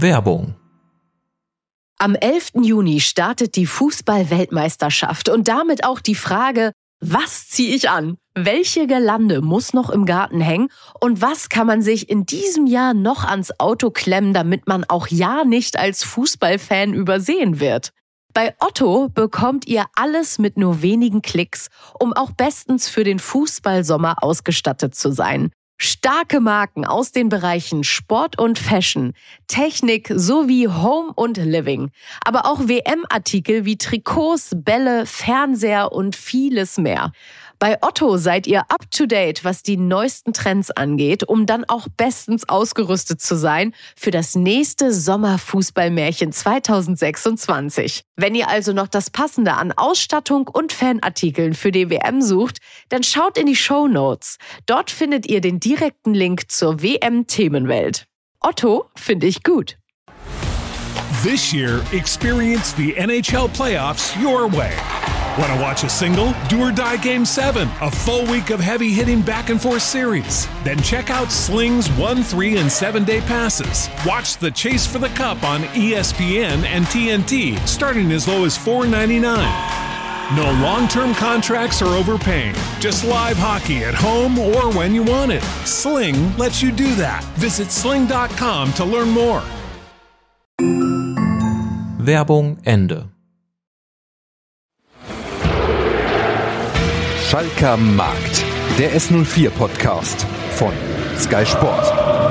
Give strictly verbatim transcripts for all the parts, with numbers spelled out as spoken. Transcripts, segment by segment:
Werbung. Am elften Juni startet die Fußball-Weltmeisterschaft und damit auch die Frage, was ziehe ich an? Welche Girlande muss noch im Garten hängen? Und was kann man sich in diesem Jahr noch ans Auto klemmen, damit man auch ja nicht als Fußballfan übersehen wird? Bei Otto bekommt ihr alles mit nur wenigen Klicks, um auch bestens für den Fußballsommer ausgestattet zu sein. Starke Marken aus den Bereichen Sport und Fashion, Technik sowie Home und Living. Aber auch W M-Artikel wie Trikots, Bälle, Fernseher und vieles mehr. Bei Otto seid ihr up to date, was die neuesten Trends angeht, um dann auch bestens ausgerüstet zu sein für das nächste Sommerfußballmärchen zwanzig sechsundzwanzig. Wenn ihr also noch das Passende an Ausstattung und Fanartikeln für die W M sucht, dann schaut in die Shownotes. Dort findet ihr den direkten Link zur W M-Themenwelt. Otto finde ich gut. This year, experience the N H L playoffs your way. Want to watch a single? Do or Die Game seven, a full week of heavy-hitting back-and-forth series. Then check out Sling's one, three, and seven-day passes. Watch the chase for the cup on E S P N and T N T, starting as low as four ninety-nine. No long-term contracts or overpaying. Just live hockey at home or when you want it. Sling lets you do that. Visit sling dot com to learn more. Werbung Ende. Schalker Markt, der S null vier Podcast von Sky Sport.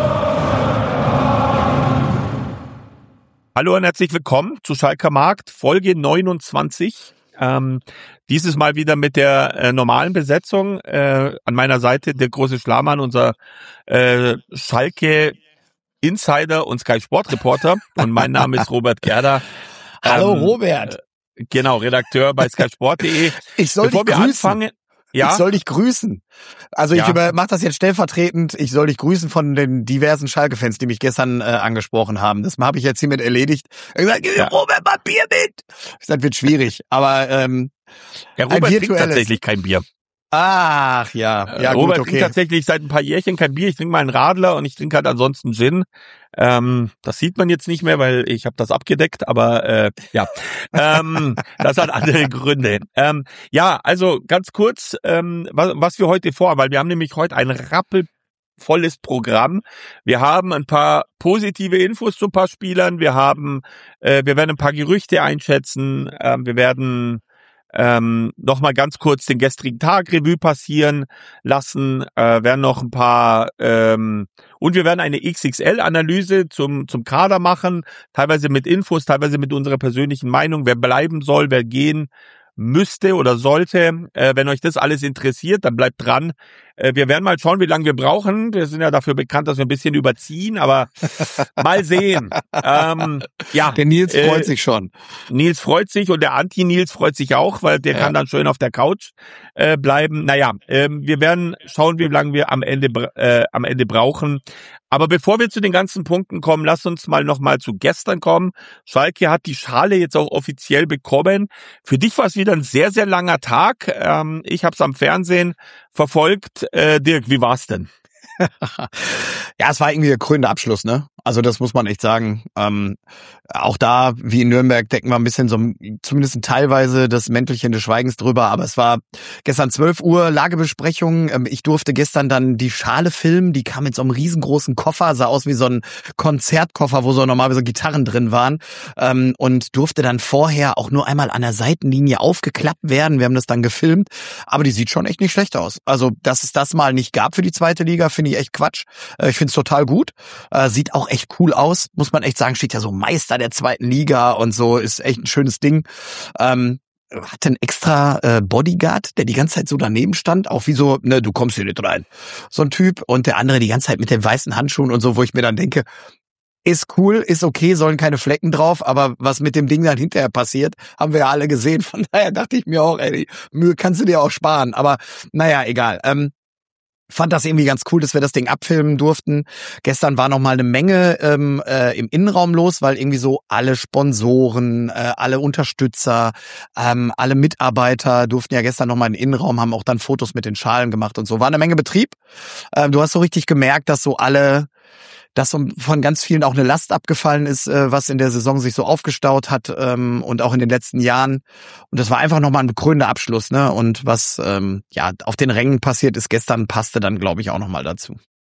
Hallo und herzlich willkommen zu Schalker Markt, Folge neunundzwanzig. Ähm, dieses Mal wieder mit der äh, normalen Besetzung. Äh, an meiner Seite der große Schlamann, unser äh, Schalke Insider und Sky Sport Reporter. Und mein Name ist Robert Gerda. Hallo ähm, Robert. Äh, genau, Redakteur bei sky sport punkt de. Ich soll Bevor dich wir grüßen. anfangen, ja? Ich soll dich grüßen. Also Ja. ich mache das jetzt stellvertretend. Ich soll dich grüßen von den diversen Schalke-Fans, die mich gestern äh, angesprochen haben. Das habe ich jetzt hiermit erledigt. Ich habe gesagt, gib mir Ja. Robert mal Bier mit. Das wird schwierig, aber ähm, Der ein Robert trinkt virtuelles. tatsächlich kein Bier. ach ja, ja Äh, Robert gut, trinkt okay. tatsächlich seit ein paar Jährchen kein Bier. Ich trinke mal einen Radler und ich trinke halt ansonsten Gin. Ähm, das sieht man jetzt nicht mehr, weil ich habe das abgedeckt, aber äh, ja, ähm, das hat andere Gründe. Ähm, ja, also ganz kurz, ähm, was, was wir heute vorhaben, weil wir haben nämlich heute ein rappelvolles Programm. Wir haben ein paar positive Infos zu ein paar Spielern. Wir haben, äh, wir werden ein paar Gerüchte einschätzen. Ähm, wir werden Ähm, nochmal ganz kurz den gestrigen Tag Revue passieren lassen, äh, werden noch ein paar ähm, und wir werden eine X X L-Analyse zum zum Kader machen, teilweise mit Infos, teilweise mit unserer persönlichen Meinung, wer bleiben soll, wer gehen müsste oder sollte. Äh, wenn euch das alles interessiert, dann bleibt dran. Äh, wir werden mal schauen, wie lange wir brauchen. Wir sind ja dafür bekannt, dass wir ein bisschen überziehen, aber mal sehen. Ähm, ja, Der Nils freut äh, sich schon. Nils freut sich und der Anti-Nils freut sich auch, weil der Ja. kann dann schön auf der Couch äh, bleiben. Naja, ähm, wir werden schauen, wie lange wir am Ende bra- äh, am Ende brauchen. Aber bevor wir zu den ganzen Punkten kommen, lass uns mal nochmal zu gestern kommen. Schalke hat die Schale jetzt auch offiziell bekommen. Für dich war es wieder ein sehr, sehr langer Tag. Ähm, ich habe es am Fernsehen verfolgt. Äh, Dirk, wie war's denn? Ja, es war irgendwie der krönende Abschluss, ne? Also das muss man echt sagen. Ähm, auch da, wie in Nürnberg, decken wir ein bisschen so zumindest teilweise das Mäntelchen des Schweigens drüber. Aber es war gestern zwölf Uhr Lagebesprechung. Ähm, ich durfte gestern dann die Schale filmen. Die kam in so einem riesengroßen Koffer, sah aus wie so ein Konzertkoffer, wo so normalerweise Gitarren drin waren. Ähm, und durfte dann vorher auch nur einmal an der Seitenlinie aufgeklappt werden. Wir haben das dann gefilmt. Aber die sieht schon echt nicht schlecht aus. Also, dass es das mal nicht gab für die zweite Liga, finde ich echt Quatsch. Äh, ich finde es total gut. Äh, sieht auch echt cool aus, muss man echt sagen, steht ja so Meister der zweiten Liga und so, ist echt ein schönes Ding. Ähm, hatte einen extra äh, Bodyguard, der die ganze Zeit so daneben stand, auch wie so, ne, du kommst hier nicht rein. So ein Typ und der andere die ganze Zeit mit den weißen Handschuhen und so, wo ich mir dann denke, ist cool, ist okay, sollen keine Flecken drauf, aber was mit dem Ding dann hinterher passiert, haben wir ja alle gesehen. Von daher dachte ich mir auch, ey, die Mühe kannst du dir auch sparen, aber naja, egal. Ähm, Fand das irgendwie ganz cool, dass wir das Ding abfilmen durften. Gestern war noch mal eine Menge ähm, äh, im Innenraum los, weil irgendwie so alle Sponsoren, äh, alle Unterstützer, ähm, alle Mitarbeiter durften ja gestern noch mal in den Innenraum, haben auch dann Fotos mit den Schalen gemacht und so. War eine Menge Betrieb. Ähm, du hast so richtig gemerkt, dass so alle dass von ganz vielen auch eine Last abgefallen ist, was in der Saison sich so aufgestaut hat und auch in den letzten Jahren. Und das war einfach nochmal ein krönender Abschluss, ne? Und was ähm, ja auf den Rängen passiert ist gestern, passte dann, glaube ich, auch nochmal dazu.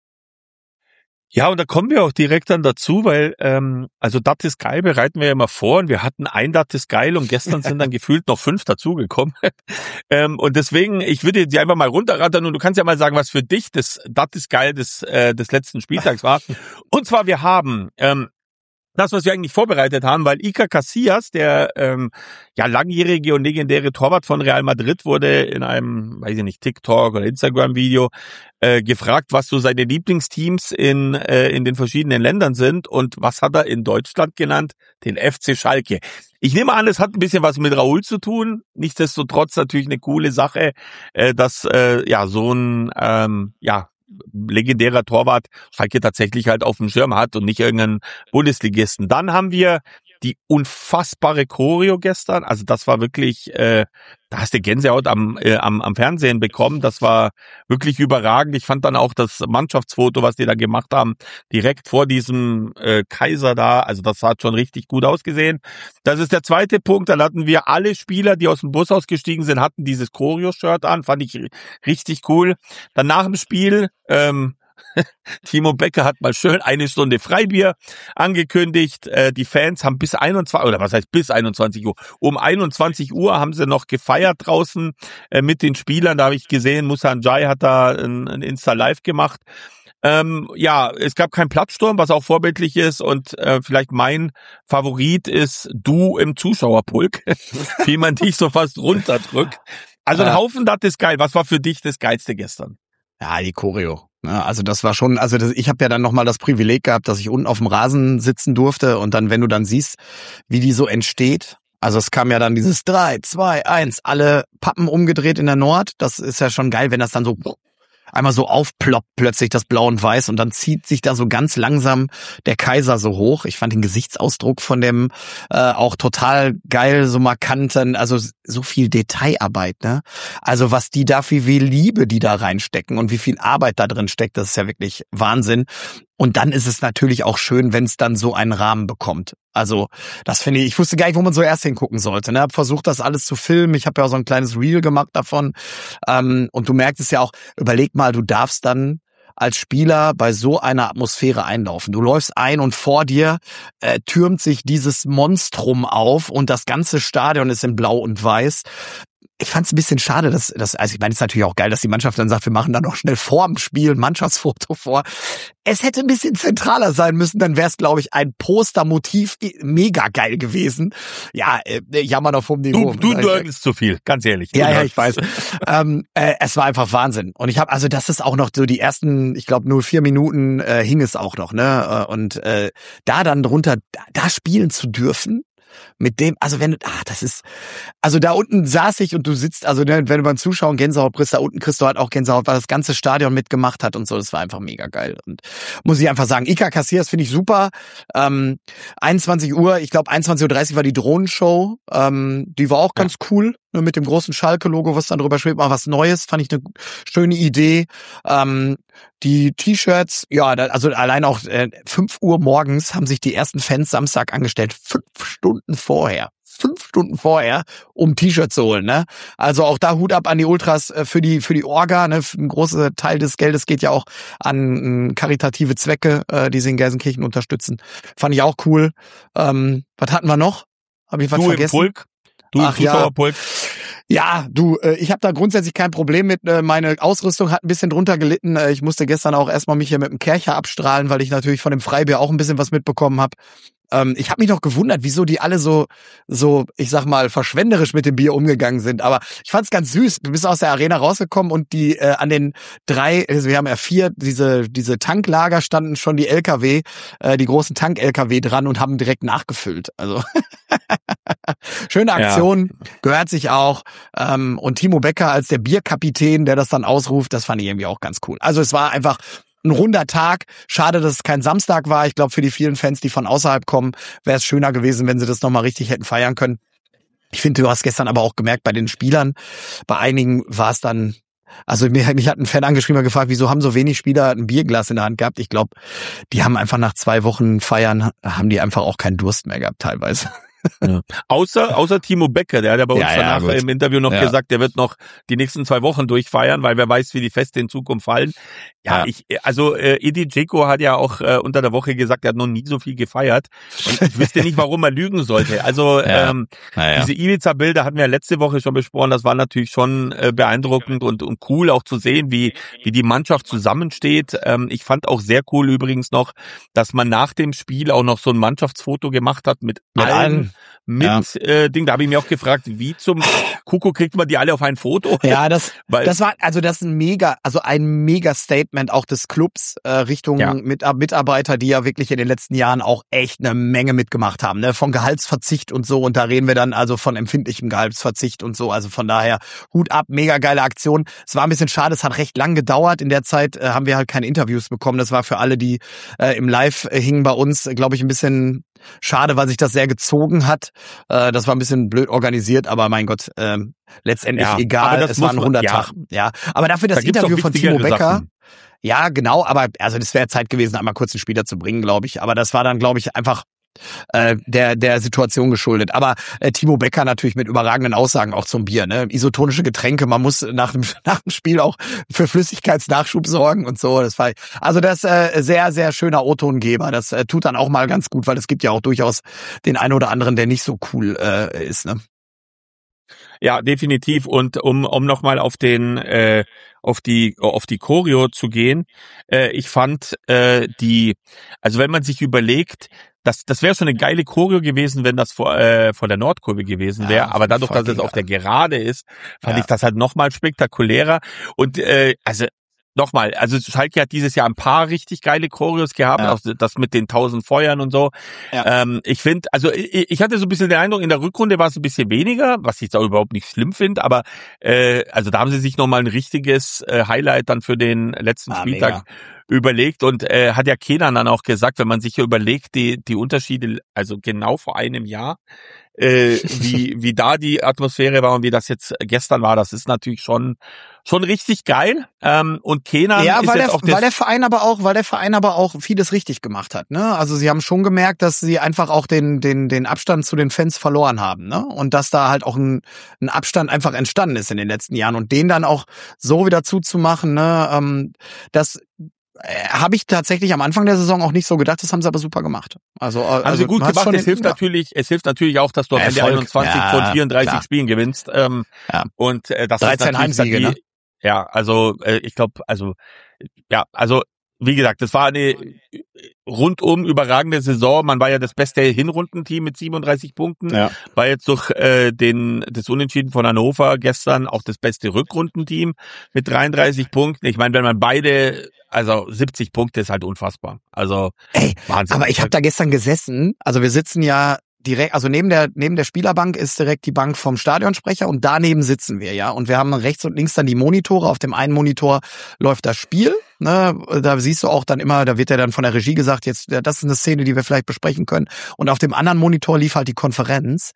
Ja, und da kommen wir auch direkt dann dazu, weil ähm, also das ist geil, bereiten wir ja immer vor und wir hatten ein das ist geil und gestern sind dann gefühlt noch fünf dazugekommen. ähm, und deswegen, ich würde dir einfach mal runterrattern und du kannst ja mal sagen, was für dich das das ist geil des, äh, des letzten Spieltags war. Und zwar, wir haben ähm, das, was wir eigentlich vorbereitet haben, weil Iker Casillas, der ähm, ja langjährige und legendäre Torwart von Real Madrid, wurde in einem, weiß ich nicht, TikTok oder Instagram-Video äh, gefragt, was so seine Lieblingsteams in äh, in den verschiedenen Ländern sind und was hat er in Deutschland genannt? Den F C Schalke. Ich nehme an, es hat ein bisschen was mit Raúl zu tun. Nichtsdestotrotz natürlich eine coole Sache, äh, dass äh, ja so ein ähm, ja legendärer Torwart Schalke tatsächlich halt auf dem Schirm hat und nicht irgendeinen Bundesligisten. Dann haben wir die unfassbare Choreo gestern. Also das war wirklich, äh, da hast du Gänsehaut am, äh, am, am Fernsehen bekommen. Das war wirklich überragend. Ich fand dann auch das Mannschaftsfoto, was die da gemacht haben, direkt vor diesem äh, Kaiser da. Also das hat schon richtig gut ausgesehen. Das ist der zweite Punkt. Dann hatten wir alle Spieler, die aus dem Bus ausgestiegen sind, hatten dieses Choreo-Shirt an. Fand ich richtig cool. Dann nach dem Spiel, ähm, Timo Becker hat mal schön eine Stunde Freibier angekündigt. Äh, die Fans haben bis einundzwanzig, oder was heißt bis einundzwanzig Uhr? Um einundzwanzig Uhr haben sie noch gefeiert draußen äh, mit den Spielern. Da habe ich gesehen, Moussa Ndiaye hat da ein, ein Insta-Live gemacht. Ähm, ja, es gab keinen Platzsturm, was auch vorbildlich ist. Und äh, vielleicht mein Favorit ist du im Zuschauerpulk, wie man dich so fast runterdrückt. Also ein Haufen, das ist geil. Was war für dich das Geilste gestern? Ja, die Choreo. Also das war schon, also das, ich habe ja dann nochmal das Privileg gehabt, dass ich unten auf dem Rasen sitzen durfte und dann, wenn du dann siehst, wie die so entsteht, also es kam ja dann dieses drei, zwei, eins, alle Pappen umgedreht in der Nord, das ist ja schon geil, wenn das dann so einmal so aufploppt plötzlich das Blau und Weiß und dann zieht sich da so ganz langsam der Kaiser so hoch. Ich fand den Gesichtsausdruck von dem äh, auch total geil, so markant, also so viel Detailarbeit, ne? Also was die da, wie viel Liebe die da reinstecken und wie viel Arbeit da drin steckt, das ist ja wirklich Wahnsinn. Und dann ist es natürlich auch schön, wenn es dann so einen Rahmen bekommt. Also das finde ich, ich wusste gar nicht, wo man so erst hingucken sollte. Ne? Hab versucht, das alles zu filmen. Ich habe ja auch so ein kleines Reel gemacht davon. Ähm, und du merkst es ja auch, überleg mal, du darfst dann als Spieler bei so einer Atmosphäre einlaufen. Du läufst ein und vor dir äh, türmt sich dieses Monstrum auf und das ganze Stadion ist in Blau und Weiß. Ich fand es ein bisschen schade, dass, dass also ich meine, es ist natürlich auch geil, dass die Mannschaft dann sagt, wir machen da noch schnell vor dem Spiel ein Mannschaftsfoto vor. Es hätte ein bisschen zentraler sein müssen, dann wäre es, glaube ich, ein Postermotiv mega geil gewesen. Ja, äh, jammern auf hohem Niveau. Du, du nörgelst zu viel, ganz ehrlich. Ja, ja, ich weiß. ähm, äh, es war einfach Wahnsinn. Und ich habe, also das ist auch noch so die ersten, ich glaube, nur vier Minuten äh, hing es auch noch, ne? Und äh, da dann drunter, da, da spielen zu dürfen, mit dem, also wenn, ah, das ist, also da unten saß ich und du sitzt, also wenn du beim Zuschauen Gänsehaut kriegst, da unten kriegst du halt auch Gänsehaut, weil das ganze Stadion mitgemacht hat und so, das war einfach mega geil. Und muss ich einfach sagen, Iker Casillas finde ich super. Ähm, einundzwanzig Uhr, ich glaube einundzwanzig Uhr dreißig war die Drohnenshow, ähm, die war auch ja. ganz cool, ne, mit dem großen Schalke-Logo, was dann drüber schwebt, mal was Neues, fand ich eine schöne Idee. Ähm, die T-Shirts, ja, da, also allein auch äh, fünf Uhr morgens haben sich die ersten Fans Samstag angestellt, fünf Stunden vorher. Fünf Stunden vorher, um T-Shirts zu holen, ne? Also auch da Hut ab an die Ultras äh, für die für die Orga, ne? Ein großer Teil des Geldes geht ja auch an äh, karitative Zwecke, äh, die sie in Gelsenkirchen unterstützen. Fand ich auch cool. Ähm, was hatten wir noch? Habe ich was du vergessen? Im Pulk? Du im Zuschauerpulk? Ja, du, äh, ich habe da grundsätzlich kein Problem mit. Äh, meine Ausrüstung hat ein bisschen drunter gelitten. Äh, ich musste gestern auch erstmal mich hier mit dem Kercher abstrahlen, weil ich natürlich von dem Freibier auch ein bisschen was mitbekommen habe. Ähm, ich habe mich noch gewundert, wieso die alle so, so, ich sag mal, verschwenderisch mit dem Bier umgegangen sind. Aber ich fand's ganz süß. Wir sind aus der Arena rausgekommen und die äh, an den drei, also wir haben ja vier, diese diese Tanklager standen schon die L K W, äh, die großen Tank-L K W dran und haben direkt nachgefüllt. Also schöne Aktion, ja. Gehört sich auch. Ähm, und Timo Becker als der Bierkapitän, der das dann ausruft, das fand ich irgendwie auch ganz cool. Also es war einfach ein runder Tag. Schade, dass es kein Samstag war. Ich glaube, für die vielen Fans, die von außerhalb kommen, wäre es schöner gewesen, wenn sie das nochmal richtig hätten feiern können. Ich finde, du hast gestern aber auch gemerkt, bei den Spielern, bei einigen war es dann Also mich, mich hat ein Fan angeschrieben und gefragt, wieso haben so wenig Spieler ein Bierglas in der Hand gehabt? Ich glaube, die haben einfach nach zwei Wochen Feiern, haben die einfach auch keinen Durst mehr gehabt teilweise. Ja. Außer, außer Timo Becker, der hat ja bei uns ja, ja, danach gut. im Interview noch ja. gesagt, der wird noch die nächsten zwei Wochen durchfeiern, weil wer weiß, wie die Feste in Zukunft fallen. Ja, Ja. ich, also äh, Edi Dzeko hat ja auch äh, unter der Woche gesagt, er hat noch nie so viel gefeiert. Und ich wüsste nicht, warum er lügen sollte. Also Ja. ähm, Naja. diese Ibiza-Bilder hatten wir letzte Woche schon besprochen. Das war natürlich schon äh, beeindruckend und, und cool auch zu sehen, wie wie die Mannschaft zusammensteht. Ähm, ich fand auch sehr cool übrigens noch, dass man nach dem Spiel auch noch so ein Mannschaftsfoto gemacht hat mit, Mit allen, allen. mit Ja. äh, Ding. Da habe ich mir auch gefragt, wie zum Kuckuck kriegt man die alle auf ein Foto? Ja, das, Weil- das war, also das ist ein mega, also ein mega Statement auch des Clubs äh, Richtung Ja. mit, Mitarbeiter, die ja wirklich in den letzten Jahren auch echt eine Menge mitgemacht haben, ne, von Gehaltsverzicht und so. Und da reden wir dann also von empfindlichem Gehaltsverzicht und so. Also von daher Hut ab, mega geile Aktion. Es war ein bisschen schade, es hat recht lang gedauert. In der Zeit äh, haben wir halt keine Interviews bekommen. Das war für alle, die äh, im Live äh, hingen bei uns, äh, glaube ich, ein bisschen schade, weil sich das sehr gezogen hat. Äh, das war ein bisschen blöd organisiert, aber mein Gott, ähm, letztendlich Ja, egal. aber das Es muss waren man- hundert ja. Tage. Ja, aber dafür das Da gibt's Interview auch von Timo wichtigere Becker. Sachen. Ja, genau, aber also das wäre Zeit gewesen, einmal kurz einen Spieler zu bringen, glaube ich. Aber das war dann, glaube ich, einfach äh, der der Situation geschuldet. Aber äh, Timo Becker natürlich mit überragenden Aussagen auch zum Bier. Ne? Isotonische Getränke, man muss nach dem, nach dem Spiel auch für Flüssigkeitsnachschub sorgen und so. Das war also das äh, sehr, sehr schöner O-Tongeber. Das äh, tut dann auch mal ganz gut, weil es gibt ja auch durchaus den einen oder anderen, der nicht so cool äh, ist. Ne? Ja, definitiv. Und um um nochmal auf den äh, auf die auf die Choreo zu gehen, äh, ich fand äh, die, also wenn man sich überlegt, das das wäre schon eine geile Choreo gewesen, wenn das vor äh, vor der Nordkurve gewesen wäre. Ja, Aber dadurch, dass es fucking auf der Gerade ist, fand Ja. ich das halt nochmal spektakulärer. Und äh, also nochmal, also Schalke hat dieses Jahr ein paar richtig geile Choreos gehabt, Ja. auch das mit den tausend Feuern und so. Ja. Ähm, ich finde, also ich, ich hatte so ein bisschen den Eindruck, in der Rückrunde war es ein bisschen weniger, was ich jetzt auch überhaupt nicht schlimm finde, aber äh, also da haben sie sich nochmal ein richtiges äh, Highlight dann für den letzten Ah, Spieltag mega. überlegt und äh, hat ja Kenan dann auch gesagt, wenn man sich hier überlegt, die die Unterschiede, also genau vor einem Jahr, äh, wie wie da die Atmosphäre war und wie das jetzt gestern war, das ist natürlich schon schon richtig geil. Ähm, und Kenan Ja, ist weil jetzt der, auch das, weil der Verein aber auch, weil der Verein aber auch vieles richtig gemacht hat, ne? Also sie haben schon gemerkt, dass sie einfach auch den den den Abstand zu den Fans verloren haben, ne? Und dass da halt auch ein, ein Abstand einfach entstanden ist in den letzten Jahren und den dann auch so wieder zuzumachen, ne? Ähm, das äh, habe ich tatsächlich am Anfang der Saison auch nicht so gedacht. Das haben sie aber super gemacht. Also äh, haben also sie gut du hast gemacht. schon Es den- hilft ja. natürlich, es hilft natürlich auch, dass du am Ende Erfolg. einundzwanzig Ja, von vierunddreißig klar. Spielen gewinnst. Ähm, Ja. Und äh, das dreizehn ist natürlich Heimsiege, dann ne? die, Ja, also äh, ich glaube, also ja, also wie gesagt, das war eine rundum überragende Saison. Man war ja das beste Hinrundenteam mit siebenunddreißig Punkten. Ja. War jetzt durch äh, den das Unentschieden von Hannover gestern auch das beste Rückrundenteam mit dreiunddreißig Punkten. Ich meine, wenn man beide, also siebzig Punkte ist halt unfassbar. Also Ey, Wahnsinn. aber ich habe da gestern gesessen, also wir sitzen ja direkt, also neben der neben der Spielerbank ist direkt die Bank vom Stadionsprecher und daneben sitzen wir, ja, und wir haben rechts und links dann die Monitore. Auf dem einen Monitor läuft das Spiel, ne, da siehst du auch dann immer, da wird ja dann von der Regie gesagt, jetzt das ist eine Szene, die wir vielleicht besprechen können, und auf dem anderen Monitor lief halt die Konferenz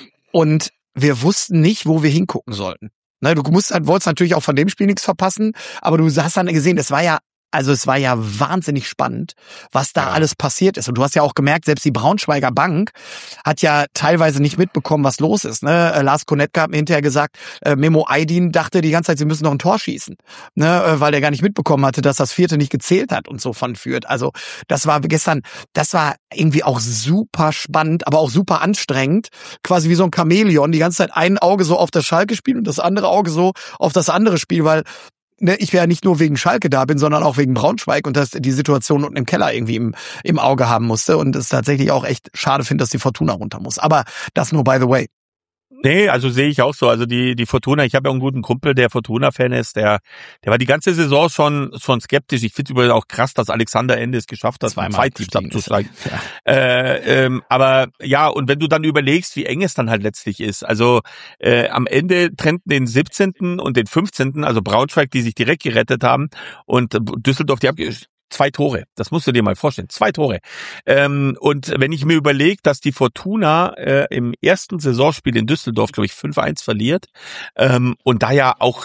und wir wussten nicht, wo wir hingucken sollten. Ne, du musst halt, wolltest natürlich auch von dem Spiel nichts verpassen, aber du hast dann gesehen, es war ja Also es war ja wahnsinnig spannend, was da Ja. alles passiert ist. Und du hast ja auch gemerkt, selbst die Braunschweiger Bank hat ja teilweise nicht mitbekommen, was los ist. Ne? Äh, Lars Konetka hat mir hinterher gesagt, äh, Memo Aydin dachte die ganze Zeit, sie müssen noch ein Tor schießen, ne? äh, weil der gar nicht mitbekommen hatte, dass das vierte nicht gezählt hat und so von Fürth. Also das war gestern, das war irgendwie auch super spannend, aber auch super anstrengend. Quasi wie so ein Chamäleon, die ganze Zeit ein Auge so auf das Schalke Spiel und das andere Auge so auf das andere Spiel, weil ne, ich ja nicht nur wegen Schalke da bin, sondern auch wegen Braunschweig und dass die Situation unten im Keller irgendwie im, im Auge haben musste und es tatsächlich auch echt schade finde, dass die Fortuna runter muss. Aber das nur by the way. Nee, also sehe ich auch so. Also die die Fortuna, ich habe ja einen guten Kumpel, der Fortuna-Fan ist, der der war die ganze Saison schon schon skeptisch. Ich finde übrigens auch krass, dass Alexander Ende es geschafft hat, Zweimal zwei Teams abgestiegen abzusteigen. ist. Ja. Äh, ähm, aber ja, und wenn du dann überlegst, wie eng es dann halt letztlich ist. Also äh, am Ende trennten den siebzehnten und den fünfzehnten, also Braunschweig, die sich direkt gerettet haben, und Düsseldorf, die abge Zwei Tore, das musst du dir mal vorstellen, zwei Tore. Ähm, und wenn ich mir überlege, dass die Fortuna äh, im ersten Saisonspiel in Düsseldorf, glaube ich, fünf eins verliert, ähm, und da ja auch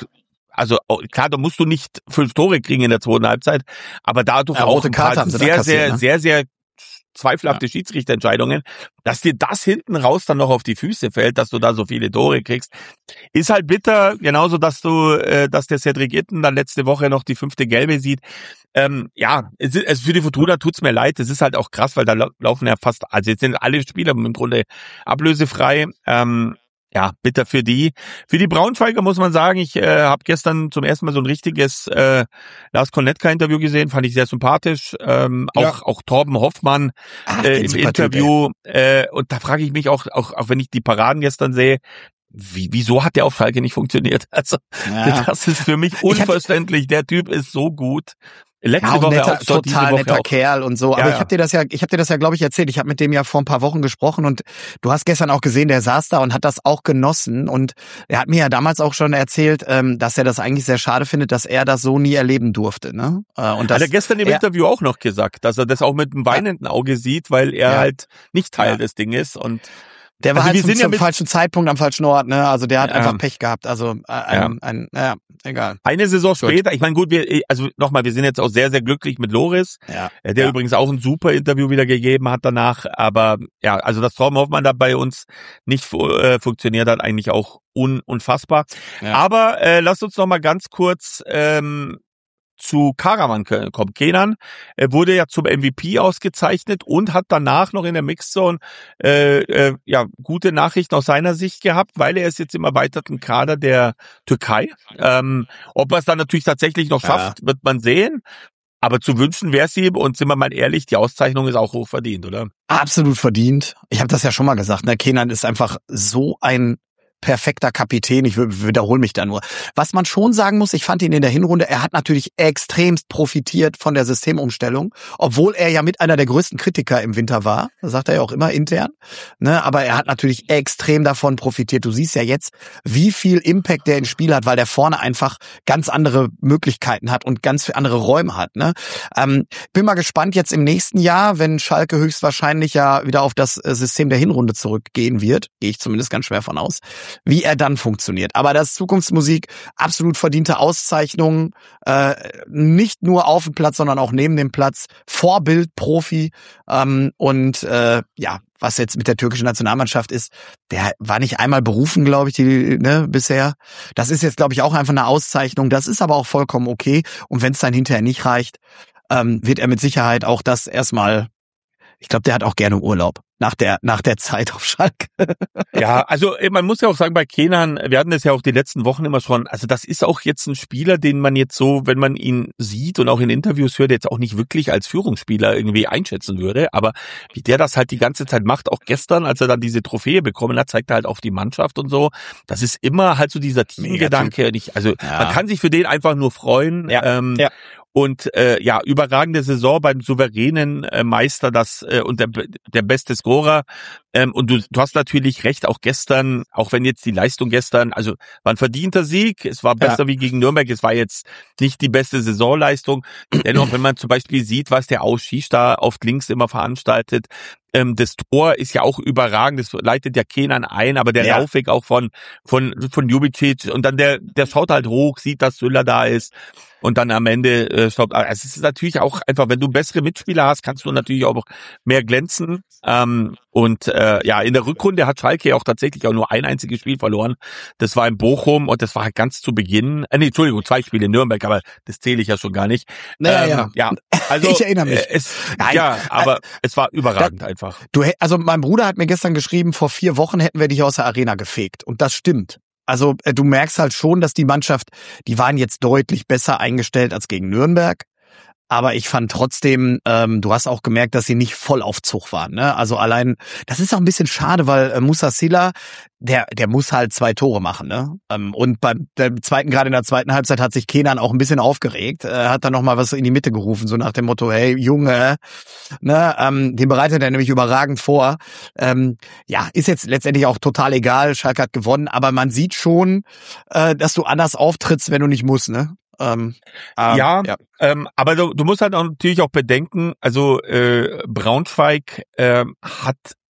also klar, da musst du nicht fünf Tore kriegen in der zweiten Halbzeit, aber dadurch ja, auch rote ein paar Karte sehr, kassiert, sehr, ne? sehr, sehr zweifelhafte ja. Schiedsrichterentscheidungen, dass dir das hinten raus dann noch auf die Füße fällt, dass du da so viele Tore kriegst, ist halt bitter. Genauso, dass du, äh, dass der Cedric Itten dann letzte Woche noch die fünfte Gelbe sieht. Ähm, ja, es ist, es für die Fortuna tut's mir leid. Es ist halt auch krass, weil da laufen ja fast, also jetzt sind alle Spieler im Grunde ablösefrei. Ähm, Ja, bitter für die. Für die Braunschweiger muss man sagen, ich äh, habe gestern zum ersten Mal so ein richtiges äh, Lars Konetka-Interview gesehen, fand ich sehr sympathisch. Ähm, Ja. Auch auch Torben Hoffmann Ach, äh, den im super Interview. Äh, und da frage ich mich auch, auch, auch wenn ich die Paraden gestern sehe, wie, wieso hat der auf Schalke nicht funktioniert? Also Ja. das ist für mich unverständlich. Der Typ ist so gut. Letzte Ja, auch Woche netter, auch so, diese total Woche netter auch. Kerl und so. Ja, Aber ich ja. habe dir das ja, ich habe dir das ja, glaube ich, erzählt. Ich habe mit dem ja vor ein paar Wochen gesprochen und du hast gestern auch gesehen, der saß da und hat das auch genossen. Und er hat mir ja damals auch schon erzählt, ähm, dass er das eigentlich sehr schade findet, dass er das so nie erleben durfte. Ne? Äh, Und das, Hat er gestern im er, Interview auch noch gesagt, dass er das auch mit einem weinenden Auge sieht, weil er Ja. halt nicht Teil Ja. des Dinges und Der war Also halt wir zum, sind ja zum mit- falschen Zeitpunkt am falschen Ort, ne? Also der hat Ja. einfach Pech gehabt. Also äh, ein, ein, ja, egal. eine Saison später, ich meine, gut, wir, also nochmal, wir sind jetzt auch sehr, sehr glücklich mit Loris, Ja. äh, der ja. übrigens auch ein super Interview wieder gegeben hat danach, aber ja, also dass Torben Hoffmann da bei uns nicht fu- äh, funktioniert hat, eigentlich auch un, unfassbar. Ja. Aber äh, lasst uns noch mal ganz kurz ähm, zu Karaman kommen. Kenan äh, wurde ja zum M V P ausgezeichnet und hat danach noch in der Mixzone äh, äh, ja gute Nachrichten aus seiner Sicht gehabt, weil er ist jetzt im erweiterten Kader der Türkei. Ähm, ob er es dann natürlich tatsächlich noch schafft, Ja. wird man sehen. Aber zu wünschen wäre es ihm und sind wir mal ehrlich, die Auszeichnung ist auch hoch verdient, oder? Absolut verdient. Ich habe das ja schon mal gesagt, ne? Kenan ist einfach so ein perfekter Kapitän. Ich wiederhole mich da nur. Was man schon sagen muss, ich fand ihn in der Hinrunde, er hat natürlich extremst profitiert von der Systemumstellung, obwohl er ja mit einer der größten Kritiker im Winter war. Das sagt er ja auch immer intern. Ne? Aber er hat natürlich extrem davon profitiert. Du siehst ja jetzt, wie viel Impact der ins Spiel hat, weil der vorne einfach ganz andere Möglichkeiten hat und ganz viele andere Räume hat. Ne? Ähm, bin mal gespannt jetzt im nächsten Jahr, wenn Schalke höchstwahrscheinlich ja wieder auf das System der Hinrunde zurückgehen wird, gehe ich zumindest ganz schwer von aus, wie er dann funktioniert. Aber das ist Zukunftsmusik, absolut verdiente Auszeichnungen, äh, nicht nur auf dem Platz, sondern auch neben dem Platz, Vorbild, Profi ähm, und äh, ja, was jetzt mit der türkischen Nationalmannschaft ist, der war nicht einmal berufen, glaube ich, die, ne, bisher. Das ist jetzt, glaube ich, auch einfach eine Auszeichnung. Das ist aber auch vollkommen okay. Und wenn es dann hinterher nicht reicht, ähm, wird er mit Sicherheit auch das erstmal, ich glaube, der hat auch gerne Urlaub nach der nach der Zeit auf Schalke. Ja, also man muss ja auch sagen, bei Kenan, wir hatten das ja auch die letzten Wochen immer schon, also das ist auch jetzt ein Spieler, den man jetzt so, wenn man ihn sieht und auch in Interviews hört, jetzt auch nicht wirklich als Führungsspieler irgendwie einschätzen würde, aber wie der das halt die ganze Zeit macht, auch gestern, als er dann diese Trophäe bekommen hat, zeigt er halt auf die Mannschaft und so, das ist immer halt so dieser Teamgedanke, nicht, also Ja. man kann sich für den einfach nur freuen. Ja, ähm, ja. Und äh, ja, überragende Saison beim souveränen äh, Meister, das äh, und der der beste Scorer. Ähm, und du, du hast natürlich recht, auch gestern, auch wenn jetzt die Leistung gestern, also war ein verdienter Sieg, es war besser Ja. wie gegen Nürnberg, es war jetzt nicht die beste Saisonleistung. Dennoch, wenn man zum Beispiel sieht, was der Ausschieß da auf links immer veranstaltet, ähm, das Tor ist ja auch überragend, das leitet ja Kenan ein, aber der Ja. Laufweg auch von von von Ljubicic und dann der der schaut halt hoch, sieht, dass Süller da ist. Und dann am Ende äh, stoppt. Also es ist natürlich auch einfach, wenn du bessere Mitspieler hast, kannst du natürlich auch mehr glänzen. Ähm, und äh, ja, in der Rückrunde hat Schalke auch tatsächlich auch nur ein einziges Spiel verloren. Das war in Bochum und das war halt ganz zu Beginn. Äh, nee, Entschuldigung, zwei Spiele in Nürnberg, aber das zähle ich ja schon gar nicht. Naja, ähm, ja. Also Ich erinnere mich. Äh, es, Nein, ja, aber äh, es war überragend einfach. Du, hä- also mein Bruder hat mir gestern geschrieben, vor vier Wochen hätten wir dich aus der Arena gefegt. Und das stimmt. Also äh, du merkst halt schon, dass die Mannschaft, die waren jetzt deutlich besser eingestellt als gegen Nürnberg. Aber ich fand trotzdem, ähm, du hast auch gemerkt, dass sie nicht voll auf Zug waren. Ne? Also allein, das ist auch ein bisschen schade, weil äh, Musa Silla, der der muss halt zwei Tore machen. Ne? Ähm, und beim der zweiten, gerade in der zweiten Halbzeit, hat sich Kenan auch ein bisschen aufgeregt. Er äh, hat dann nochmal was in die Mitte gerufen, so nach dem Motto, hey Junge, ne? ähm, den bereitet er nämlich überragend vor. Ähm, ja, ist jetzt letztendlich auch total egal, Schalke hat gewonnen, aber man sieht schon, äh, dass du anders auftrittst, wenn du nicht musst. Ne? Ähm, ähm, ja, ja. Ähm, aber du, du musst halt auch natürlich auch bedenken, also äh, Braunschweig äh, hat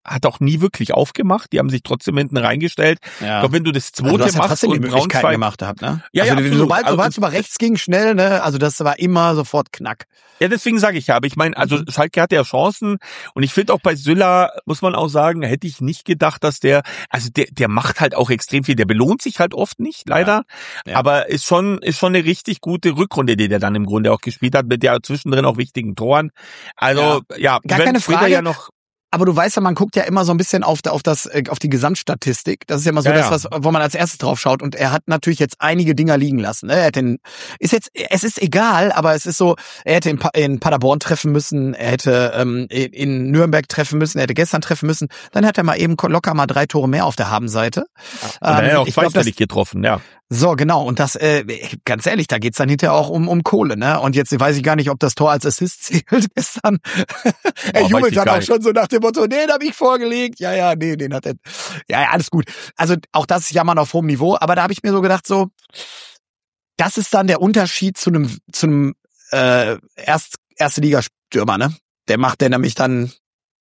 hat auch nie wirklich aufgemacht. Die haben sich trotzdem hinten reingestellt. Ja. Ich glaube, wenn du das zweite also du hast ja machst trotzdem die und Möglichkeiten Braunschweig gemacht gehabt, ne? Ja, also ja, absolut. sobald, Also- sobald es über rechts ging, schnell, ne? Also das war immer sofort Knack. Ja, deswegen sage ich ja, aber ich meine, also Schalke hatte ja Chancen und ich finde auch bei Süller, muss man auch sagen, hätte ich nicht gedacht, dass der, also der, der macht halt auch extrem viel, der belohnt sich halt oft nicht, leider, Ja. Ja. aber ist schon, ist schon eine richtig gute Rückrunde, die der dann im Grunde auch gespielt hat, mit der zwischendrin auch wichtigen Toren. Also, ja, Gar wenn keine später Frage. ja noch, Aber du weißt ja, man guckt ja immer so ein bisschen auf, auf das, äh, auf die Gesamtstatistik. Das ist ja immer so Ja, das, ja. was, wo man als erstes drauf schaut. Und er hat natürlich jetzt einige Dinger liegen lassen. Ne? Er hat den, ist jetzt, es ist egal, aber es ist so, er hätte in, pa- in Paderborn treffen müssen, er hätte ähm, in, in Nürnberg treffen müssen, er hätte gestern treffen müssen. Dann hat er mal eben locker mal drei Tore mehr auf der Habenseite. und er hat Ähm, auch ich glaub, das, zweistellig getroffen, ja. so, genau. Und das, äh, ganz ehrlich, da geht's dann hinterher auch um, um Kohle, ne? Und jetzt weiß ich gar nicht, ob das Tor als Assist zählt gestern. er weiß jubelt ich dann gar auch nicht. schon so nach dem Motto, den habe ich vorgelegt. Ja, ja, nee, den hat er. Ja, ja, alles gut. Also auch das ist Jammern auf hohem Niveau. Aber da habe ich mir so gedacht, so, das ist dann der Unterschied zu einem, zu einem äh, Erst, erste Liga-Stürmer, ne? Der macht der nämlich dann.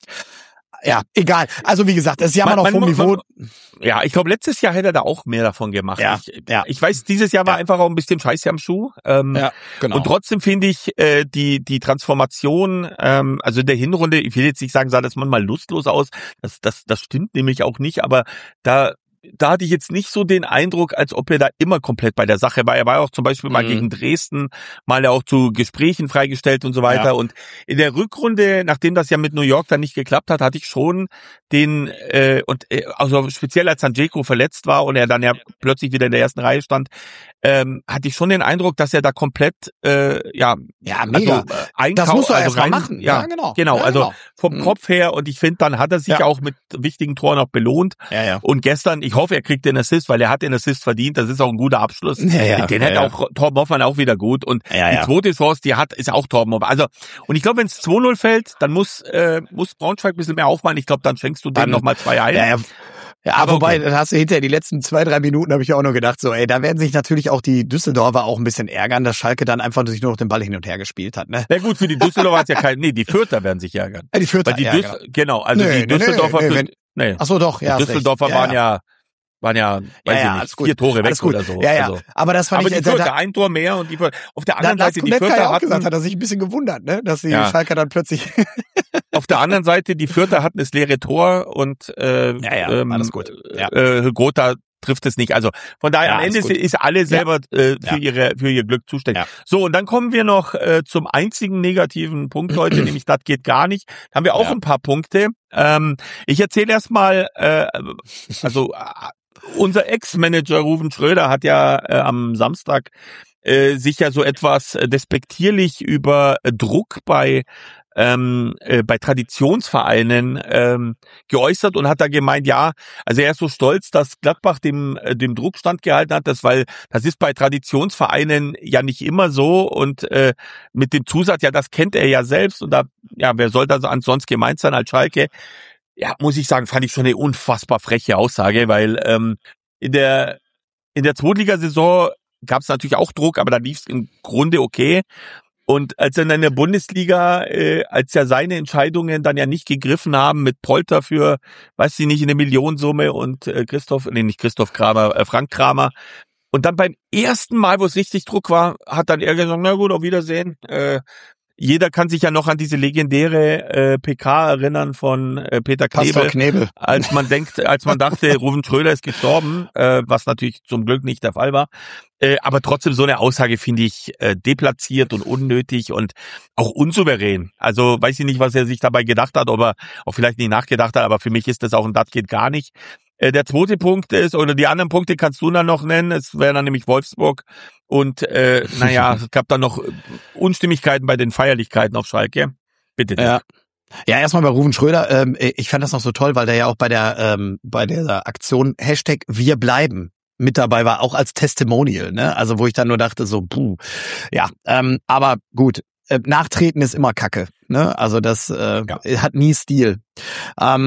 Ja, egal. Also wie gesagt, das ist Jammern Man- auf hohem man- Niveau. man- Ja, ich glaube, letztes Jahr hätte er da auch mehr davon gemacht. Ja, ich, ja. ich weiß, dieses Jahr war Ja. einfach auch ein bisschen Scheiße am Schuh. Ähm, Ja, genau. Und trotzdem finde ich äh, die die Transformation, ähm, also in der Hinrunde, ich will jetzt nicht sagen, sah das manchmal lustlos aus. Das das das stimmt nämlich auch nicht, aber da da hatte ich jetzt nicht so den Eindruck, als ob er da immer komplett bei der Sache war. Er war ja auch zum Beispiel mal Mhm. gegen Dresden, mal ja auch zu Gesprächen freigestellt und so weiter. Ja. Und in der Rückrunde, nachdem das ja mit New York dann nicht geklappt hat, hatte ich schon den, äh, und äh, also speziell als Sanjeko verletzt war und er dann ja plötzlich wieder in der ersten Reihe stand, ähm, hatte ich schon den Eindruck, dass er da komplett, äh, ja, Ja, mega. also, äh, einkau- Das musst du also erst mal rein- machen. Ja, Ja, genau. Genau, Ja, also genau. vom Mhm. Kopf her und ich finde, dann hat er sich Ja. auch mit wichtigen Toren auch belohnt. Ja, ja. Und gestern, ich hoffe, er kriegt den Assist, weil er hat den Assist verdient. Das ist auch ein guter Abschluss. Ja, ja, den ja, hätte ja. auch Torben Hoffmann auch wieder gut. Und Ja, die ja. zweite Chance, die er hat, ist auch Torben Hoffmann. Also, und ich glaube, wenn es zwei null fällt, dann muss äh, muss Braunschweig ein bisschen mehr aufmachen. Ich glaube, dann schenkst du dem Dann- nochmal zwei ein. Ja, ja. Ja, Aber wobei, okay. dann hast du hinterher die letzten zwei, drei Minuten, habe ich auch nur gedacht, so, ey, da werden sich natürlich auch die Düsseldorfer auch ein bisschen ärgern, dass Schalke dann einfach sich nur noch den Ball hin und her gespielt hat, ne? Na gut, für die Düsseldorfer hat ja kein, nee, die Fürther werden sich ärgern. Ja, die Vierter, Weil die ja, Düs genau. genau, also Nee, die nee, nee, Düsseldorfer, nee, Für- wenn- nee, Ach so, doch, ja. die hast Düsseldorfer recht. waren ja, waren ja, weiß Ja, ich ja, nicht, alles gut. vier Tore weg Alles gut. oder so. Ja, ja. Also, Aber das fand aber ich, die da, Fürther, da, ein Tor mehr und die Fürther. Auf der da, anderen das Seite, die Kunetka Fürther ja auch hatten, gesagt, hat er sich ein bisschen gewundert, ne? Dass die Ja. Schalker dann plötzlich, auf der anderen Seite, die Fürther hatten das leere Tor und äh, Ja, ja, ähm, alles gut. Ja. äh, Gotha trifft es nicht. Also von daher Ja, am Ende alles ist, gut. ist alle selber äh, für Ja. ihre für ihr Glück zuständig. Ja. So, und dann kommen wir noch äh, zum einzigen negativen Punkt heute, nämlich das geht gar nicht. Da haben wir auch Ja. ein paar Punkte. Ähm, ich erzähle erstmal, äh, also äh, unser Ex-Manager Ruven Schröder hat ja äh, am Samstag äh, sich ja so etwas äh, despektierlich über äh, Druck bei ähm, äh, bei Traditionsvereinen ähm, geäußert und hat da gemeint, ja, also er ist so stolz, dass Gladbach dem äh, dem Druck standgehalten hat, das weil das ist bei Traditionsvereinen ja nicht immer so und äh, mit dem Zusatz, ja, das kennt er ja selbst und da, ja, wer soll das ansonsten gemeint sein als Schalke? Ja, muss ich sagen, fand ich schon eine unfassbar freche Aussage, weil ähm, in der in der Zweitligasaison gab es natürlich auch Druck, aber da lief es im Grunde okay. Und als er dann in der Bundesliga, äh, als ja seine Entscheidungen dann ja nicht gegriffen haben mit Polter für, weiß ich nicht, eine Millionensumme und äh, Christoph, nee, nicht Christoph Kramer, äh, Frank Kramer. Und dann beim ersten Mal, wo es richtig Druck war, hat dann er gesagt, na gut, auf Wiedersehen. Äh, jeder kann sich ja noch an diese legendäre äh, P K erinnern von äh, Peter Pastor Knebel, Knebel. als man denkt, als man dachte, Ruven Schröder ist gestorben, äh, was natürlich zum Glück nicht der Fall war. Äh, aber trotzdem so eine Aussage finde ich äh, deplatziert und unnötig und auch unsouverän. Also weiß ich nicht, was er sich dabei gedacht hat, ob er auch vielleicht nicht nachgedacht hat, aber für mich ist das auch ein Das geht gar nicht. Äh, der zweite Punkt ist, oder die anderen Punkte kannst du dann noch nennen, es wäre dann nämlich Wolfsburg und äh, naja, es gab dann noch Unstimmigkeiten bei den Feierlichkeiten auf Schalke. Bitte. Ja. Ja, erstmal bei Ruven Schröder. Ähm, ich fand das noch so toll, weil der ja auch bei der ähm, bei der Aktion Hashtag Wir bleiben mit dabei war, auch als Testimonial, ne? Also wo ich dann nur dachte, so, puh, ja, ähm, aber gut, äh, Nachtreten ist immer Kacke, ne? Also das äh, Ja. hat nie Stil. Ähm,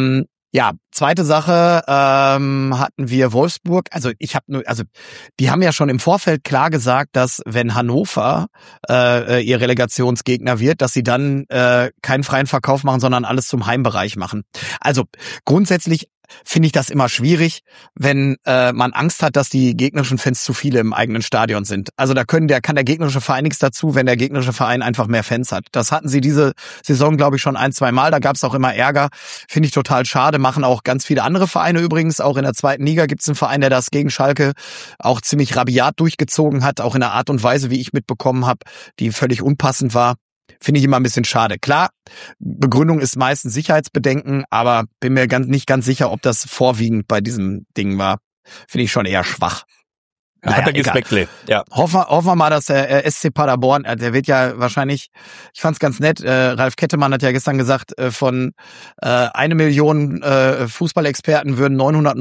Ja, zweite Sache ähm, hatten wir Wolfsburg. Also ich habe nur, also die haben ja schon im Vorfeld klar gesagt, dass wenn Hannover äh, ihr Relegationsgegner wird, dass sie dann äh, keinen freien Verkauf machen, sondern alles zum Heimbereich machen. Also grundsätzlich finde ich das immer schwierig, wenn äh, man Angst hat, dass die gegnerischen Fans zu viele im eigenen Stadion sind. Also da können der kann der gegnerische Verein nichts dazu, wenn der gegnerische Verein einfach mehr Fans hat. Das hatten sie diese Saison, glaube ich, schon ein, zwei Mal. Da gab es auch immer Ärger. Finde ich total schade. Machen auch ganz viele andere Vereine übrigens. Auch in der zweiten Liga gibt es einen Verein, der das gegen Schalke auch ziemlich rabiat durchgezogen hat. Auch in der Art und Weise, wie ich mitbekommen habe, die völlig unpassend war. Finde ich immer ein bisschen schade. Klar, Begründung ist meistens Sicherheitsbedenken, aber bin mir ganz, nicht ganz sicher, ob das vorwiegend bei diesem Ding war. Finde ich schon eher schwach. Naja, hat er Gespekle. Ja. Hoffen wir, hoffen wir mal, dass der äh, S C Paderborn, äh, der wird ja wahrscheinlich, ich fand's ganz nett, äh, Ralf Kettemann hat ja gestern gesagt, äh, von äh, eine Million äh, Fußballexperten würden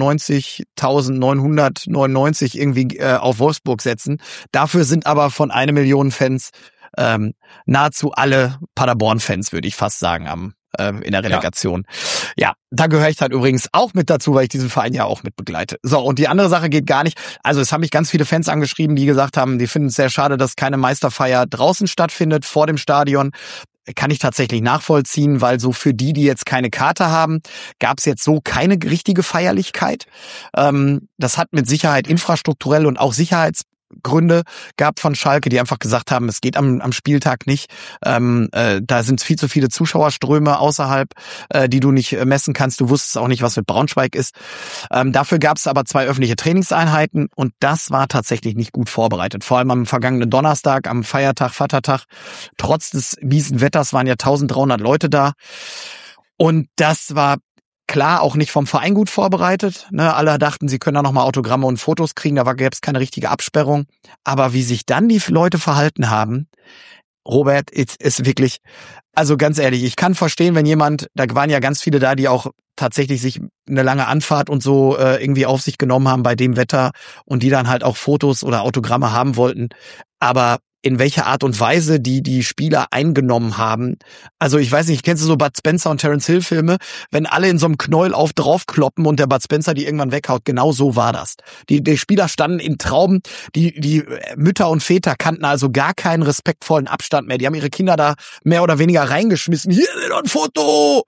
neunhundertneunzigtausendneunhundertneunundneunzig irgendwie äh, auf Wolfsburg setzen. Dafür sind aber von eine Million Fans ähm, nahezu alle Paderborn-Fans, würde ich fast sagen, am in der Relegation. Ja. ja, da gehöre ich halt übrigens auch mit dazu, weil ich diesen Verein ja auch mit begleite. So, und die andere Sache geht gar nicht. Also es haben mich ganz viele Fans angeschrieben, die gesagt haben, die finden es sehr schade, dass keine Meisterfeier draußen stattfindet, vor dem Stadion. Kann ich tatsächlich nachvollziehen, weil so für die, die jetzt keine Karte haben, gab es jetzt so keine richtige Feierlichkeit. Ähm, das hat mit Sicherheit infrastrukturell und auch Sicherheits Gründe gab von Schalke, die einfach gesagt haben, es geht am, am Spieltag nicht. Ähm, äh, da sind viel zu viele Zuschauerströme außerhalb, äh, die du nicht messen kannst. Du wusstest auch nicht, was mit Braunschweig ist. Ähm, dafür gab es aber zwei öffentliche Trainingseinheiten und das war tatsächlich nicht gut vorbereitet. Vor allem am vergangenen Donnerstag, am Feiertag, Vatertag. Trotz des miesen Wetters waren ja eintausenddreihundert Leute da. Und das war klar, auch nicht vom Verein gut vorbereitet. Ne, alle dachten, sie können da nochmal Autogramme und Fotos kriegen, da gäbe es keine richtige Absperrung. Aber wie sich dann die Leute verhalten haben, Robert, ist, ist wirklich, also ganz ehrlich, ich kann verstehen, wenn jemand, da waren ja ganz viele da, die auch tatsächlich sich eine lange Anfahrt und so äh, irgendwie auf sich genommen haben bei dem Wetter und die dann halt auch Fotos oder Autogramme haben wollten. Aber in welcher Art und Weise die die Spieler eingenommen haben. Also ich weiß nicht, kennst du so Bud Spencer und Terence Hill Filme? Wenn alle in so einem Knäuel auf draufkloppen und der Bud Spencer die irgendwann weghaut, genau so war das. Die, die Spieler standen in Trauben, die die Mütter und Väter kannten also gar keinen respektvollen Abstand mehr. Die haben ihre Kinder da mehr oder weniger reingeschmissen. Hier ist ein Foto!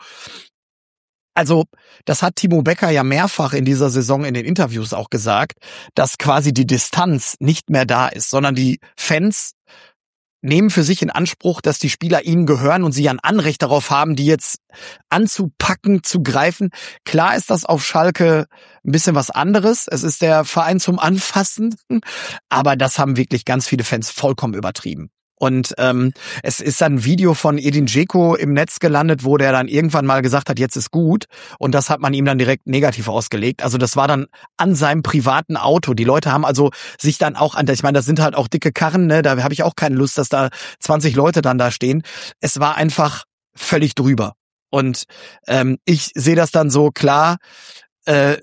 Also, das hat Timo Becker ja mehrfach in dieser Saison in den Interviews auch gesagt, dass quasi die Distanz nicht mehr da ist, sondern die Fans nehmen für sich in Anspruch, dass die Spieler ihnen gehören und sie ein Anrecht darauf haben, die jetzt anzupacken, zu greifen. Klar ist das auf Schalke ein bisschen was anderes. Es ist der Verein zum Anfassen, aber das haben wirklich ganz viele Fans vollkommen übertrieben. Und ähm, es ist dann ein Video von Edin Dzeko im Netz gelandet, wo der dann irgendwann mal gesagt hat, jetzt ist gut. Und das hat man ihm dann direkt negativ ausgelegt. Also das war dann an seinem privaten Auto. Die Leute haben also sich dann auch an, ich meine, das sind halt auch dicke Karren, ne? Da habe ich auch keine Lust, dass da zwanzig Leute dann da stehen. Es war einfach völlig drüber. Und ähm, ich sehe das dann so klar, äh,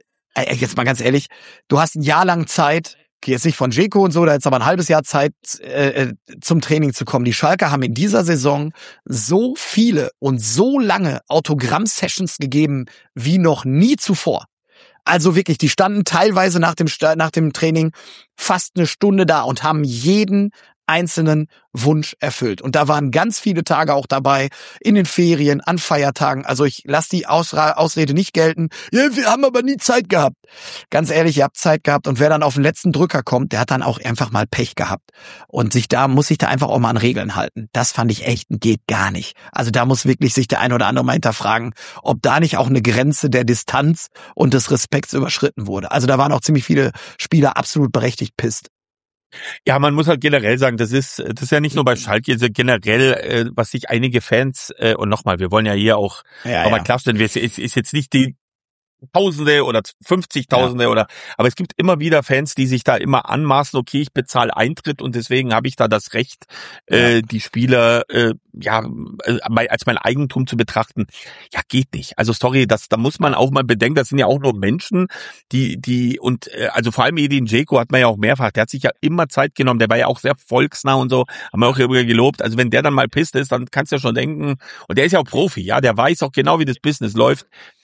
jetzt mal ganz ehrlich, du hast ein Jahr lang Zeit, jetzt nicht von Dzeko und so, da jetzt aber ein halbes Jahr Zeit äh, zum Training zu kommen. Die Schalker haben in dieser Saison so viele und so lange Autogramm-Sessions gegeben wie noch nie zuvor. Also wirklich, die standen teilweise nach dem nach dem Training fast eine Stunde da und haben jeden einzelnen Wunsch erfüllt. Und da waren ganz viele Tage auch dabei, in den Ferien, an Feiertagen. Also ich lasse die Ausra- Ausrede nicht gelten. Ja, wir haben aber nie Zeit gehabt. Ganz ehrlich, ihr habt Zeit gehabt. Und wer dann auf den letzten Drücker kommt, der hat dann auch einfach mal Pech gehabt. Und sich da muss sich da einfach auch mal an Regeln halten. Das fand ich echt, geht gar nicht. Also da muss wirklich sich der ein oder andere mal hinterfragen, ob da nicht auch eine Grenze der Distanz und des Respekts überschritten wurde. Also da waren auch ziemlich viele Spieler absolut berechtigt pisst. Ja, man muss halt generell sagen, das ist das ist ja nicht nur bei Schalke, also generell, äh, was sich einige Fans, äh, und nochmal, wir wollen ja hier auch ja, nochmal ja. klarstellen, es ist, ist jetzt nicht die Tausende oder fünfzigtausende ja. oder, aber es gibt immer wieder Fans, die sich da immer anmaßen, okay, ich bezahle Eintritt und deswegen habe ich da das Recht, ja. äh, die Spieler äh, ja als mein Eigentum zu betrachten. Ja, geht nicht. Also sorry, das da muss man auch mal bedenken, das sind ja auch nur Menschen, die die und äh, also vor allem Edin Dzeko hat man ja auch mehrfach, der hat sich ja immer Zeit genommen, der war ja auch sehr volksnah und so, haben wir auch immer gelobt. Also wenn der dann mal pisst ist, dann kannst du ja schon denken, und der ist ja auch Profi, ja, der weiß auch genau, wie das Business läuft.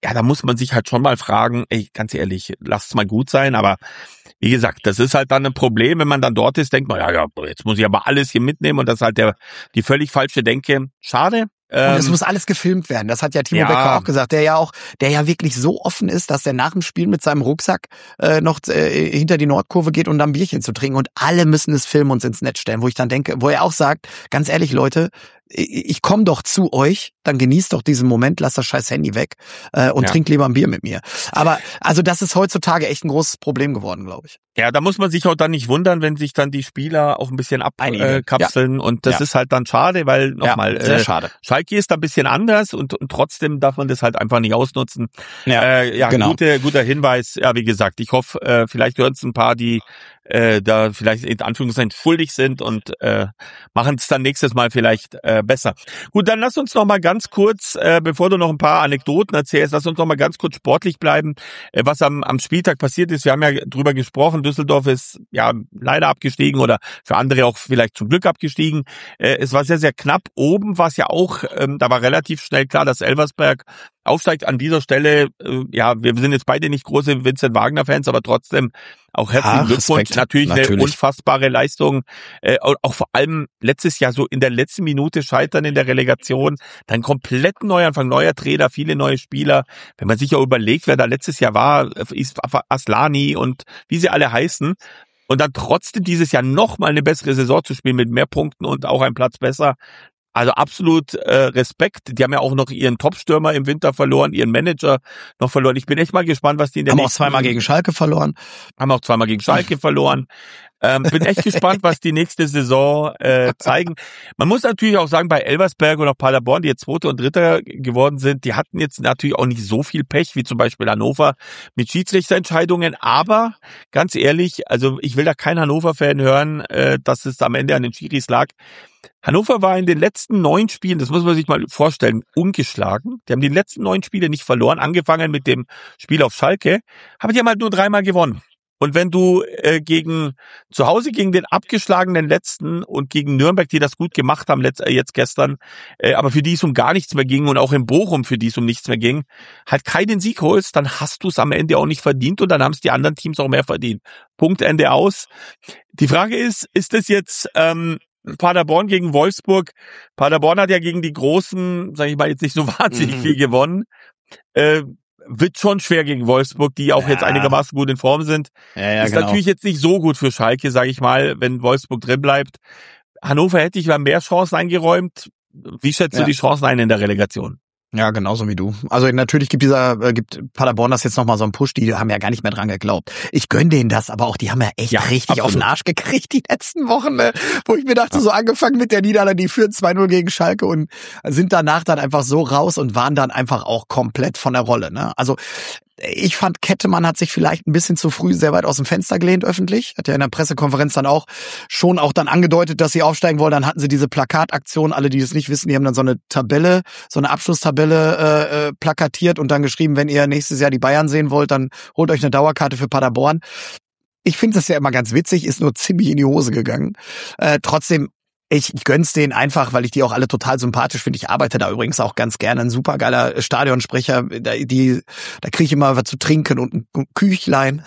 ja, da muss man sich halt schon mal fragen, ey, ganz ehrlich, lasst es mal gut sein, aber wie gesagt, das ist halt dann ein Problem, wenn man dann dort ist, denkt man, ja, ja, jetzt muss ich aber alles hier mitnehmen und das ist halt der die völlig falsche Denke. Schade. Und es muss alles gefilmt werden. Das hat ja Timo ja. Becker auch gesagt, der ja auch, der ja wirklich so offen ist, dass der nach dem Spiel mit seinem Rucksack äh, noch äh, hinter die Nordkurve geht, um dann ein Bierchen zu trinken und alle müssen es filmen und ins Netz stellen, wo ich dann denke, wo er auch sagt, ganz ehrlich Leute, ich komme doch zu euch, dann genießt doch diesen Moment, lasst das scheiß Handy weg äh, und ja. trinkt lieber ein Bier mit mir. Aber also das ist heutzutage echt ein großes Problem geworden, glaube ich. Ja, da muss man sich auch dann nicht wundern, wenn sich dann die Spieler auch ein bisschen abkapseln äh, ja. und das ja. ist halt dann schade, weil nochmal, ja, sehr äh, schade. Schalke ist da ein bisschen anders und, und trotzdem darf man das halt einfach nicht ausnutzen. Ja, äh, ja genau. gute, guter Hinweis. Ja, wie gesagt, ich hoffe, äh, vielleicht hören es ein paar, die äh, da vielleicht in Anführungszeichen schuldig sind und äh, machen es dann nächstes Mal vielleicht äh, besser. Gut, dann lass uns noch mal ganz kurz, äh, bevor du noch ein paar Anekdoten erzählst, lass uns noch mal ganz kurz sportlich bleiben, äh, was am, am Spieltag passiert ist. Wir haben ja drüber gesprochen, Düsseldorf ist ja leider abgestiegen oder für andere auch vielleicht zum Glück abgestiegen. Äh, es war sehr, sehr knapp. Oben war es ja auch, ähm, da war relativ schnell klar, dass Elversberg aufsteigt. An dieser Stelle, äh, ja, wir sind jetzt beide nicht große Vincent Wagner-Fans, aber trotzdem auch herzlichen Ach, Glückwunsch. Respekt. Natürlich, Natürlich eine unfassbare Leistung. Äh, auch vor allem letztes Jahr so in der letzten Minute scheitern in der Relegation. Dann komplett Neuanfang, neuer Trainer, viele neue Spieler. Wenn man sich auch überlegt, wer da letztes Jahr war, ist Aslani und wie sie alle heißen. Und dann trotzdem dieses Jahr nochmal eine bessere Saison zu spielen mit mehr Punkten und auch einen Platz besser. Also absolut äh, Respekt. Die haben ja auch noch ihren Topstürmer im Winter verloren, ihren Manager noch verloren. Ich bin echt mal gespannt, was die in der haben nächsten... auch zweimal gegen Schalke verloren. Haben auch zweimal gegen Schalke verloren. Ähm, bin echt gespannt, was die nächste Saison äh, zeigen. Man muss natürlich auch sagen, bei Elversberg und auch Paderborn, die jetzt Zweiter und Dritter geworden sind, die hatten jetzt natürlich auch nicht so viel Pech, wie zum Beispiel Hannover mit Schiedsrichterentscheidungen. Aber ganz ehrlich, also ich will da kein Hannover-Fan hören, äh, dass es am Ende an den Schiris lag. Hannover war in den letzten neun Spielen, das muss man sich mal vorstellen, ungeschlagen. Die haben die letzten neun Spiele nicht verloren, angefangen mit dem Spiel auf Schalke, aber die haben halt nur dreimal gewonnen. Und wenn du äh, gegen zu Hause gegen den abgeschlagenen Letzten und gegen Nürnberg, die das gut gemacht haben letzt, äh, jetzt gestern, äh, aber für die es um gar nichts mehr ging und auch in Bochum für die es um nichts mehr ging, halt keinen Sieg holst, dann hast du es am Ende auch nicht verdient und dann haben es die anderen Teams auch mehr verdient. Punkt, Ende, aus. Die Frage ist, ist das jetzt ähm, Paderborn gegen Wolfsburg? Paderborn hat ja gegen die Großen, sage ich mal, jetzt nicht so wahnsinnig mhm. viel gewonnen. Äh, wird schon schwer gegen Wolfsburg, die auch ja. jetzt einigermaßen gut in Form sind. Ja, ja, ist genau. natürlich jetzt nicht so gut für Schalke, sage ich mal, wenn Wolfsburg drin bleibt. Hannover hätte ich mal mehr Chancen eingeräumt. Wie schätzt ja. du die Chancen ein in der Relegation? Ja, genauso wie du. Also natürlich gibt dieser äh, gibt Paderborn das jetzt nochmal so einen Push, die haben ja gar nicht mehr dran geglaubt. Ich gönn denen das, aber auch die haben ja echt ja, richtig absolut. auf den Arsch gekriegt die letzten Wochen, ne? Wo ich mir dachte, ja. so angefangen mit der Niederlage, die führen zwei null gegen Schalke und sind danach dann einfach so raus und waren dann einfach auch komplett von der Rolle, ne? Also ich fand, Kettemann hat sich vielleicht ein bisschen zu früh sehr weit aus dem Fenster gelehnt öffentlich. Hat ja in der Pressekonferenz dann auch schon auch dann angedeutet, dass sie aufsteigen wollen. Dann hatten sie diese Plakataktion. Alle, die das nicht wissen, die haben dann so eine Tabelle, so eine Abschlusstabelle äh, plakatiert und dann geschrieben, wenn ihr nächstes Jahr die Bayern sehen wollt, dann holt euch eine Dauerkarte für Paderborn. Ich finde das ja immer ganz witzig, ist nur ziemlich in die Hose gegangen. Äh, trotzdem, Ich, ich gönn's denen einfach, weil ich die auch alle total sympathisch finde. Ich arbeite da übrigens auch ganz gerne. Ein supergeiler Stadionsprecher. Da, die, da kriege ich immer was zu trinken und ein Küchlein.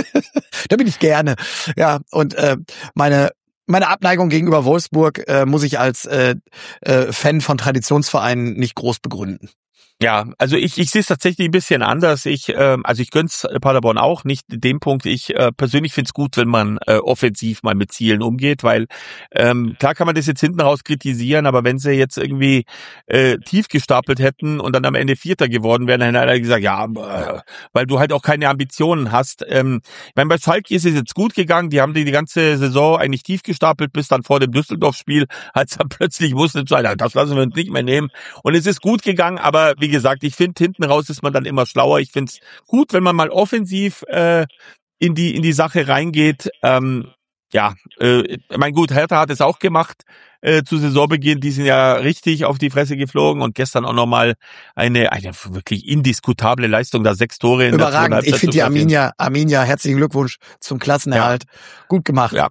Da bin ich gerne. Ja, und äh, meine meine Abneigung gegenüber Wolfsburg äh, muss ich als äh, äh, Fan von Traditionsvereinen nicht groß begründen. Ja, also ich ich sehe es tatsächlich ein bisschen anders. Ich äh, also ich gönn's Paderborn auch, nicht dem Punkt. Ich äh, persönlich find's gut, wenn man äh, offensiv mal mit Zielen umgeht, weil ähm, klar kann man das jetzt hinten raus kritisieren, aber wenn sie jetzt irgendwie äh, tief gestapelt hätten und dann am Ende Vierter geworden wären, dann hätte einer gesagt, ja, äh, weil du halt auch keine Ambitionen hast. Ähm, ich meine, bei Schalke ist es jetzt gut gegangen. Die haben die die ganze Saison eigentlich tief gestapelt, bis dann vor dem Düsseldorf-Spiel, als dann plötzlich musste entscheiden, das lassen wir uns nicht mehr nehmen. Und es ist gut gegangen, aber wie gesagt, ich finde, hinten raus ist man dann immer schlauer. Ich finde es gut, wenn man mal offensiv äh, in die in die Sache reingeht. Ähm, ja, äh, mein gut, Hertha hat es auch gemacht äh, zu Saisonbeginn. Die sind ja richtig auf die Fresse geflogen und gestern auch nochmal eine eine wirklich indiskutable Leistung, da sechs Tore in Überragend. Der ich finde die Arminia, Arminia, herzlichen Glückwunsch zum Klassenerhalt. Ja. Gut gemacht. Ja.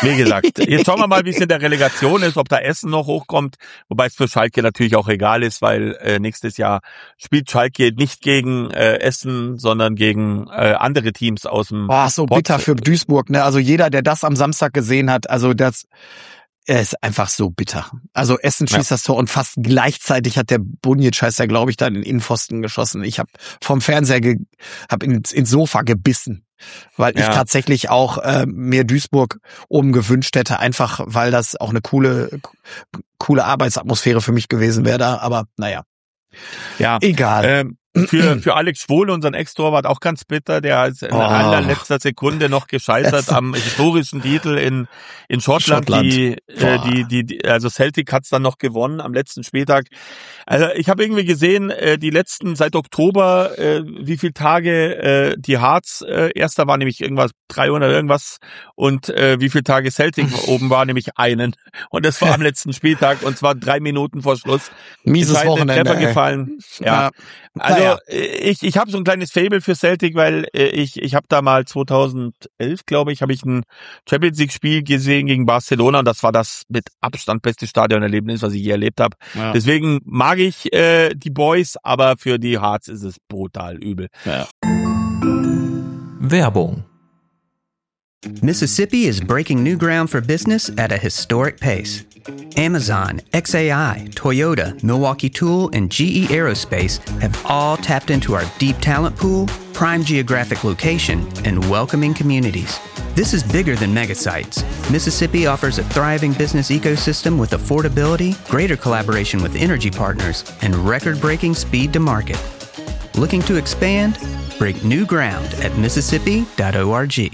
Wie gesagt, jetzt schauen wir mal, wie es in der Relegation ist, ob da Essen noch hochkommt, wobei es für Schalke natürlich auch egal ist, weil äh, nächstes Jahr spielt Schalke nicht gegen äh, Essen, sondern gegen äh, andere Teams aus dem Boah, so Pott. bitter für Duisburg, ne? Also jeder, der das am Samstag gesehen hat, also das er ist einfach so bitter. Also Essen schießt ja das Tor und fast gleichzeitig hat der Bunjic, heißt der, glaube ich, da in den Innenpfosten geschossen. Ich habe vom Fernseher, ge- hab ins, ins Sofa gebissen, weil ja. ich tatsächlich auch äh, mir Duisburg oben gewünscht hätte, einfach weil das auch eine coole, coole Arbeitsatmosphäre für mich gewesen wäre da. Aber naja, ja, egal. Ähm, Für, für Alex Schwohl, unseren Ex-Torwart, auch ganz bitter. Der ist in oh. allerletzter Sekunde noch gescheitert am historischen Titel in, in Schottland. Schottland. Die, äh, die, die, die, also Celtic hat's dann noch gewonnen am letzten Spieltag. Also ich habe irgendwie gesehen, äh, die letzten, seit Oktober, äh, wie viele Tage äh, die Hearts, äh, erster war nämlich irgendwas, dreihundert irgendwas, und äh, wie viele Tage Celtic oben war, nämlich einen. Und das war am letzten Spieltag, und zwar drei Minuten vor Schluss. Mieses Wochenende. Treffer gefallen. Ja. ja. Also naja. ich ich habe so ein kleines Faible für Celtic, weil äh, ich ich habe da mal zweitausendelf, glaube ich, habe ich ein Champions League Spiel gesehen gegen Barcelona, und das war das mit Abstand beste Stadionerlebnis, was ich je erlebt habe. Ja. Deswegen mag ich äh, die Boys, aber für die Hearts ist es brutal übel. Ja. Werbung. Mississippi is breaking new ground for business at a historic pace. Amazon, X A I, Toyota, Milwaukee Tool, and G E Aerospace have all tapped into our deep talent pool, prime geographic location, and welcoming communities. This is bigger than megasites. Mississippi offers a thriving business ecosystem with affordability, greater collaboration with energy partners, and record-breaking speed to market. Looking to expand? Break new ground at mississippi dot org.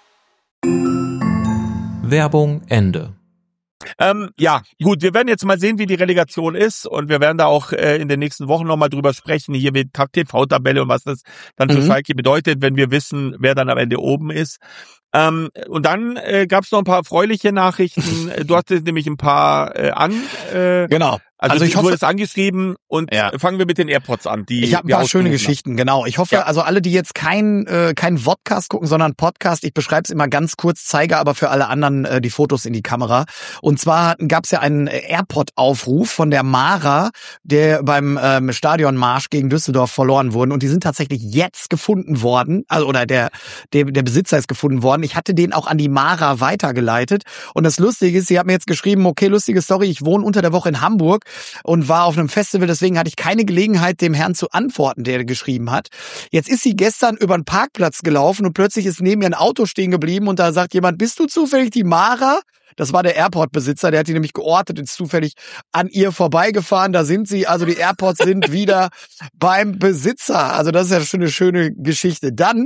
Werbung Ende. Ähm, ja, gut, wir werden jetzt mal sehen, wie die Relegation ist, und wir werden da auch äh, in den nächsten Wochen nochmal drüber sprechen, hier mit T V-Tabelle und was das dann für mhm. Schalke bedeutet, wenn wir wissen, wer dann am Ende oben ist. Ähm, und dann äh, gab es noch ein paar erfreuliche Nachrichten. Du hattest nämlich ein paar äh, an. Äh, genau. Also, also ich du hoffe, wurdest angeschrieben, und ja. fangen wir mit den AirPods an. Die ich habe ein paar schöne Geschichten, genau. Ich hoffe, ja. also alle, die jetzt kein äh, kein Vodcast gucken, sondern Podcast, ich beschreibe es immer ganz kurz, zeige aber für alle anderen äh, die Fotos in die Kamera. Und zwar gab es ja einen AirPod-Aufruf von der Mara, der beim ähm, Stadionmarsch gegen Düsseldorf verloren wurden. Und die sind tatsächlich jetzt gefunden worden, also oder der der, der Besitzer ist gefunden worden. Ich hatte den auch an die Mara weitergeleitet. Und das Lustige ist, sie hat mir jetzt geschrieben, okay, lustige Story, ich wohne unter der Woche in Hamburg und war auf einem Festival, deswegen hatte ich keine Gelegenheit, dem Herrn zu antworten, der geschrieben hat. Jetzt ist sie gestern über den Parkplatz gelaufen und plötzlich ist neben ihr ein Auto stehen geblieben, und da sagt jemand, bist du zufällig die Mara? Das war der Airport-Besitzer, der hat die nämlich geortet, ist zufällig an ihr vorbeigefahren, da sind sie, also die AirPods sind wieder beim Besitzer. Also das ist ja schon eine schöne Geschichte. Dann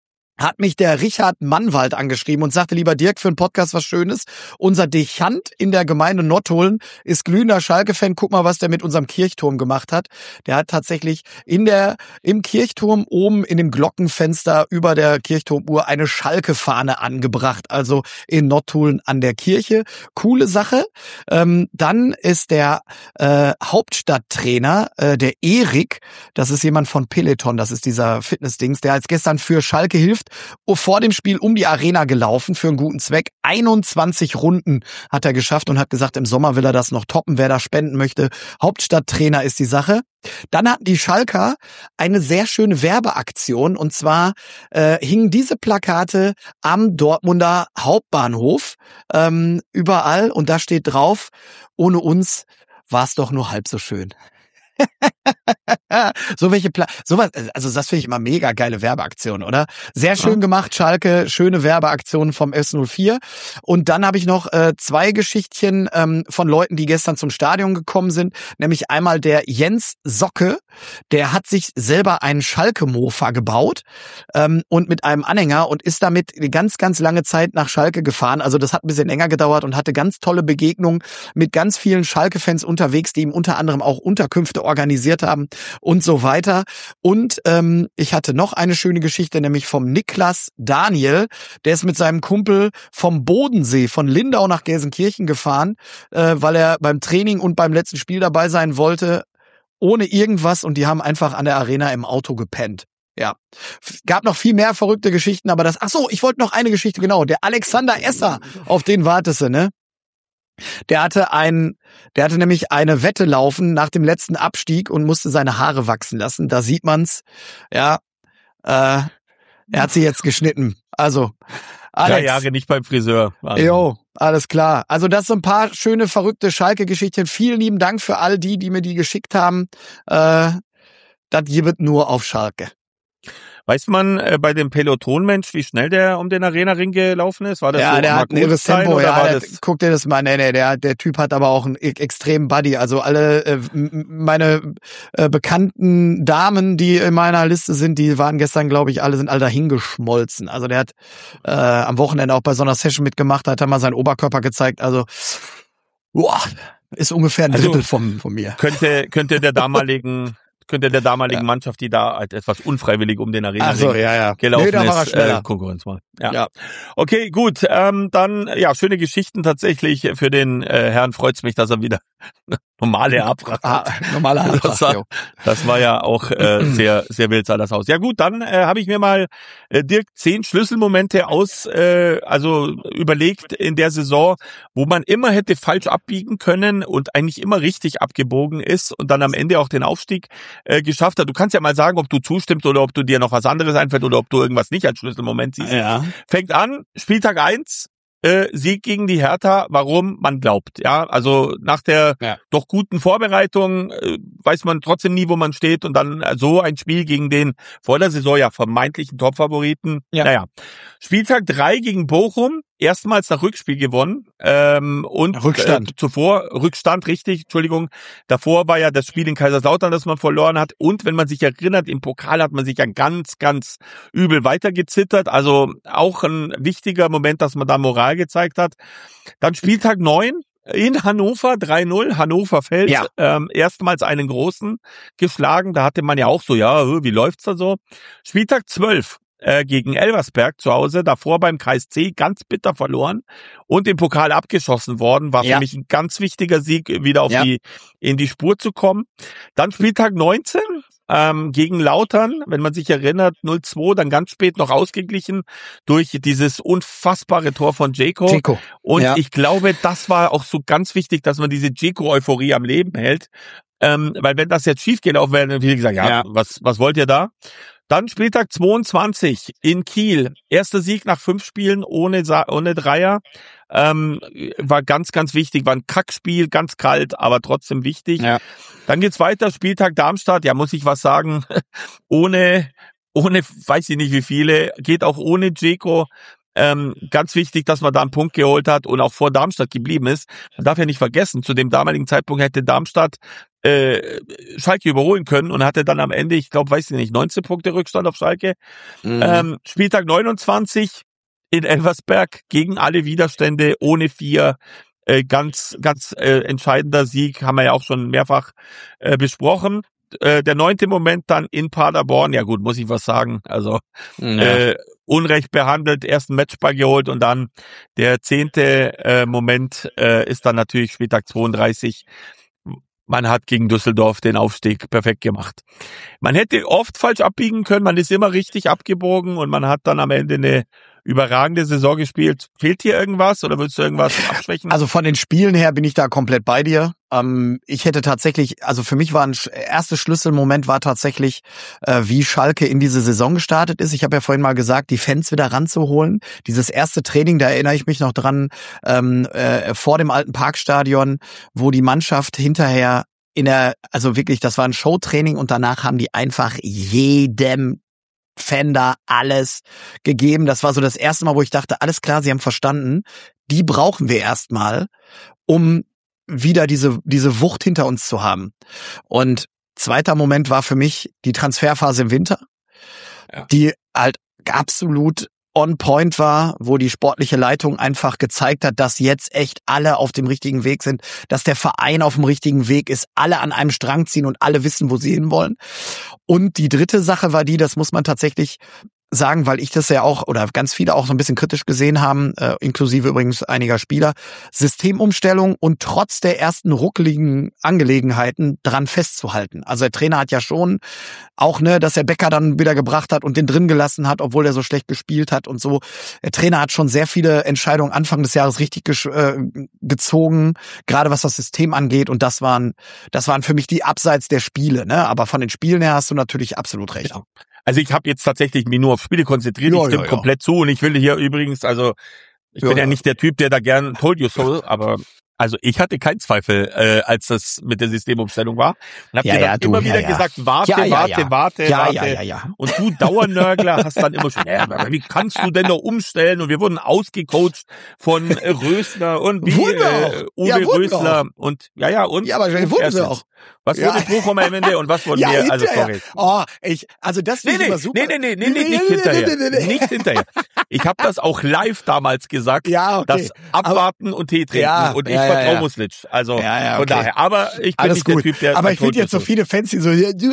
hat mich der Richard Mannwald angeschrieben und sagte, lieber Dirk, für einen Podcast was Schönes. Unser Dechant in der Gemeinde Nottuln ist glühender Schalke-Fan. Guck mal, was der mit unserem Kirchturm gemacht hat. Der hat tatsächlich in der im Kirchturm oben in dem Glockenfenster über der Kirchturmuhr eine Schalke-Fahne angebracht. Also in Nottuln an der Kirche. Coole Sache. Ähm, dann ist der äh, Hauptstadttrainer, äh, der Erik, das ist jemand von Peloton, das ist dieser Fitnessdings, der als gestern für Schalke hilft, vor dem Spiel um die Arena gelaufen für einen guten Zweck. einundzwanzig Runden hat er geschafft und hat gesagt, im Sommer will er das noch toppen, wer da spenden möchte. Hauptstadttrainer ist die Sache. Dann hatten die Schalker eine sehr schöne Werbeaktion, und zwar äh, hingen diese Plakate am Dortmunder Hauptbahnhof ähm, überall, und da steht drauf, ohne uns war es doch nur halb so schön. so welche Pla- sowas, also das finde ich immer mega geile Werbeaktion, oder? Sehr schön ja. gemacht, Schalke, schöne Werbeaktion vom S null vier. Und dann habe ich noch äh, zwei Geschichtchen ähm, von Leuten, die gestern zum Stadion gekommen sind, nämlich einmal der Jens Socke, der hat sich selber einen Schalke-Mofa gebaut ähm, und mit einem Anhänger und ist damit eine ganz, ganz lange Zeit nach Schalke gefahren. Also das hat ein bisschen länger gedauert und hatte ganz tolle Begegnungen mit ganz vielen Schalke-Fans unterwegs, die ihm unter anderem auch Unterkünfte organisiert haben und so weiter. Und ähm, ich hatte noch eine schöne Geschichte, nämlich vom Niklas Daniel. Der ist mit seinem Kumpel vom Bodensee, von Lindau nach Gelsenkirchen gefahren, äh, weil er beim Training und beim letzten Spiel dabei sein wollte, ohne irgendwas. Und die haben einfach an der Arena im Auto gepennt. Ja. Gab noch viel mehr verrückte Geschichten, aber das, ach so, ich wollte noch eine Geschichte, genau. Der Alexander Esser, auf den wartest du, ne? Der hatte ein, der hatte nämlich eine Wette laufen nach dem letzten Abstieg und musste seine Haare wachsen lassen. Da sieht man's. Ja, äh, er hat sie jetzt geschnitten. Also, Alex. Drei Jahre nicht beim Friseur. Also. Jo, alles klar. Also das sind ein paar schöne, verrückte Schalke-Geschichten. Vielen lieben Dank für all die, die mir die geschickt haben. Äh, das gibt nur auf Schalke. Weiß man äh, bei dem Peloton-Mensch, wie schnell der um den Arena-Ring gelaufen ist? War das ja, so der hat ein irres Tempo. Ja, der, das guck dir das mal. Nee, nee, der, der Typ hat aber auch einen extremen Buddy. Also alle äh, meine äh, bekannten Damen, die in meiner Liste sind, die waren gestern, glaube ich, alle sind alle dahingeschmolzen. Also der hat äh, am Wochenende auch bei so einer Session mitgemacht, hat er mal seinen Oberkörper gezeigt. Also boah, ist ungefähr ein Drittel also, von, von mir. Könnte, könnte der damaligen könnte der damaligen ja. Mannschaft, die da halt etwas unfreiwillig um den Arena so, ja, ja. gelaufen nee, da war er ist, schneller. äh, Konkurrenz mal. Ja. ja. Okay, gut. Ähm, dann, ja, schöne Geschichten tatsächlich. Für den äh, Herrn freut's mich, dass er wieder normale Abracht hat. Ah, normale Abracht, das, war, das war ja auch äh, sehr, sehr wild sah das aus. Ja gut, dann äh, habe ich mir mal, äh, Dirk, zehn Schlüsselmomente aus, äh, also überlegt in der Saison, wo man immer hätte falsch abbiegen können und eigentlich immer richtig abgebogen ist und dann am Ende auch den Aufstieg äh, geschafft hat. Du kannst ja mal sagen, ob du zustimmst oder ob du dir noch was anderes einfällt oder ob du irgendwas nicht als Schlüsselmoment siehst. Ja. Fängt an, Spieltag eins, äh, Sieg gegen die Hertha, warum man glaubt. Ja, also nach der ja. doch guten Vorbereitung äh, weiß man trotzdem nie, wo man steht und dann äh, so ein Spiel gegen den vor der Saison ja vermeintlichen Topfavoriten. Ja. Naja, Spieltag drei gegen Bochum, erstmals nach Rückspiel gewonnen ähm, und Rückstand. Äh, zuvor Rückstand, richtig, Entschuldigung. Davor war ja das Spiel in Kaiserslautern, das man verloren hat und wenn man sich erinnert, im Pokal hat man sich ja ganz, ganz übel weitergezittert. Also auch ein wichtiger Moment, dass man da Moral gezeigt hat. Dann Spieltag neun in Hannover, drei null, Hannover fällt, ja. ähm, erstmals einen Großen geschlagen. Da hatte man ja auch so, ja, wie läuft's da so? Spieltag zwölf. Äh, gegen Elversberg zu Hause, davor beim K S C ganz bitter verloren und im Pokal abgeschossen worden, war für ja. mich ein ganz wichtiger Sieg, wieder auf ja. die in die Spur zu kommen. Dann Spieltag neunzehn ähm, gegen Lautern, wenn man sich erinnert, null zwei, dann ganz spät noch ausgeglichen durch dieses unfassbare Tor von Dzeko. Dzeko. Und ja. ich glaube, das war auch so ganz wichtig, dass man diese Dzeko-Euphorie am Leben hält, ähm, weil wenn das jetzt schief gelaufen wäre, dann hätte ich gesagt, ja, ja. was was wollt ihr da? Dann Spieltag zweiundzwanzig in Kiel. Erster Sieg nach fünf Spielen ohne ohne Dreier. Ähm, war ganz, ganz wichtig. War ein Kackspiel, ganz kalt, aber trotzdem wichtig. Ja. Dann geht's weiter. Spieltag Darmstadt. Ja, muss ich was sagen. ohne, ohne, weiß ich nicht wie viele. Geht auch ohne Dzeko. Ähm, ganz wichtig, dass man da einen Punkt geholt hat und auch vor Darmstadt geblieben ist. Man darf ja nicht vergessen, zu dem damaligen Zeitpunkt hätte Darmstadt äh, Schalke überholen können und hatte dann am Ende, ich glaube, weiß ich nicht, neunzehn Punkte Rückstand auf Schalke. Mhm. Ähm, Spieltag neunundzwanzig in Elversberg gegen alle Widerstände, ohne vier. Äh, ganz, ganz äh, entscheidender Sieg, haben wir ja auch schon mehrfach äh, besprochen. Äh, der neunte Moment dann in Paderborn, ja gut, muss ich was sagen, also ja. äh, Unrecht behandelt, erst einen Matchball geholt und dann der zehnte äh, Moment äh, ist dann natürlich Spieltag zweiunddreißig. Man hat gegen Düsseldorf den Aufstieg perfekt gemacht. Man hätte oft falsch abbiegen können, man ist immer richtig abgebogen und man hat dann am Ende eine überragende Saison gespielt. Fehlt dir irgendwas oder willst du irgendwas abschwächen? Also von den Spielen her bin ich da komplett bei dir. Ähm, ich hätte tatsächlich, also für mich war ein erster Schlüsselmoment war tatsächlich, äh, wie Schalke in diese Saison gestartet ist. Ich habe ja vorhin mal gesagt, die Fans wieder ranzuholen. Dieses erste Training, da erinnere ich mich noch dran, ähm, äh, vor dem alten Parkstadion, wo die Mannschaft hinterher in der, also wirklich, das war ein Showtraining und danach haben die einfach jedem Fan da alles gegeben. Das war so das erste Mal, wo ich dachte, alles klar, sie haben verstanden, die brauchen wir erstmal, um wieder diese diese Wucht hinter uns zu haben. Und zweiter Moment war für mich die Transferphase im Winter, ja. die halt absolut on point war, wo die sportliche Leitung einfach gezeigt hat, dass jetzt echt alle auf dem richtigen Weg sind, dass der Verein auf dem richtigen Weg ist, alle an einem Strang ziehen und alle wissen, wo sie hinwollen. Und die dritte Sache war die, das muss man tatsächlich sagen, weil ich das ja auch oder ganz viele auch so ein bisschen kritisch gesehen haben, äh, inklusive übrigens einiger Spieler, Systemumstellung und trotz der ersten ruckeligen Angelegenheiten dran festzuhalten. Also der Trainer hat ja schon auch, ne, dass er Becker dann wieder gebracht hat und den drin gelassen hat, obwohl er so schlecht gespielt hat und so. Der Trainer hat schon sehr viele Entscheidungen Anfang des Jahres richtig gesch- äh, gezogen, gerade was das System angeht, und das waren das waren für mich die abseits der Spiele, ne, aber von den Spielen her hast du natürlich absolut recht. Ja. Also ich habe jetzt tatsächlich mich nur auf Spiele konzentriert, Ja, ich stimme ja, ja. komplett zu und ich will hier übrigens, also ich Ja, bin ja, ja. nicht der Typ, der da gern told you so, aber also ich hatte keinen Zweifel, äh, als das mit der Systemumstellung war. Und hab Ja, dir dann ja, du, immer ja, wieder ja. gesagt, warte, Ja, ja, warte, ja. warte, Ja, warte. ja, ja, ja. Und du Dauernörgler hast dann immer schon, ja, aber wie kannst du denn noch umstellen? Und wir wurden ausgecoacht von äh, Rösler und wie Wurden wir äh, auch. Uwe Ja, wurden wir Rösler und ja, ja, und Ja, aber und wurden erst sie jetzt. auch. Was Ja. wurde Bochum am Ende und was wurden Ja, wir? Also hinterher. sorry. Oh, ich, also das Nee, finde ich nee, immer super. nee, nee, nee, nee, nee, nicht hinterher. Nicht hinterher. Ich habe das auch live damals gesagt, Ja, okay. das Abwarten und Tee trinken Ja, und ich ja, ja, vertraue ja. Muslic. Also Ja, ja, von okay. daher. Aber ich bin Alles nicht gut. der Typ, der... Aber der ich finde jetzt so Told viele Fans, die so,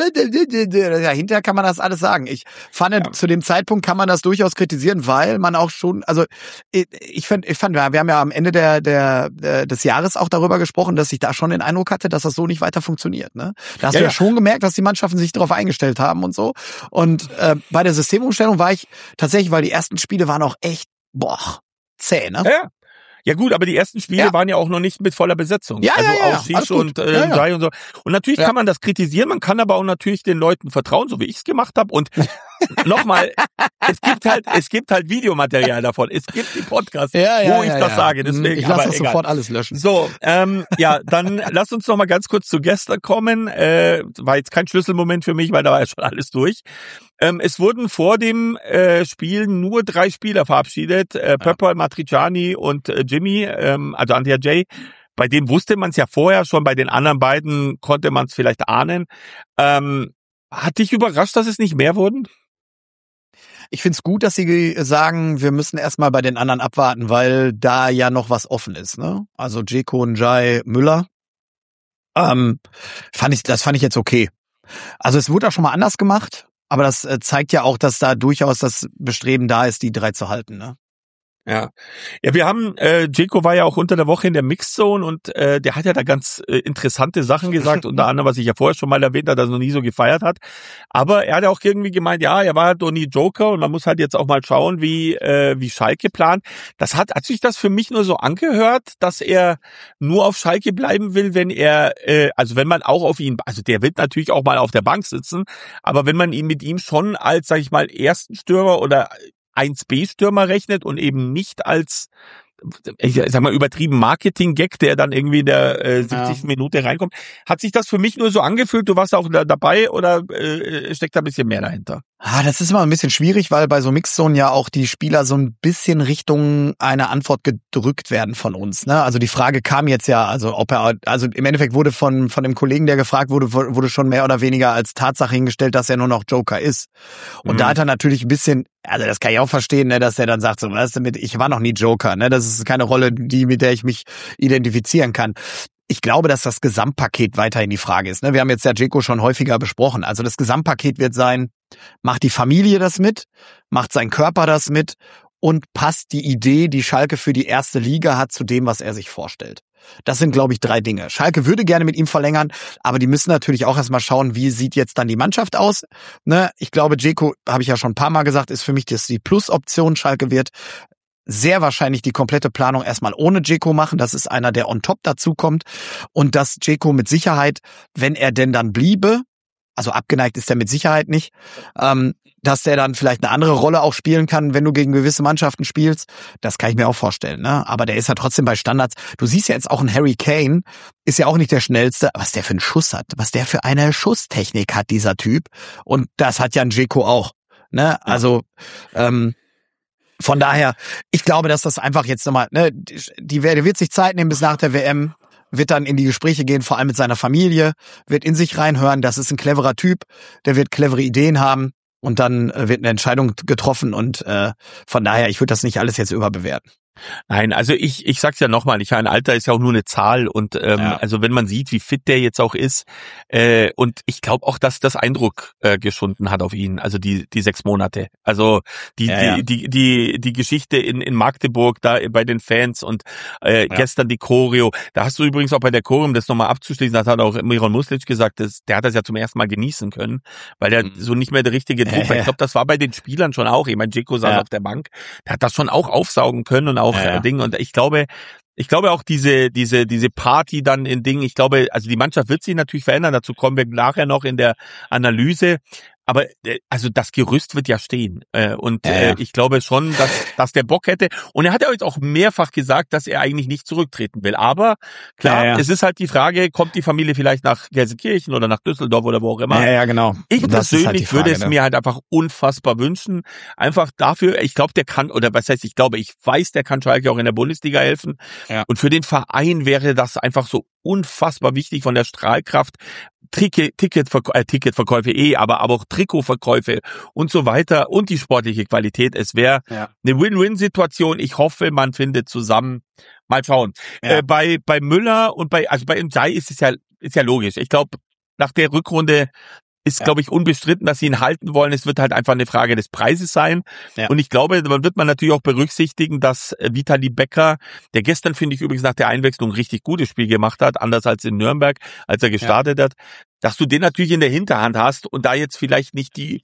ja, hinterher kann man das alles sagen. Ich fand, Ja. zu dem Zeitpunkt kann man das durchaus kritisieren, weil man auch schon, also ich, ich fand, ich fand, wir haben ja am Ende der, der, der des Jahres auch darüber gesprochen, dass ich da schon den Eindruck hatte, dass das so nicht weiter funktioniert. Ne? Da hast Ja, du ja ja. schon gemerkt, dass die Mannschaften sich darauf eingestellt haben und so. Und äh, bei der Systemumstellung war ich tatsächlich, weil die ersten Spiele waren auch echt, boah, zäh, ne? Ja, ja. Ja gut, aber die ersten Spiele Ja. waren ja auch noch nicht mit voller Besetzung. Ja, also ja, ja, ja. auch Schisch Alles gut. und äh, Ja, ja. drei und so. Und natürlich Ja. kann man das kritisieren, man kann aber auch natürlich den Leuten vertrauen, so wie ich es gemacht habe. Und nochmal, es gibt halt, es gibt halt Videomaterial davon. Es gibt die Podcasts, Ja, ja, wo ich ja, das ja. sage. Deswegen, ich lasse aber das egal. sofort alles löschen. So, ähm, ja, dann lass uns noch mal ganz kurz zu gestern kommen. Äh, war jetzt kein Schlüsselmoment für mich, weil da war ja schon alles durch. Ähm, es wurden vor dem äh, Spiel nur drei Spieler verabschiedet. Äh, Pöpper, Matriciani und äh, Jimmy, ähm, also Andrea J. Bei denen wusste man es ja vorher schon, bei den anderen beiden konnte man es vielleicht ahnen. Ähm, hat dich überrascht, dass es nicht mehr wurden? Ich find's gut, dass sie sagen, wir müssen erstmal bei den anderen abwarten, weil da ja noch was offen ist, ne? Also Dzeko, Njai, Müller. Ähm, fand ich, das fand ich jetzt okay. Also es wurde auch schon mal anders gemacht, aber das äh, zeigt ja auch, dass da durchaus das Bestreben da ist, die drei zu halten, ne? Ja, ja, wir haben, äh, Dzeko war ja auch unter der Woche in der Mixzone und äh, der hat ja da ganz äh, interessante Sachen gesagt, unter anderem, was ich ja vorher schon mal erwähnt habe, dass er noch nie so gefeiert hat. Aber er hat auch irgendwie gemeint, ja, er war halt noch nie Joker und man muss halt jetzt auch mal schauen, wie äh, wie Schalke plant. Das hat, hat sich das für mich nur so angehört, dass er nur auf Schalke bleiben will, wenn er, äh, also wenn man auch auf ihn, also der wird natürlich auch mal auf der Bank sitzen, aber wenn man ihn mit ihm schon als, sag ich mal, ersten Stürmer oder eins B-Stürmer rechnet und eben nicht als, ich sag mal, übertrieben Marketing-Gag, der dann irgendwie in der äh, siebzigsten Ja. Minute reinkommt. Hat sich das für mich nur so angefühlt? Du warst auch da dabei oder äh, steckt da ein bisschen mehr dahinter? Ah, das ist immer ein bisschen schwierig, weil bei so Mixzonen ja auch die Spieler so ein bisschen Richtung einer Antwort gedrückt werden von uns, ne? Also die Frage kam jetzt ja, also ob er, also im Endeffekt wurde von von dem Kollegen, der gefragt wurde, wurde schon mehr oder weniger als Tatsache hingestellt, dass er nur noch Joker ist. Und Mhm. da hat er natürlich ein bisschen, also das kann ich auch verstehen, ne, dass er dann sagt, so, was ist damit, ich war noch nie Joker, ne? Das ist keine Rolle, die mit der ich mich identifizieren kann. Ich glaube, dass das Gesamtpaket weiterhin die Frage ist. Ne? Wir haben jetzt ja Dzeko schon häufiger besprochen. Also das Gesamtpaket wird sein, macht die Familie das mit, macht sein Körper das mit und passt die Idee, die Schalke für die erste Liga hat, zu dem, was er sich vorstellt. Das sind, glaube ich, drei Dinge. Schalke würde gerne mit ihm verlängern, aber die müssen natürlich auch erstmal schauen, wie sieht jetzt dann die Mannschaft aus. Ne? Ich glaube, Dzeko, habe ich ja schon ein paar Mal gesagt, ist für mich das die Plus-Option. Schalke wird sehr wahrscheinlich die komplette Planung erstmal ohne Dzeko machen. Das ist einer, der on top dazu kommt. Und dass Dzeko mit Sicherheit, wenn er denn dann bliebe, also abgeneigt ist er mit Sicherheit nicht, ähm, dass der dann vielleicht eine andere Rolle auch spielen kann, wenn du gegen gewisse Mannschaften spielst. Das kann ich mir auch vorstellen, ne? Aber der ist ja trotzdem bei Standards. Du siehst ja jetzt auch einen Harry Kane, ist ja auch nicht der schnellste, was der für einen Schuss hat, was der für eine Schusstechnik hat, dieser Typ. Und das hat ja ein Dzeko auch, ne? Also, ähm, von daher, ich glaube, dass das einfach jetzt nochmal, ne, die, die wird sich Zeit nehmen bis nach der W M, wird dann in die Gespräche gehen, vor allem mit seiner Familie, wird in sich reinhören, das ist ein cleverer Typ, der wird clevere Ideen haben und dann wird eine Entscheidung getroffen und äh, von daher, ich würde das nicht alles jetzt überbewerten. Nein, also ich ich sag's ja nochmal, ich ein Alter ist ja auch nur eine Zahl und ähm, Ja. also wenn man sieht, wie fit der jetzt auch ist äh, und ich glaube auch, dass das Eindruck äh, geschunden hat auf ihn, also die die sechs Monate. Also die Ja, ja. die die die die Geschichte in in Magdeburg da bei den Fans und äh, Ja. gestern die Choreo. Da hast du übrigens auch bei der Choreo, um das nochmal abzuschließen, das hat auch Miron Muslic gesagt, dass, der hat das ja zum ersten Mal genießen können, weil der Mhm. so nicht mehr der richtige Druck war. Ich glaube, das war bei den Spielern schon auch. Ich meine, Dzeko saß Ja. auf der Bank, der hat das schon auch aufsaugen können und auch Ja, ja. äh, Ding. Und ich glaube, ich glaube auch diese diese diese Party dann in Dingen. Ich glaube, also die Mannschaft wird sich natürlich verändern. Dazu kommen wir nachher noch in der Analyse. Aber äh, also das Gerüst wird ja stehen äh, und Ja, ja. äh, ich glaube schon, dass dass der Bock hätte. Und er hat ja jetzt auch mehrfach gesagt, dass er eigentlich nicht zurücktreten will. Aber klar, Ja, ja. es ist halt die Frage: Kommt die Familie vielleicht nach Gelsenkirchen oder nach Düsseldorf oder wo auch immer? Ja, ja, genau. Ich Das ist persönlich halt die Frage, würde es ne? mir halt einfach unfassbar wünschen. Einfach dafür, ich glaube, der kann, oder was heißt, ich glaube, ich weiß, der kann Schalke auch in der Bundesliga helfen. Ja. Und für den Verein wäre das einfach so unfassbar wichtig von der Strahlkraft. Ticket, Ticketverkäufe, äh, Ticketverkäufe eh, aber, aber auch Trikotverkäufe und so weiter und die sportliche Qualität. Es wäre Ja. eine Win-Win-Situation. Ich hoffe, man findet zusammen. Mal schauen. Ja. Äh, bei bei Müller und bei also bei Ndiaye ist es ja ist ja logisch. Ich glaube, nach der Rückrunde ist, Ja. glaube ich, unbestritten, dass sie ihn halten wollen. Es wird halt einfach eine Frage des Preises sein. Ja. Und ich glaube, man wird man natürlich auch berücksichtigen, dass äh, Vitali Becker, der gestern, finde ich übrigens nach der Einwechslung ein richtig gutes Spiel gemacht hat, anders als in Nürnberg, als er gestartet hat, dass du den natürlich in der Hinterhand hast und da jetzt vielleicht nicht die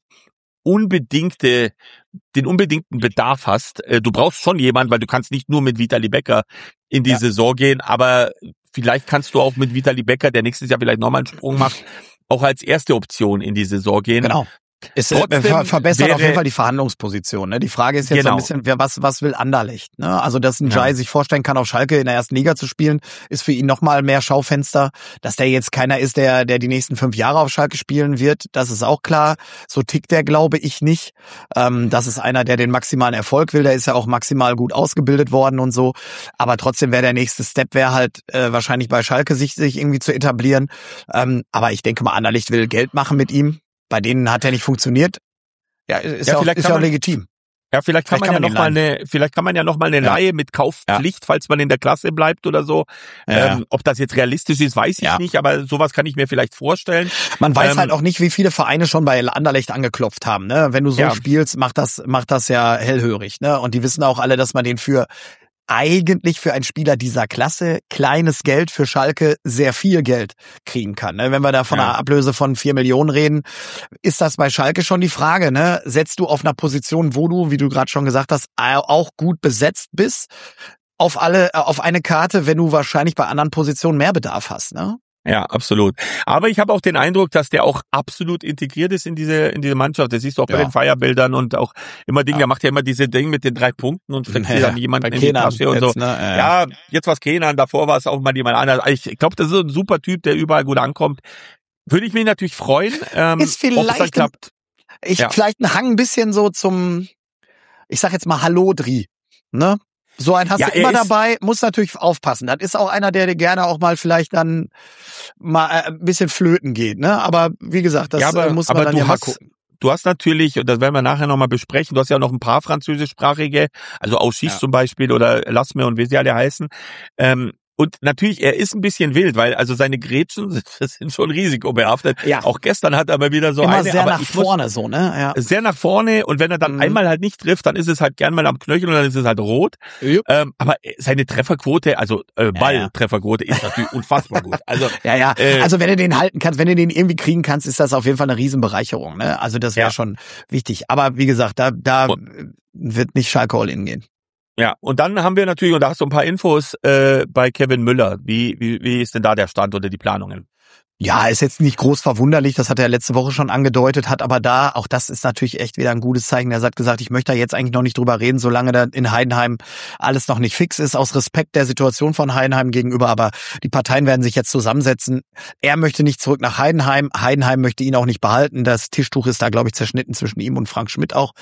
unbedingte, den unbedingten Bedarf hast. Äh, Du brauchst schon jemanden, weil du kannst nicht nur mit Vitali Becker in die Ja. Saison gehen, aber vielleicht kannst du auch mit Vitali Becker, der nächstes Jahr vielleicht nochmal einen Sprung macht, auch als erste Option in die Saison gehen. Genau. Es Trotzdem ver verbessert wäre- auf jeden Fall die Verhandlungsposition. Ne? Die Frage ist jetzt so Genau. ein bisschen, wer was was will Anderlecht? Ne? Also, dass ein Ja. Jai sich vorstellen kann, auf Schalke in der ersten Liga zu spielen, ist für ihn nochmal mehr Schaufenster. Dass der jetzt keiner ist, der der die nächsten fünf Jahre auf Schalke spielen wird, das ist auch klar. So tickt der, glaube ich, nicht. Ähm, das ist einer, der den maximalen Erfolg will. Der ist ja auch maximal gut ausgebildet worden und so. Aber trotzdem wäre der nächste Step, wäre halt äh, wahrscheinlich bei Schalke sich sich irgendwie zu etablieren. Ähm, aber ich denke mal, Anderlecht will Geld machen mit ihm. Bei denen hat er nicht funktioniert. Ja, ist Ja, ja, auch, vielleicht ist kann ja auch man- legitim. Ja, vielleicht kann Vielleicht man kann ja man noch ihn mal eine, vielleicht kann man ja noch mal eine Ja. Leihe mit Kaufpflicht, falls man in der Klasse bleibt oder so. Ja. Ähm, ob das jetzt realistisch ist, weiß ich Ja. nicht, aber sowas kann ich mir vielleicht vorstellen. Man weiß Ähm, halt auch nicht, wie viele Vereine schon bei Anderlecht angeklopft haben. Ne? Wenn du so Ja. spielst, macht das, macht das ja hellhörig. Ne? Und die wissen auch alle, dass man den für eigentlich für einen Spieler dieser Klasse kleines Geld, für Schalke sehr viel Geld kriegen kann. Ne? Wenn wir da von Ja. einer Ablöse von vier Millionen reden, ist das bei Schalke schon die Frage. Ne? Setzt du auf einer Position, wo du, wie du gerade schon gesagt hast, auch gut besetzt bist, auf alle, auf eine Karte, wenn du wahrscheinlich bei anderen Positionen mehr Bedarf hast. Ne? Ja, absolut. Aber ich habe auch den Eindruck, dass der auch absolut integriert ist in diese in diese Mannschaft. Das siehst du auch bei Ja. den Feierbildern und auch immer Dinge. Ja. Der macht ja immer diese Dinge mit den drei Punkten und steckt sie Ja, dann jemanden bei in die Kenan Tasche und so. jetzt, ne? Ja, Ja, jetzt was Kenan, davor war es auch mal jemand anders. Ich glaube, das ist so ein super Typ, der überall gut ankommt. Würde ich mich natürlich freuen, ähm, Ist vielleicht ob es dann ein- klappt. Ich Ja. vielleicht ein Hang ein bisschen so zum, ich sag jetzt mal Hallodri, ne? So einen hast Ja, du er immer ist- dabei, muss natürlich aufpassen. Das ist auch einer, der dir gerne auch mal vielleicht dann mal äh, ein bisschen flöten geht, ne? Aber wie gesagt, das Ja, aber- äh, muss man aber dann du ja mal hast- gucken. Du hast natürlich, und das werden wir nachher nochmal besprechen, du hast ja auch noch ein paar französischsprachige, also Auschich Ja. zum Beispiel oder Lassme und wie sie alle heißen. Ähm, und natürlich, er ist ein bisschen wild, weil also seine Grätschen sind, das sind schon risikobehaftet. Ja. Auch gestern hat er mal wieder so Immer eine, sehr aber nach ich muss, vorne so, ne? Ja. sehr nach vorne und wenn er dann Mhm. einmal halt nicht trifft, dann ist es halt gern mal am Knöchel und dann ist es halt rot. Jupp. Ähm, aber seine Trefferquote, also äh, Balltrefferquote ist natürlich unfassbar gut. Also Ja, ja. Äh, also wenn du den halten kannst, wenn du den irgendwie kriegen kannst, ist das auf jeden Fall eine Riesenbereicherung, ne? Also das wäre Ja. schon wichtig. Aber wie gesagt, da, da Und- wird nicht Schalke All-In gehen. Ja, und dann haben wir natürlich, und da hast du ein paar Infos äh, bei Kevin Müller. Wie, wie, wie ist denn da der Stand oder die Planungen? Ja, ist jetzt nicht groß verwunderlich, das hat er letzte Woche schon angedeutet, hat aber da, auch das ist natürlich echt wieder ein gutes Zeichen, er hat gesagt, ich möchte da jetzt eigentlich noch nicht drüber reden, solange da in Heidenheim alles noch nicht fix ist, aus Respekt der Situation von Heidenheim gegenüber, aber die Parteien werden sich jetzt zusammensetzen. Er möchte nicht zurück nach Heidenheim, Heidenheim möchte ihn auch nicht behalten, das Tischtuch ist da, glaube ich, zerschnitten zwischen ihm und Frank Schmidt auch,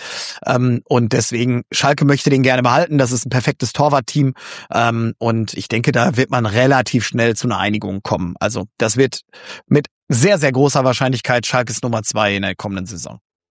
und deswegen, Schalke möchte den gerne behalten, das ist ein perfektes Torwartteam, und ich denke, da wird man relativ schnell zu einer Einigung kommen, also das wird mit sehr, sehr großer Wahrscheinlichkeit Schalkes Nummer zwei in der kommenden Saison.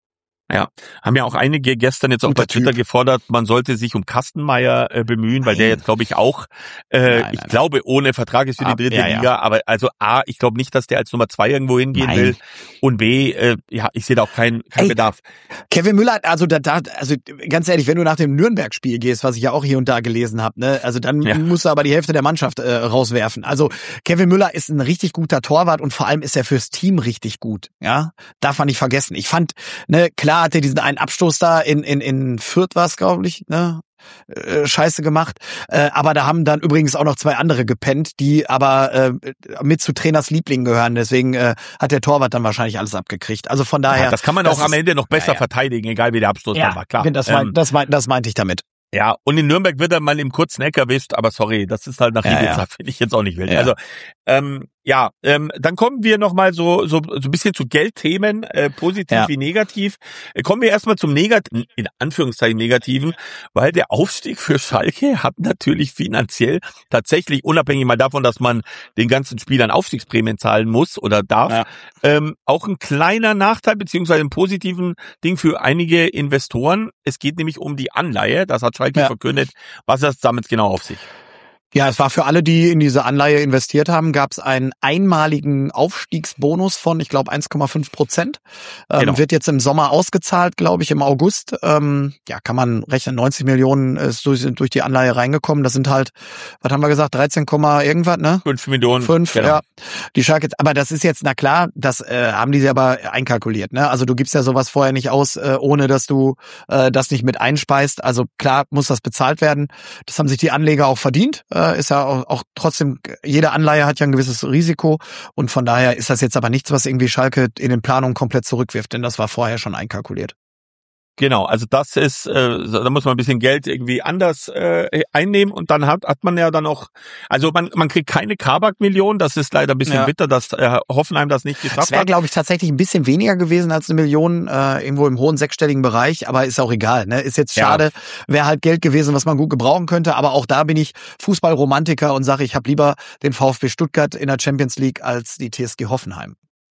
Ja, haben ja auch einige gestern jetzt auch Guter bei Twitter Typ. gefordert, man sollte sich um Kastenmeier äh, bemühen, weil Nein. der jetzt, glaube ich, auch, äh, Nein, ich nein, glaube, ohne Vertrag ist für die Ab- dritte ja, ja. Liga, aber also A, ich glaube nicht, dass der als Nummer zwei irgendwo hingehen Nein. will und B, äh, ja, ich sehe da auch keinen keinen Ey, Bedarf. Kevin Müller, also da, da, also ganz ehrlich, wenn du nach dem Nürnberg-Spiel gehst, was ich ja auch hier und da gelesen habe, ne, also dann Ja. musst du aber die Hälfte der Mannschaft äh, rauswerfen. Also Kevin Müller ist ein richtig guter Torwart und vor allem ist er fürs Team richtig gut. Ja, darf man nicht vergessen. Ich fand, ne, klar hat er diesen einen Abstoß da in in in Fürth, war's, glaube ich, ne? Äh, Scheiße gemacht, äh, aber da haben dann übrigens auch noch zwei andere gepennt, die aber äh, mit zu Trainers Lieblingen gehören, deswegen äh, hat der Torwart dann wahrscheinlich alles abgekriegt. Also von daher, Ja, das kann man auch am ist- Ende noch besser ja, ja. verteidigen, egal wie der Abstoß Ja, dann war, klar. das, mein, Ähm, das, mein, das meinte ich damit. Ja, und in Nürnberg wird er mal im kurzen Eck erwischt, aber sorry, das ist halt nach Ja, Ibiza, ja. finde ich jetzt auch nicht wild. Ja. Also, ähm, ja, ähm, dann kommen wir nochmal so, so, so ein bisschen zu Geldthemen, äh, positiv Ja. wie negativ. Äh, kommen wir erstmal zum Negativen, in Anführungszeichen Negativen, weil der Aufstieg für Schalke hat natürlich finanziell tatsächlich, unabhängig mal davon, dass man den ganzen Spielern Aufstiegsprämien zahlen muss oder darf, Ja. ähm, auch ein kleiner Nachteil, beziehungsweise ein positiven Ding für einige Investoren. Es geht nämlich um die Anleihe, das hat Schalke Ja. verkündet. Was hat es damit genau auf sich? Ja, es war für alle, die in diese Anleihe investiert haben, gab es einen einmaligen Aufstiegsbonus von, ich glaube, eins Komma fünf Prozent. Ähm, Genau. Wird jetzt im Sommer ausgezahlt, glaube ich, im August. Ähm, ja, kann man rechnen, neunzig Millionen ist durch, sind durch die Anleihe reingekommen. Das sind halt, was haben wir gesagt, dreizehn, irgendwas, ne? Fünf Millionen. Fünf, genau. ja. Die Schalke, aber das ist jetzt, na klar, das äh, haben die sie aber einkalkuliert, ne? Also du gibst ja sowas vorher nicht aus, äh, ohne dass du äh, das nicht mit einspeist. Also klar muss das bezahlt werden. Das haben sich die Anleger auch verdient. Äh, ist ja auch, auch trotzdem, jede Anleihe hat ja ein gewisses Risiko und von daher ist das jetzt aber nichts, was irgendwie Schalke in den Planungen komplett zurückwirft, denn das war vorher schon einkalkuliert. Genau, also das ist, äh, da muss man ein bisschen Geld irgendwie anders äh, einnehmen und dann hat hat man ja dann auch, also man man kriegt keine Kabak-Million, das ist leider ein bisschen Ja. bitter, dass äh, Hoffenheim das nicht Das geschafft wäre, hat. glaube ich, tatsächlich ein bisschen weniger gewesen als eine Million, äh, irgendwo im hohen sechsstelligen Bereich, aber ist auch egal. Ne? Ist jetzt Ja. schade, wäre halt Geld gewesen, was man gut gebrauchen könnte, aber auch da bin ich Fußballromantiker und sage, ich habe lieber den VfB Stuttgart in der Champions League als die T S G Hoffenheim.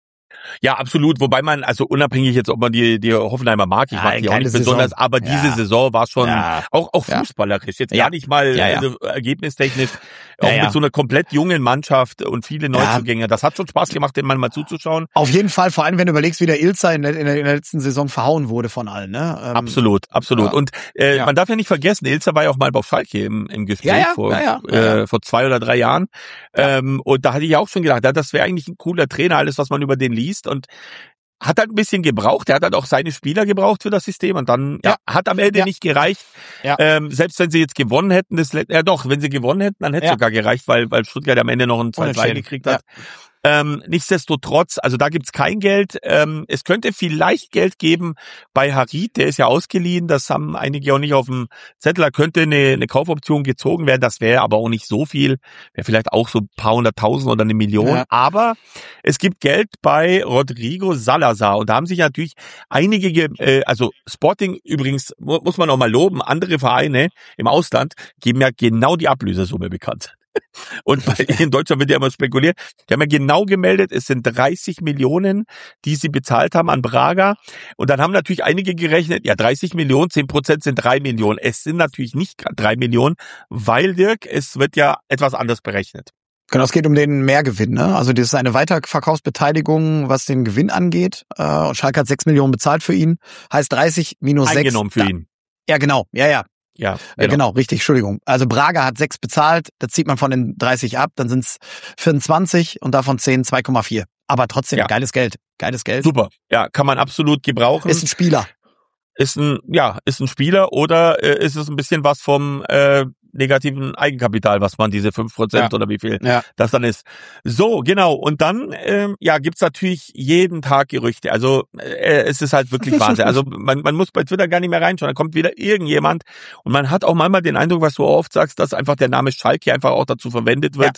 Ja, absolut, wobei man, also unabhängig jetzt, ob man die die Hoffenheimer mag, ich Ja, mag die auch geile nicht besonders, Saison. aber diese Ja. Saison war schon Ja. auch auch Ja. fußballerisch, jetzt Ja. gar nicht mal Ja, ja. Also, ergebnistechnisch, Ja, auch ja. mit so einer komplett jungen Mannschaft und viele Neuzugänge. Das hat schon Spaß gemacht, den mal mal zuzuschauen. Auf jeden Fall, vor allem wenn du überlegst, wie der Ilzer in der, in der, in der letzten Saison verhauen wurde von allen. Ne? Ähm, Absolut, absolut. ja. Und äh, Ja. man darf ja nicht vergessen, Ilzer war ja auch mal bei Schalke im, im Gespräch Ja, ja, vor, ja, ja, ja, äh, vor zwei oder drei Jahren. Ähm, und da hatte ich auch schon gedacht, ja, das wäre eigentlich ein cooler Trainer, alles, was man über den liest. Und hat halt ein bisschen gebraucht. Er hat halt auch seine Spieler gebraucht für das System und dann ja, hat am Ende Ja. nicht gereicht. Ja. Ähm, selbst wenn sie jetzt gewonnen hätten, das, ja doch, wenn sie gewonnen hätten, dann hätte es Ja. sogar gereicht, weil, weil Stuttgart am Ende noch ein zwei zwei Unentschieden. gekriegt hat. Ähm, nichtsdestotrotz, also da gibt's kein Geld. Ähm, es könnte vielleicht Geld geben bei Harit, der ist ja ausgeliehen, das haben einige auch nicht auf dem Zettel. Da könnte eine, eine Kaufoption gezogen werden, das wäre aber auch nicht so viel, wäre vielleicht auch so ein paar hunderttausend oder eine Million. Ja. Aber es gibt Geld bei Rodrigo Salazar und da haben sich natürlich einige, ge- äh, also Sporting übrigens, mu- muss man auch mal loben, andere Vereine im Ausland geben ja genau die Ablösesumme bekannt. Und bei, in Deutschland wird ja immer spekuliert. Die haben ja genau gemeldet, es sind dreißig Millionen, die sie bezahlt haben an Braga. Und dann haben natürlich einige gerechnet, ja dreißig Millionen, zehn Prozent sind drei Millionen. Es sind natürlich nicht drei Millionen, weil, Dirk, es wird ja etwas anders berechnet. Genau, es geht um den Mehrgewinn. Ne? Also das ist eine Weiterverkaufsbeteiligung, was den Gewinn angeht. Äh, und Schalke hat sechs Millionen bezahlt für ihn. Heißt dreißig minus sechs. Eingenommen für da, ihn. Ja, genau. Ja, ja. Ja, Äh, genau. Genau, richtig, Entschuldigung. Also Braga hat sechs bezahlt, das zieht man von den dreißig ab, dann sind's vierundzwanzig und davon zehn zwei Komma vier. Aber trotzdem, Ja. geiles Geld. Geiles Geld. Super. Ja, kann man absolut gebrauchen. Ist ein Spieler. ist ein, ja, ist ein Spieler oder äh, ist es ein bisschen was vom äh, negativen Eigenkapital, was man diese fünf Prozent Ja. oder wie viel Ja. das dann ist. So, genau. Und dann, ähm, ja, gibt's natürlich jeden Tag Gerüchte. Also äh, es ist halt wirklich Wahnsinn. Also man, man muss bei Twitter gar nicht mehr reinschauen. Da kommt wieder irgendjemand und man hat auch manchmal den Eindruck, was du oft sagst, dass einfach der Name Schalke einfach auch dazu verwendet wird,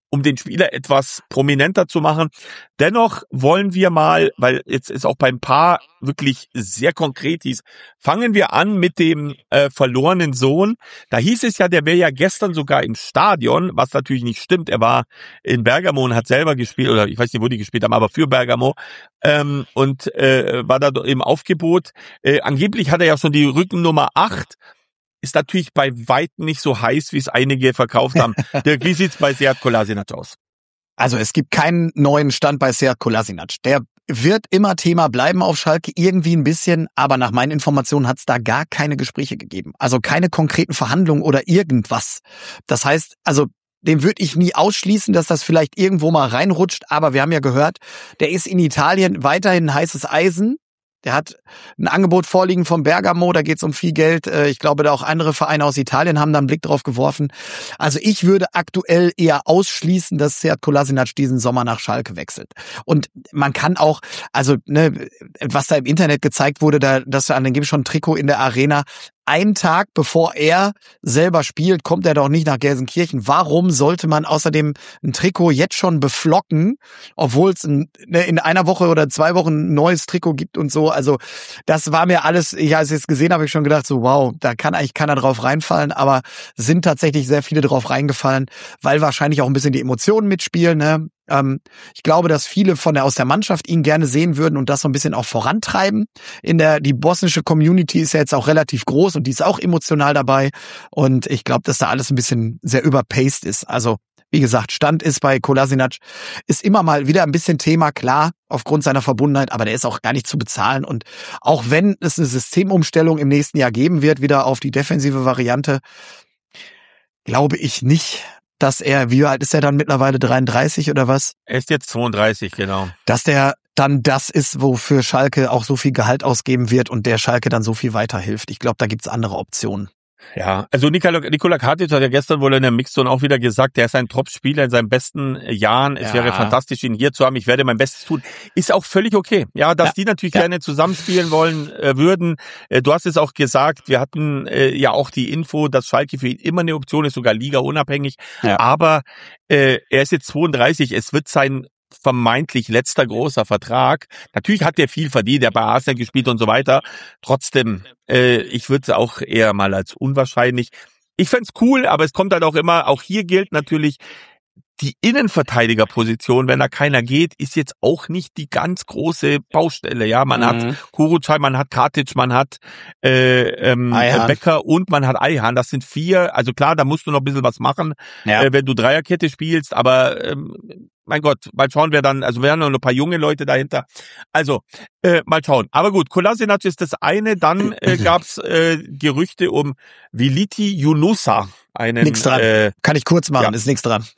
um den Spieler etwas prominenter zu machen. Dennoch wollen wir mal, weil jetzt ist auch beim Paar wirklich sehr konkret hieß, fangen wir an mit dem äh, verlorenen Sohn. Da hieß es ja, der wäre ja gestern sogar im Stadion, was natürlich nicht stimmt. Er war in Bergamo und hat selber gespielt, oder ich weiß nicht, wo die gespielt haben, aber für Bergamo ähm, und äh, war da im Aufgebot. Äh, angeblich hat er ja schon die Rückennummer acht. Ist natürlich bei weitem nicht so heiß, wie es einige verkauft haben. Dirk, wie sieht's bei Sead Kolasinac aus? Also es gibt keinen neuen Stand bei Sead Kolasinac. Der wird immer Thema bleiben auf Schalke, irgendwie ein bisschen, aber nach meinen Informationen hat es da gar keine Gespräche gegeben. Also keine konkreten Verhandlungen oder irgendwas. Das heißt, also den würde ich nie ausschließen, dass das vielleicht irgendwo mal reinrutscht, aber wir haben ja gehört, der ist in Italien weiterhin heißes Eisen. Der hat ein Angebot vorliegen vom Bergamo, da geht es um viel Geld. Ich glaube, da auch andere Vereine aus Italien haben da einen Blick drauf geworfen. Also ich würde aktuell eher ausschließen, dass Sead Kolasinac diesen Sommer nach Schalke wechselt. Und man kann auch, also ne, was da im Internet gezeigt wurde, da, dass da angeblich schon ein Trikot in der Arena. Einen Tag bevor er selber spielt, kommt er doch nicht nach Gelsenkirchen. Warum sollte man außerdem ein Trikot jetzt schon beflocken, obwohl es ein, ne, in einer Woche oder zwei Wochen ein neues Trikot gibt und so? Also das war mir alles, ich als ich es gesehen habe, habe ich schon gedacht, so wow, da kann eigentlich keiner drauf reinfallen, aber sind tatsächlich sehr viele drauf reingefallen, weil wahrscheinlich auch ein bisschen die Emotionen mitspielen, ne? Ähm, ich glaube, dass viele von der aus der Mannschaft ihn gerne sehen würden und das so ein bisschen auch vorantreiben. In der die bosnische Community ist ja jetzt auch relativ groß und die ist auch emotional dabei. Und ich glaube, dass da alles ein bisschen sehr überpaced ist. Also wie gesagt, Stand ist bei Kolasinac ist immer mal wieder ein bisschen Thema, klar, aufgrund seiner Verbundenheit, aber der ist auch gar nicht zu bezahlen. Und auch wenn es eine Systemumstellung im nächsten Jahr geben wird, wieder auf die defensive Variante, glaube ich nicht, dass er, wie alt ist er dann mittlerweile, dreiunddreißig oder was? Er ist jetzt zweiunddreißig, genau. Dass der dann das ist, wofür Schalke auch so viel Gehalt ausgeben wird und der Schalke dann so viel weiterhilft. Ich glaube, da gibt's andere Optionen. Ja, also Nikola, Nikola Katic hat ja gestern wohl in der Mixzone auch wieder gesagt, der ist ein Top-Spieler in seinen besten Jahren. Es ja. wäre fantastisch, ihn hier zu haben. Ich werde mein Bestes tun. Ist auch völlig okay. Ja, dass ja. die natürlich ja. gerne zusammenspielen wollen äh, würden. Äh, du hast es auch gesagt, wir hatten äh, ja auch die Info, dass Schalke für ihn immer eine Option ist, sogar ligaunabhängig. Ja. Aber äh, er ist jetzt zweiunddreißig. Es wird sein vermeintlich letzter großer Vertrag. Natürlich hat er viel verdient, er hat bei Arsenal gespielt und so weiter. Trotzdem, äh, ich würde es auch eher mal als unwahrscheinlich. Ich fänd's cool, aber es kommt halt auch immer, auch hier gilt natürlich, die Innenverteidigerposition, wenn da keiner geht, ist jetzt auch nicht die ganz große Baustelle. Ja, man mhm. hat Kurucay, man hat Katic, man hat äh, ähm, Becker und man hat Ayhan. Das sind vier. Also klar, da musst du noch ein bisschen was machen, ja. äh, wenn du Dreierkette spielst. Aber ähm, mein Gott, mal schauen, wer dann, also wir haben noch ein paar junge Leute dahinter. Also, äh, mal schauen. Aber gut, Kolasinac ist das eine. Dann äh, gab's äh, Gerüchte um Viliti Yunusa. Einen, nichts dran. Äh, Kann ich kurz machen, ja. ist nichts dran.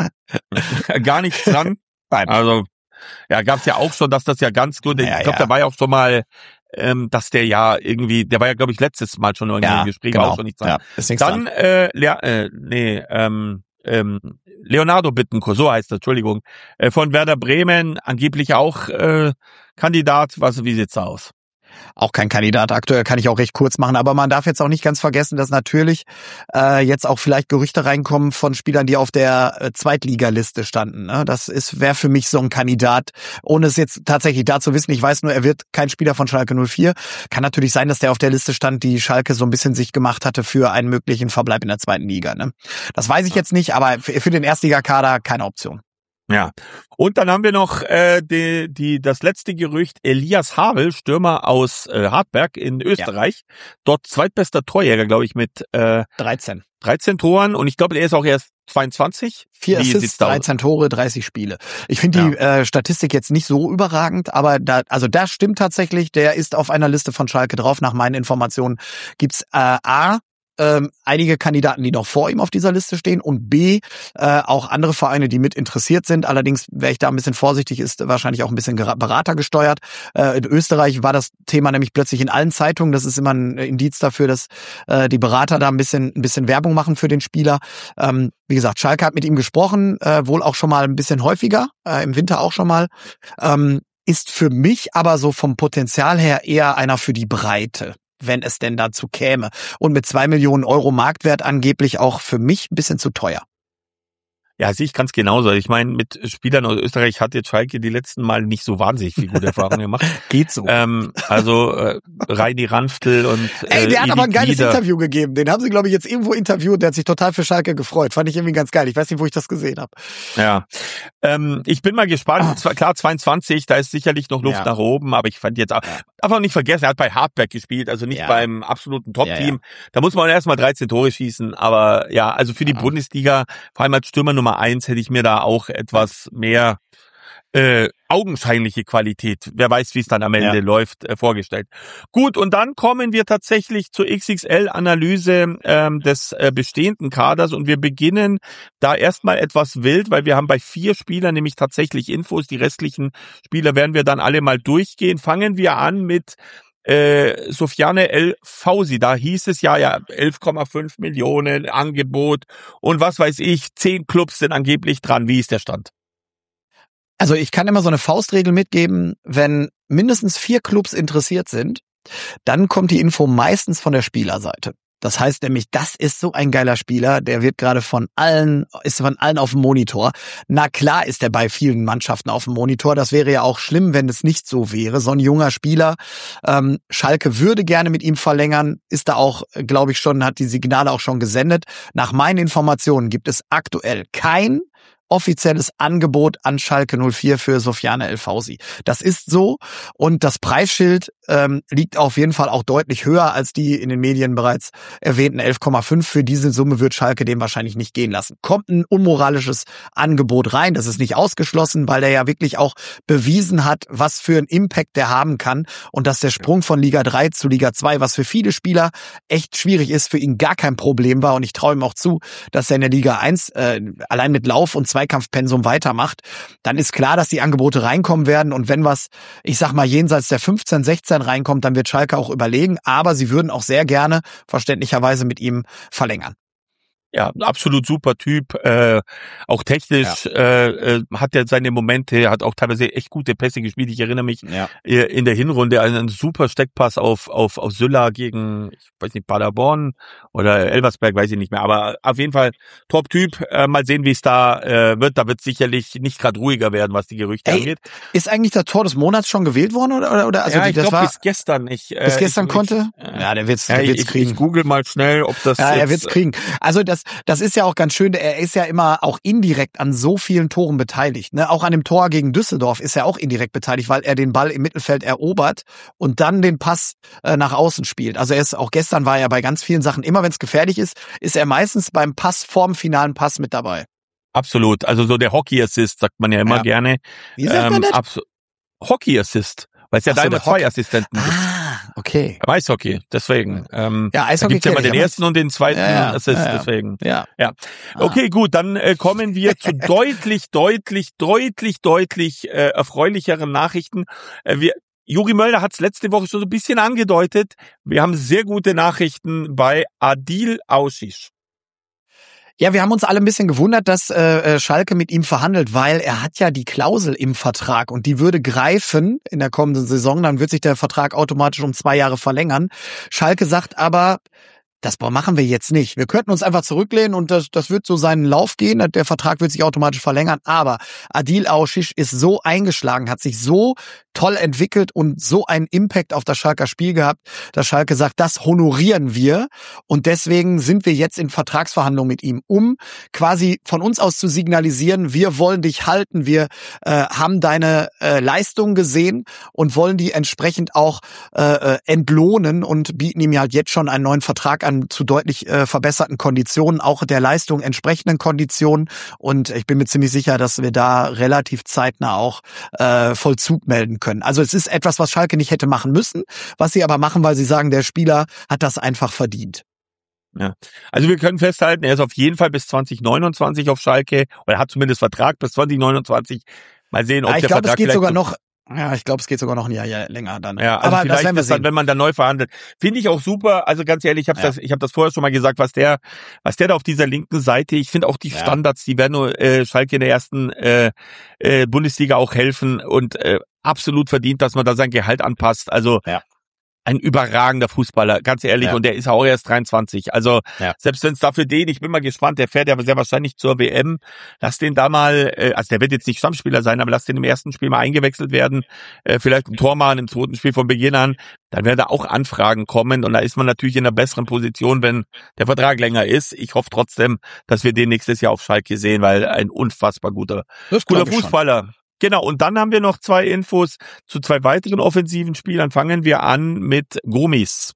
Gar nichts dran? Nein. Also, ja, gab's ja auch schon, dass das ja ganz gut, ich ja, glaube, ja. da war ja auch schon mal, ähm, dass der ja irgendwie, der war ja, glaube ich, letztes Mal schon irgendwie ja, im Gespräch, genau. war auch schon nichts dran. Ja, ist nichts Dann, dran. äh, Le- äh, nee, ähm, ähm, Leonardo Bittencourt, so heißt er, Entschuldigung, äh, von Werder Bremen, angeblich auch äh, Kandidat. Was, wie sieht's aus? Auch kein Kandidat aktuell, kann ich auch recht kurz machen, aber man darf jetzt auch nicht ganz vergessen, dass natürlich äh, jetzt auch vielleicht Gerüchte reinkommen von Spielern, die auf der äh, Zweitligaliste standen. Ne? Das ist wäre für mich so ein Kandidat, ohne es jetzt tatsächlich da zu wissen. Ich weiß nur, er wird kein Spieler von Schalke null vier. Kann natürlich sein, dass der auf der Liste stand, die Schalke so ein bisschen sich gemacht hatte für einen möglichen Verbleib in der zweiten Liga. Ne? Das weiß ich jetzt nicht, aber für, für den Erstligakader keine Option. Ja, und dann haben wir noch äh, die, die das letzte Gerücht, Elias Havel, Stürmer aus äh, Hartberg in Österreich, ja. dort zweitbester Torjäger, glaube ich, mit äh, dreizehn. dreizehn Toren und ich glaube, der ist auch erst zweiundzwanzig. Vier Assists, dreizehn Tore, dreißig Spiele. Ich finde ja. die äh, Statistik jetzt nicht so überragend, aber da, also das stimmt tatsächlich, der ist auf einer Liste von Schalke drauf. Nach meinen Informationen gibt's äh, A, Ähm, einige Kandidaten, die noch vor ihm auf dieser Liste stehen und B, äh, auch andere Vereine, die mit interessiert sind. Allerdings wäre ich da ein bisschen vorsichtig, ist wahrscheinlich auch ein bisschen Berater gesteuert. Äh, in Österreich war das Thema nämlich plötzlich in allen Zeitungen. Das ist immer ein Indiz dafür, dass äh, die Berater da ein bisschen ein bisschen Werbung machen für den Spieler. Ähm, wie gesagt, Schalke hat mit ihm gesprochen, äh, wohl auch schon mal ein bisschen häufiger, äh, im Winter auch schon mal. Ähm, ist für mich aber so vom Potenzial her eher einer für die Breite, wenn es denn dazu käme. Und mit zwei Millionen Euro Marktwert angeblich auch für mich ein bisschen zu teuer. Ja, sehe ich ganz genauso. Ich meine, mit Spielern aus Österreich hat jetzt Schalke die letzten Mal nicht so wahnsinnig viel gute Erfahrungen gemacht. Geht so. Ähm, also äh, Reini Ranftl und äh, Ey, der hat Edi aber ein geiles Glieder. Interview gegeben. Den haben sie, glaube ich, jetzt irgendwo interviewt. Der hat sich total für Schalke gefreut. Fand ich irgendwie ganz geil. Ich weiß nicht, wo ich das gesehen habe. Ja, ähm, ich bin mal gespannt. Zwar, klar, zweiundzwanzig, da ist sicherlich noch Luft Ja. nach oben, aber ich fand jetzt auch, Ja. darf auch nicht vergessen, er hat bei Hartberg gespielt, also nicht Ja. beim absoluten Top-Team. Ja, ja. Da muss man erstmal dreizehn Tore schießen, aber ja, also für die Ja. Bundesliga, vor allem als Stürmer Nummer eins, hätte ich mir da auch etwas mehr äh, augenscheinliche Qualität, wer weiß, wie es dann am Ende Ja. läuft, äh, vorgestellt. Gut, und dann kommen wir tatsächlich zur X X L-Analyse ähm, des äh, bestehenden Kaders und wir beginnen da erstmal etwas wild, weil wir haben bei vier Spielern nämlich tatsächlich Infos, die restlichen Spieler werden wir dann alle mal durchgehen. Fangen wir an mit äh, Soufiane El Fauzi, da hieß es ja, ja elf Komma fünf Millionen Angebot und was weiß ich, zehn Clubs sind angeblich dran. Wie ist der Stand? Also ich kann immer so eine Faustregel mitgeben, wenn mindestens vier Clubs interessiert sind, dann kommt die Info meistens von der Spielerseite. Das heißt nämlich, das ist so ein geiler Spieler, der wird gerade von allen, ist von allen auf dem Monitor. Na klar ist er bei vielen Mannschaften auf dem Monitor. Das wäre ja auch schlimm, wenn es nicht so wäre. So ein junger Spieler. Ähm, Schalke würde gerne mit ihm verlängern, ist da auch, glaube ich schon, hat die Signale auch schon gesendet. Nach meinen Informationen gibt es aktuell kein offizielles Angebot an Schalke null vier für Soufiane El Fauzi. Das ist so und das Preisschild ähm, liegt auf jeden Fall auch deutlich höher als die in den Medien bereits erwähnten elf Komma fünf. Für diese Summe wird Schalke den wahrscheinlich nicht gehen lassen. Kommt ein unmoralisches Angebot rein, das ist nicht ausgeschlossen, weil der ja wirklich auch bewiesen hat, was für einen Impact der haben kann und dass der Sprung von Liga drei zu Liga zwei, was für viele Spieler echt schwierig ist, für ihn gar kein Problem war und ich traue ihm auch zu, dass er in der Liga eins äh, allein mit Lauf und Zweikampfpensum weitermacht, dann ist klar, dass die Angebote reinkommen werden und wenn was, ich sag mal, jenseits der fünfzehn, sechzehn reinkommt, dann wird Schalke auch überlegen, aber sie würden auch sehr gerne verständlicherweise mit ihm verlängern. Ja, absolut super Typ, äh, auch technisch Ja. äh, äh, hat er seine Momente, hat auch teilweise echt gute Pässe gespielt. Ich erinnere mich Ja. äh, in der Hinrunde an einen super Steckpass auf auf auf Sylla gegen, ich weiß nicht, Paderborn oder Elversberg, weiß ich nicht mehr, aber auf jeden Fall Top-Typ. Äh, mal sehen, wie es da äh, wird. Da wird sicherlich nicht gerade ruhiger werden, was die Gerüchte Ey, angeht. Ist eigentlich das Tor des Monats schon gewählt worden oder oder, oder? Also ja, die, ich das glaube war bis gestern. Ich, äh, bis gestern ich, konnte. Ich, äh, ja, der wird's, ja, der wird's ich, kriegen. ich google mal schnell, ob das Ja, er jetzt, wird's kriegen. Also das, das ist ja auch ganz schön. Er ist ja immer auch indirekt an so vielen Toren beteiligt. Ne? Auch an dem Tor gegen Düsseldorf ist er auch indirekt beteiligt, weil er den Ball im Mittelfeld erobert und dann den Pass äh, nach außen spielt. Also er ist auch gestern war er bei ganz vielen Sachen. Immer wenn es gefährlich ist, ist er meistens beim Pass vorm finalen Pass mit dabei. Absolut. Also so der Hockey-Assist sagt man ja immer Ja. gerne. Wie sagt man das? abso- Hockey-Assist. Weil es ja Ach so, da immer der zwei Hockey- Assistenten gibt. Ah, okay. Beim Eishockey, deswegen. Ähm, Ja, da Eishockey gibt's ja kenn immer ich, den aber ersten und den zweiten Ja, ja, Assist, ja, ja. deswegen. Ja. Ja. Okay, gut, dann äh, kommen wir zu deutlich, deutlich, deutlich, deutlich äh, erfreulicheren Nachrichten. Äh, wir Juri Möller hat es letzte Woche schon so ein bisschen angedeutet. Wir haben sehr gute Nachrichten bei Adil Auschisch. Ja, wir haben uns alle ein bisschen gewundert, dass äh, Schalke mit ihm verhandelt, weil er hat ja die Klausel im Vertrag und die würde greifen in der kommenden Saison, dann wird sich der Vertrag automatisch um zwei Jahre verlängern. Schalke sagt aber, das machen wir jetzt nicht. Wir könnten uns einfach zurücklehnen und das, das wird so seinen Lauf gehen. Der Vertrag wird sich automatisch verlängern. Aber Adil Auschisch ist so eingeschlagen, hat sich so toll entwickelt und so einen Impact auf das Schalker Spiel gehabt, dass Schalke sagt, das honorieren wir. Und deswegen sind wir jetzt in Vertragsverhandlungen mit ihm, um quasi von uns aus zu signalisieren, wir wollen dich halten, wir äh, haben deine äh, Leistung gesehen und wollen die entsprechend auch äh, entlohnen und bieten ihm halt jetzt schon einen neuen Vertrag an zu deutlich äh, verbesserten Konditionen, auch der Leistung entsprechenden Konditionen. Und ich bin mir ziemlich sicher, dass wir da relativ zeitnah auch äh, Vollzug melden können. Also es ist etwas, was Schalke nicht hätte machen müssen, was sie aber machen, weil sie sagen, der Spieler hat das einfach verdient. Ja, also wir können festhalten, er ist auf jeden Fall bis zwanzig neunundzwanzig auf Schalke, oder er hat zumindest Vertrag bis zwanzig neunundzwanzig. Mal sehen, ob Ja, ich der glaube, es Vertrag geht vielleicht sogar so- noch. Ja, ich glaube, es geht sogar noch ein Jahr, Jahr länger dann. Ja, also aber das vielleicht werden wir ist dann, sehen. wenn man dann neu verhandelt. Finde ich auch super. Also ganz ehrlich, ich habe Ja. das, ich habe das vorher schon mal gesagt, was der, was der da auf dieser linken Seite. Ich finde auch die Ja. Standards, die werden nur äh, Schalke in der ersten äh, äh, Bundesliga auch helfen und äh, absolut verdient, dass man da sein Gehalt anpasst. Also Ja. ein überragender Fußballer, ganz ehrlich, Ja. und der ist auch erst dreiundzwanzig. Also Ja. selbst wenn es dafür den, ich bin mal gespannt, der fährt ja sehr wahrscheinlich zur W M, lass den da mal, äh, also der wird jetzt nicht Stammspieler sein, aber lass den im ersten Spiel mal eingewechselt werden, äh, vielleicht ein Tor machen im zweiten Spiel von Beginn an, dann werden da auch Anfragen kommen und da ist man natürlich in einer besseren Position, wenn der Vertrag länger ist. Ich hoffe trotzdem, dass wir den nächstes Jahr auf Schalke sehen, weil ein unfassbar guter, Das guter glaub ich schon. Fußballer. Genau, und dann haben wir noch zwei Infos zu zwei weiteren offensiven Spielern. Fangen wir an mit Gomis.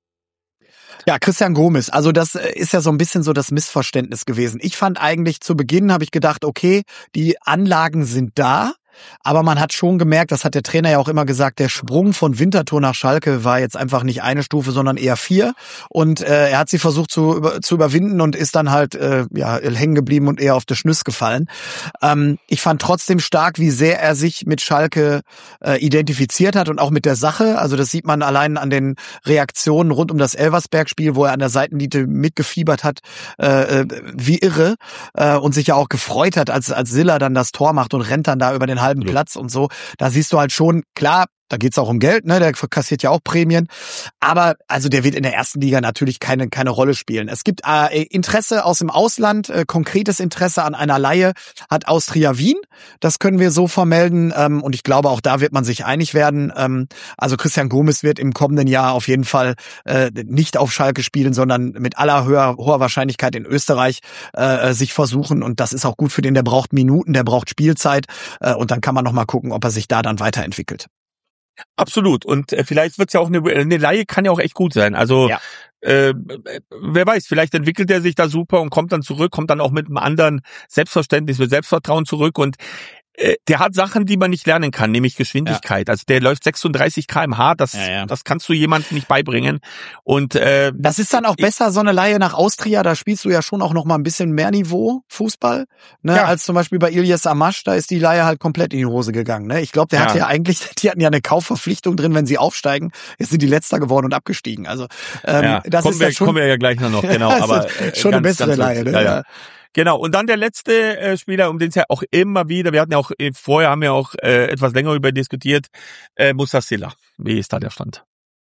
Ja, Christian Gomis. Also das ist ja so ein bisschen so das Missverständnis gewesen. Ich fand eigentlich zu Beginn, habe ich gedacht, okay, die Anlagen sind da. Aber man hat schon gemerkt, das hat der Trainer ja auch immer gesagt, der Sprung von Winterthur nach Schalke war jetzt einfach nicht eine Stufe, sondern eher vier. Und äh, er hat sie versucht zu, über, zu überwinden und ist dann halt äh, ja hängen geblieben und eher auf die Schnüss gefallen. Ähm, ich fand trotzdem stark, wie sehr er sich mit Schalke äh, identifiziert hat und auch mit der Sache. Also das sieht man allein an den Reaktionen rund um das Elversberg-Spiel, wo er an der Seitenlinie mitgefiebert hat, äh, wie irre, äh, und sich ja auch gefreut hat, als als Silla dann das Tor macht und rennt dann da über den halben Platz und so. Da siehst du halt schon, klar, da geht's auch um Geld, ne? Der kassiert ja auch Prämien. Aber also der wird in der ersten Liga natürlich keine keine Rolle spielen. Es gibt äh, Interesse aus dem Ausland, äh, konkretes Interesse an einer Leihe hat Austria Wien. Das können wir so vermelden. Ähm, und ich glaube, auch da wird man sich einig werden. Ähm, also Christian Gomis wird im kommenden Jahr auf jeden Fall äh, nicht auf Schalke spielen, sondern mit aller höher, hoher Wahrscheinlichkeit in Österreich äh, sich versuchen. Und das ist auch gut für den. Der braucht Minuten, der braucht Spielzeit. Äh, und dann kann man noch mal gucken, ob er sich da dann weiterentwickelt. Absolut. Und äh, vielleicht wird's ja auch eine, eine Leihe kann ja auch echt gut sein. Also Ja. äh, wer weiß, vielleicht entwickelt er sich da super und kommt dann zurück, kommt dann auch mit einem anderen Selbstverständnis, mit Selbstvertrauen zurück und äh, der hat Sachen, die man nicht lernen kann, nämlich Geschwindigkeit. Ja. Also der läuft sechsunddreißig Kilometer pro Stunde, das, Ja, ja. das kannst du jemandem nicht beibringen. Und äh, das ist dann auch besser, so eine Leihe nach Austria, da spielst du ja schon auch noch mal ein bisschen mehr Niveau Fußball, ne, Ja. als zum Beispiel bei Ilyas Amash, da ist die Leihe halt komplett in die Hose gegangen. Ne? Ich glaube, der Ja. hatte ja eigentlich, die hatten ja eine Kaufverpflichtung drin, wenn sie aufsteigen. Jetzt sind die Letzter geworden und abgestiegen. Also ähm, ja, das kommen ist wir, ja schon, kommen wir ja gleich noch, genau. das Aber ist äh, schon eine ganz, bessere ganz Leihe. Ne? ja, ja. Genau, und dann der letzte äh, Spieler, um den es ja auch immer wieder, wir hatten ja auch, äh, vorher haben wir auch äh, etwas länger über diskutiert, äh, Musa Silla. Wie ist da der Stand?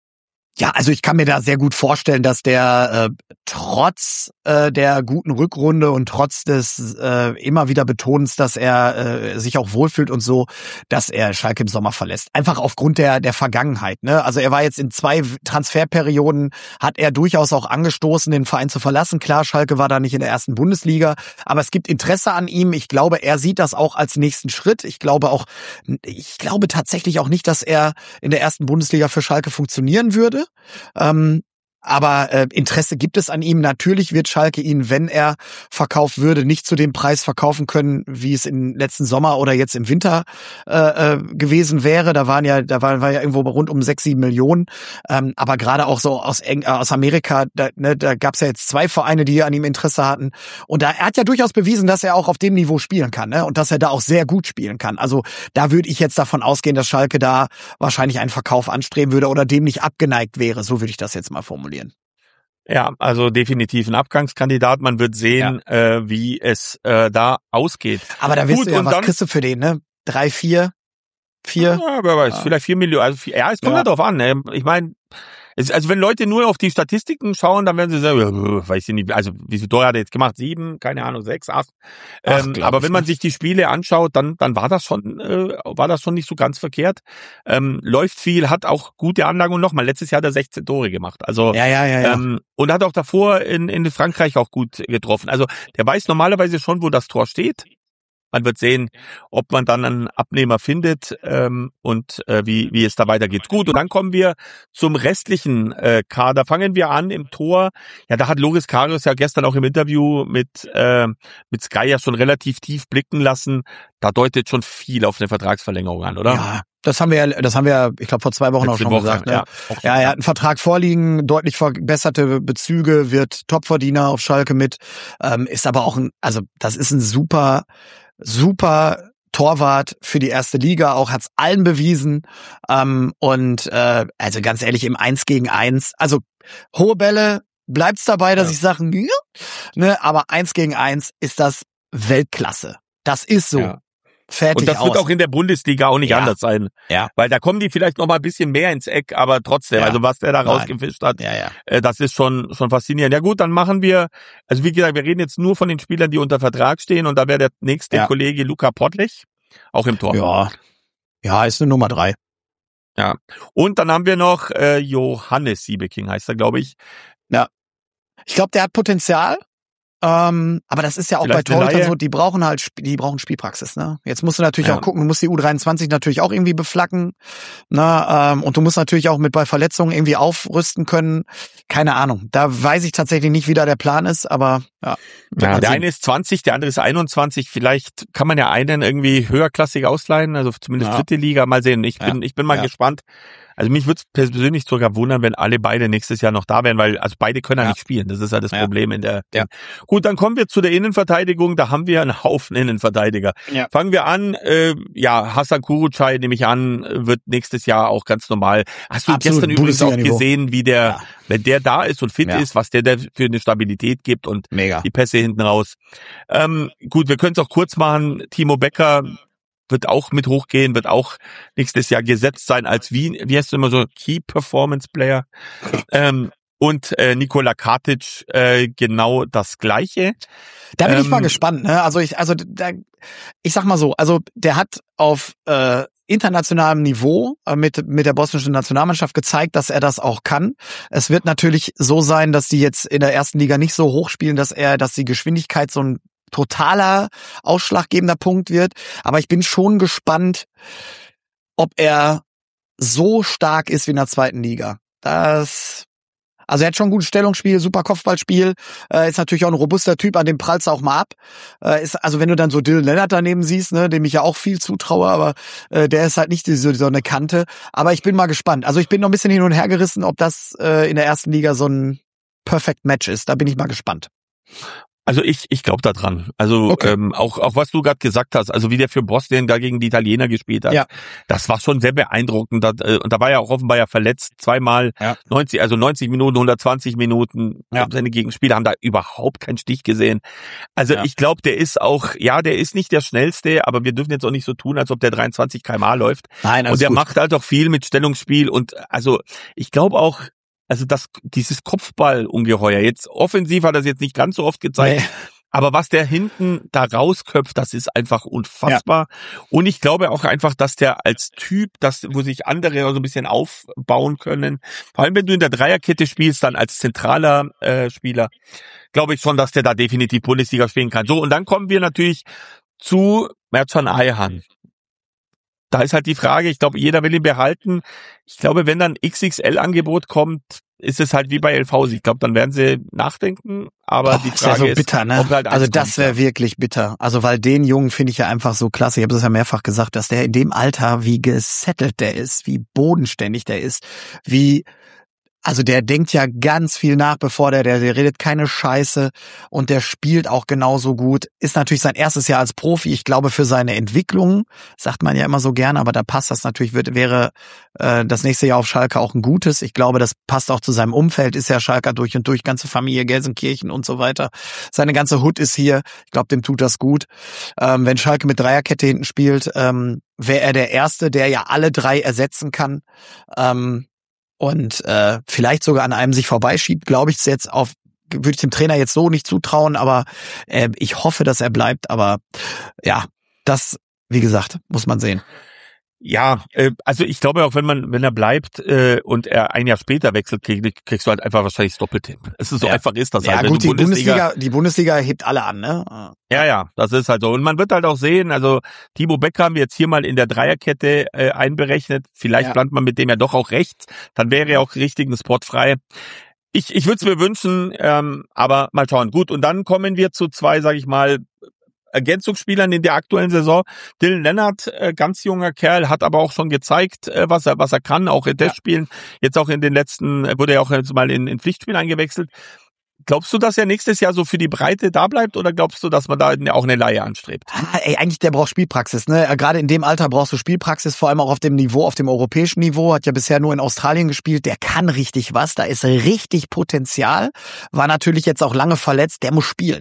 Ja, also ich kann mir da sehr gut vorstellen, dass der äh, trotz äh, der guten Rückrunde und trotz des äh, immer wieder Betonens, dass er äh, sich auch wohlfühlt und so, dass er Schalke im Sommer verlässt. Einfach aufgrund der der Vergangenheit. Ne? Also er war jetzt in zwei Transferperioden, hat er durchaus auch angestoßen, den Verein zu verlassen. Klar, Schalke war da nicht in der ersten Bundesliga, aber es gibt Interesse an ihm. Ich glaube, er sieht das auch als nächsten Schritt. Ich glaube auch, ich glaube tatsächlich auch nicht, dass er in der ersten Bundesliga für Schalke funktionieren würde. Ähm, aber äh, Interesse gibt es an ihm. Natürlich wird Schalke ihn, wenn er verkauft würde, nicht zu dem Preis verkaufen können, wie es im letzten Sommer oder jetzt im Winter äh, äh, gewesen wäre. Da waren ja, da war, war ja irgendwo rund um sechs, sieben Millionen. Ähm, aber gerade auch so aus, Eng, äh, aus Amerika, da, ne, da gab es ja jetzt zwei Vereine, die an ihm Interesse hatten. Und da er hat ja durchaus bewiesen, dass er auch auf dem Niveau spielen kann, ne? Und dass er da auch sehr gut spielen kann. Also da würde ich jetzt davon ausgehen, dass Schalke da wahrscheinlich einen Verkauf anstreben würde oder dem nicht abgeneigt wäre. So würde ich das jetzt mal formulieren. Ja, also definitiv ein Abgangskandidat. Man wird sehen, ja. äh, wie es äh, da ausgeht. Aber da wirst Gut, du ja, und was dann, kriegst du für den, ne? Drei, vier, vier? Ja, wer weiß, ja. vielleicht vier Millionen. Also vier, ja, es kommt ja drauf an. Ne? Ich meine, also wenn Leute nur auf die Statistiken schauen, dann werden sie sagen, ja, weiß ich nicht, also wie viel Tore hat er jetzt gemacht? Sieben, keine Ahnung, sechs, acht. Ach, ähm, aber wenn man nicht. sich die Spiele anschaut, dann dann war das schon äh, war das schon nicht so ganz verkehrt. Ähm, läuft viel, hat auch gute Anlagen und nochmal, letztes Jahr hat er sechzehn Tore gemacht. Also ja, ja, ja, ja. Ähm, und hat auch davor in in Frankreich auch gut getroffen. Also der weiß normalerweise schon, wo das Tor steht. Man wird sehen, ob man dann einen Abnehmer findet ähm, und äh, wie wie es da weitergeht. Gut, und dann kommen wir zum restlichen äh, Kader. Fangen wir an im Tor. Ja, da hat Loris Karius ja gestern auch im Interview mit äh, mit Sky ja schon relativ tief blicken lassen. Da deutet schon viel auf eine Vertragsverlängerung an, oder? Ja, das haben wir, das haben wir, ich glaube vor zwei Wochen auch schon Woche, gesagt. Ne? Ja, ja, er hat einen Vertrag vorliegen, deutlich verbesserte Bezüge, wird Topverdiener auf Schalke mit, ähm, ist aber auch ein, also das ist ein super super Torwart für die erste Liga, auch hat's allen bewiesen. Ähm, und äh, also ganz ehrlich, im Eins gegen Eins, also hohe Bälle, bleibt's dabei, dass ja. ich sage, ja, ne, aber Eins gegen Eins ist das Weltklasse. Das ist so. Ja. fertig Und das aus. wird auch in der Bundesliga auch nicht Ja. anders sein. Ja. Weil da kommen die vielleicht noch mal ein bisschen mehr ins Eck, aber trotzdem, Ja. also was der da Nein. rausgefischt hat, Ja, ja. äh, das ist schon schon faszinierend. Ja gut, dann machen wir, also wie gesagt, wir reden jetzt nur von den Spielern, die unter Vertrag stehen und da wäre der nächste Ja. Kollege Luka Podlich, auch im Tor. Ja. Ja, ist eine Nummer drei. Ja. Und dann haben wir noch äh, Johannes Siebeking, heißt er, glaube ich. Ich glaube, der hat Potenzial. Ähm, aber das ist ja auch Vielleicht bei eine Torhütern Laie. so, die brauchen halt, Sp- die brauchen Spielpraxis, ne? Jetzt musst du natürlich Ja. auch gucken, du musst die U dreiundzwanzig natürlich auch irgendwie beflacken, ne? Ähm, und du musst natürlich auch mit bei Verletzungen irgendwie aufrüsten können. Keine Ahnung. Da weiß ich tatsächlich nicht, wie da der Plan ist, aber ja. wird Ja, man der sehen. eine ist zwanzig, der andere ist einundzwanzig. Vielleicht kann man ja einen irgendwie höherklassig ausleihen, also zumindest Ja. dritte Liga. Mal sehen. Ich bin, Ja. ich bin mal Ja. gespannt. Also mich würde es persönlich sogar wundern, wenn alle beide nächstes Jahr noch da wären, weil also beide können ja, Ja. nicht spielen. Das ist ja das Ja. Problem in der. Ja. Gut, dann kommen wir zu der Innenverteidigung. Da haben wir einen Haufen Innenverteidiger. Ja. Fangen wir an. Äh, ja, Hasan Kurucay, nehme ich an, wird nächstes Jahr auch ganz normal. Hast du Absolut, gestern übrigens auch Bundesliga-Niveau. gesehen, wie der, Ja. wenn der da ist und fit Ja. ist, was der da für eine Stabilität gibt und Mega. die Pässe hinten raus. Ähm, gut, wir können es auch kurz machen. Timo Becker wird auch mit hochgehen, wird auch nächstes Jahr gesetzt sein als wie, wie heißt du immer so, Key Performance Player. Ähm, und äh, Nikola Katic äh, genau das Gleiche. Da bin ich Ähm, mal gespannt, ne? Also ich, also da, ich sag mal so, also der hat auf äh, internationalem Niveau äh, mit mit der bosnischen Nationalmannschaft gezeigt, dass er das auch kann. Es wird natürlich so sein, dass die jetzt in der ersten Liga nicht so hoch spielen, dass er, dass die Geschwindigkeit so ein totaler ausschlaggebender Punkt wird. Aber ich bin schon gespannt, ob er so stark ist wie in der zweiten Liga. Das Also er hat schon ein gutes Stellungsspiel, super Kopfballspiel, äh, ist natürlich auch ein robuster Typ, an dem prallt's auch mal ab. Äh, ist, also wenn du dann so Dylan Lennart daneben siehst, ne, dem ich ja auch viel zutraue, aber äh, der ist halt nicht so, so eine Kante. Aber ich bin mal gespannt. Also ich bin noch ein bisschen hin und her gerissen, ob das äh, in der ersten Liga so ein Perfect Match ist. Da bin ich mal gespannt. Also ich ich glaube da dran. Also Okay. ähm, auch auch was du gerade gesagt hast, also wie der für Bosnien da gegen die Italiener gespielt hat, Ja. das war schon sehr beeindruckend. Da, äh, und da war ja auch offenbar ja verletzt, zweimal Ja. neunzig, also neunzig Minuten, hundertzwanzig Minuten. Ja. Seine Gegenspieler haben da überhaupt keinen Stich gesehen. Also Ja. ich glaube, der ist auch, ja, der ist nicht der schnellste, aber wir dürfen jetzt auch nicht so tun, als ob der dreiundzwanzig Kilometer pro Stunde läuft. Nein, Und der macht halt auch viel mit Stellungsspiel und also ich glaube auch, also das dieses Kopfballungeheuer, jetzt offensiv hat er es jetzt nicht ganz so oft gezeigt, Nee. aber was der hinten da rausköpft, das ist einfach unfassbar. Und ich glaube auch einfach, dass der als Typ, das, wo sich andere so ein bisschen aufbauen können, vor allem wenn du in der Dreierkette spielst, dann als zentraler äh, Spieler, glaube ich schon, dass der da definitiv Bundesliga spielen kann. So, und dann kommen wir natürlich zu Mertcan Ayhan. Da ist halt die Frage, ich glaube, jeder will ihn behalten. Ich glaube, wenn dann X X L-Angebot kommt, ist es halt wie bei Elfhausen. Ich glaube, dann werden sie nachdenken. Aber Oh, die das wäre Frage so bitter, ist, ne? ob halt Also eins das kommt, wäre ja. wirklich bitter. Also weil den Jungen finde ich ja einfach so klasse. Ich habe das ja mehrfach gesagt, dass der in dem Alter, wie gesettelt der ist, wie bodenständig der ist, wie also der denkt ja ganz viel nach, bevor der, der, der redet keine Scheiße und der spielt auch genauso gut. Ist natürlich sein erstes Jahr als Profi. Ich glaube, für seine Entwicklung, sagt man ja immer so gerne, aber da passt das natürlich, wird, wäre äh, das nächste Jahr auf Schalke auch ein gutes. Ich glaube, das passt auch zu seinem Umfeld, ist ja Schalker durch und durch, ganze Familie, Gelsenkirchen und so weiter. Seine ganze Hut ist hier. Ich glaube, dem tut das gut. Ähm, wenn Schalke mit Dreierkette hinten spielt, ähm, wäre er der Erste, der ja alle drei ersetzen kann. Ähm, und äh, vielleicht sogar an einem sich vorbeischiebt, glaube ich jetzt auf, würde ich dem Trainer jetzt so nicht zutrauen, aber äh, ich hoffe, dass er bleibt, aber ja, das, wie gesagt, muss man sehen. Ja, äh, also ich glaube auch, wenn man, wenn er bleibt äh, und er ein Jahr später wechselt, krieg, kriegst du halt einfach wahrscheinlich das Doppelte. Es ist so Ja. einfach ist das Ja halt. Wenn gut, du die Bundesliga, die Bundesliga hebt alle an, ne? Ja, ja, das ist halt so. Und man wird halt auch sehen, also Timo Becker haben wir jetzt hier mal in der Dreierkette äh, einberechnet. Vielleicht Ja. plant man mit dem ja doch auch rechts. Dann wäre er auch richtig ein Spot frei. Ich, ich würde es mir wünschen, ähm, aber mal schauen. Gut, und dann kommen wir zu zwei, sage ich mal, Ergänzungsspielern in der aktuellen Saison. Dylan Lennart, äh, ganz junger Kerl, hat aber auch schon gezeigt, äh, was er was er kann, auch in Testspielen. Jetzt auch in den letzten, wurde er auch jetzt mal in, in Pflichtspielen eingewechselt. Glaubst du, dass er nächstes Jahr so für die Breite da bleibt oder glaubst du, dass man da auch eine Leihe anstrebt? Ah, ey, eigentlich, der braucht Spielpraxis, ne? Gerade in dem Alter brauchst du Spielpraxis, vor allem auch auf dem Niveau, auf dem europäischen Niveau. Hat ja bisher nur in Australien gespielt. Der kann richtig was. Da ist richtig Potenzial. War natürlich jetzt auch lange verletzt. Der muss spielen, ne?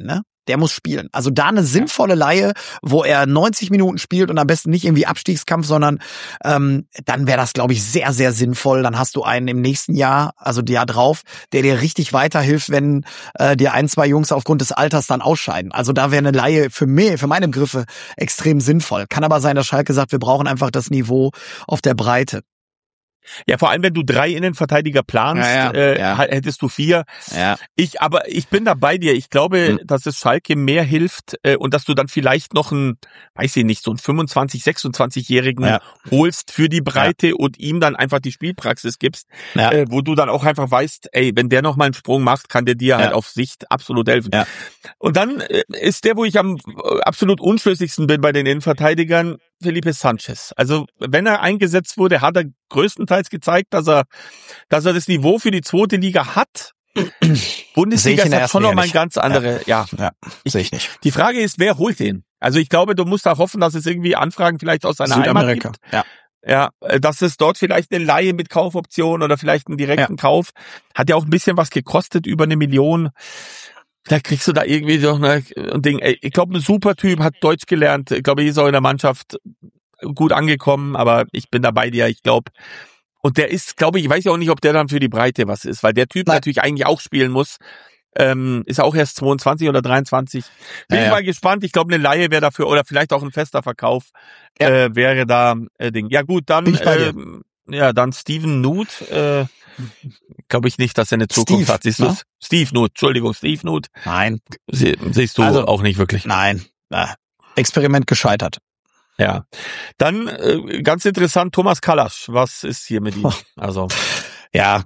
Der muss spielen. Also da eine sinnvolle Leihe, wo er neunzig Minuten spielt und am besten nicht irgendwie Abstiegskampf, sondern ähm, dann wäre das, glaube ich, sehr, sehr sinnvoll. Dann hast du einen im nächsten Jahr, also das Jahr drauf, der dir richtig weiterhilft, wenn äh, dir ein, zwei Jungs aufgrund des Alters dann ausscheiden. Also da wäre eine Leihe für mich, für meine Begriffe extrem sinnvoll. Kann aber sein, dass Schalke sagt, wir brauchen einfach das Niveau auf der Breite. Ja, vor allem, wenn du drei Innenverteidiger planst, Ja, ja, äh, ja. hättest du vier. Ja. Ich, aber ich bin da bei dir. Ich glaube, Hm. dass es Schalke mehr hilft äh, und dass du dann vielleicht noch einen, weiß ich nicht, so einen fünfundzwanzig-, sechsundzwanzigjährigen Ja. holst für die Breite und ihm dann einfach die Spielpraxis gibst, Ja. äh, wo du dann auch einfach weißt, ey, wenn der noch mal einen Sprung macht, kann der dir halt Ja. auf Sicht absolut helfen. Ja. Und dann äh, ist der, wo ich am äh, absolut unschlüssigsten bin bei den Innenverteidigern, Felipe Sanchez. Also wenn er eingesetzt wurde, hat er größtenteils gezeigt, dass er, dass er das Niveau für die zweite Liga hat. Bundesliga Sehe ich in ist der halt schon ersten noch mal ein nicht. ganz andere, ja. Ja, sehe ich nicht. Die Frage ist, wer holt den? Also ich glaube, du musst auch hoffen, dass es irgendwie Anfragen vielleicht aus seiner Heimat Südamerika. gibt. Ja. Ja, äh, dass es dort vielleicht eine Leihe mit Kaufoption oder vielleicht einen direkten Ja. Kauf. Hat ja auch ein bisschen was gekostet, über eine Million. Vielleicht kriegst du da irgendwie doch ein Ding. Ey, ich glaube, ein super Typ, hat Deutsch gelernt. Ich glaube, hier ist auch in der Mannschaft gut angekommen, aber ich bin da bei dir. Ich glaube, und der ist, glaube ich, ich weiß ja auch nicht, ob der dann für die Breite was ist, weil der Typ Nein. natürlich eigentlich auch spielen muss. Ähm, ist auch erst zweiundzwanzig oder dreiundzwanzig. Bin Ja, ich ja. mal gespannt. Ich glaube, eine Leihe wäre dafür oder vielleicht auch ein fester Verkauf Ja. äh, wäre da äh, Ding. Ja gut, dann Bin ich bei dir. ähm, ja dann Steven Nuth. Äh, glaube ich nicht, dass er eine Zukunft Steve, hat. Siehst du? ne? Steve Nuth, Entschuldigung, Steve Nuth. Nein, Sie, siehst du Also- auch nicht wirklich. nein. Na, Experiment gescheitert. Ja. Dann äh, ganz interessant, Thomas Kalasch. Was ist hier mit ihm? Also Ja.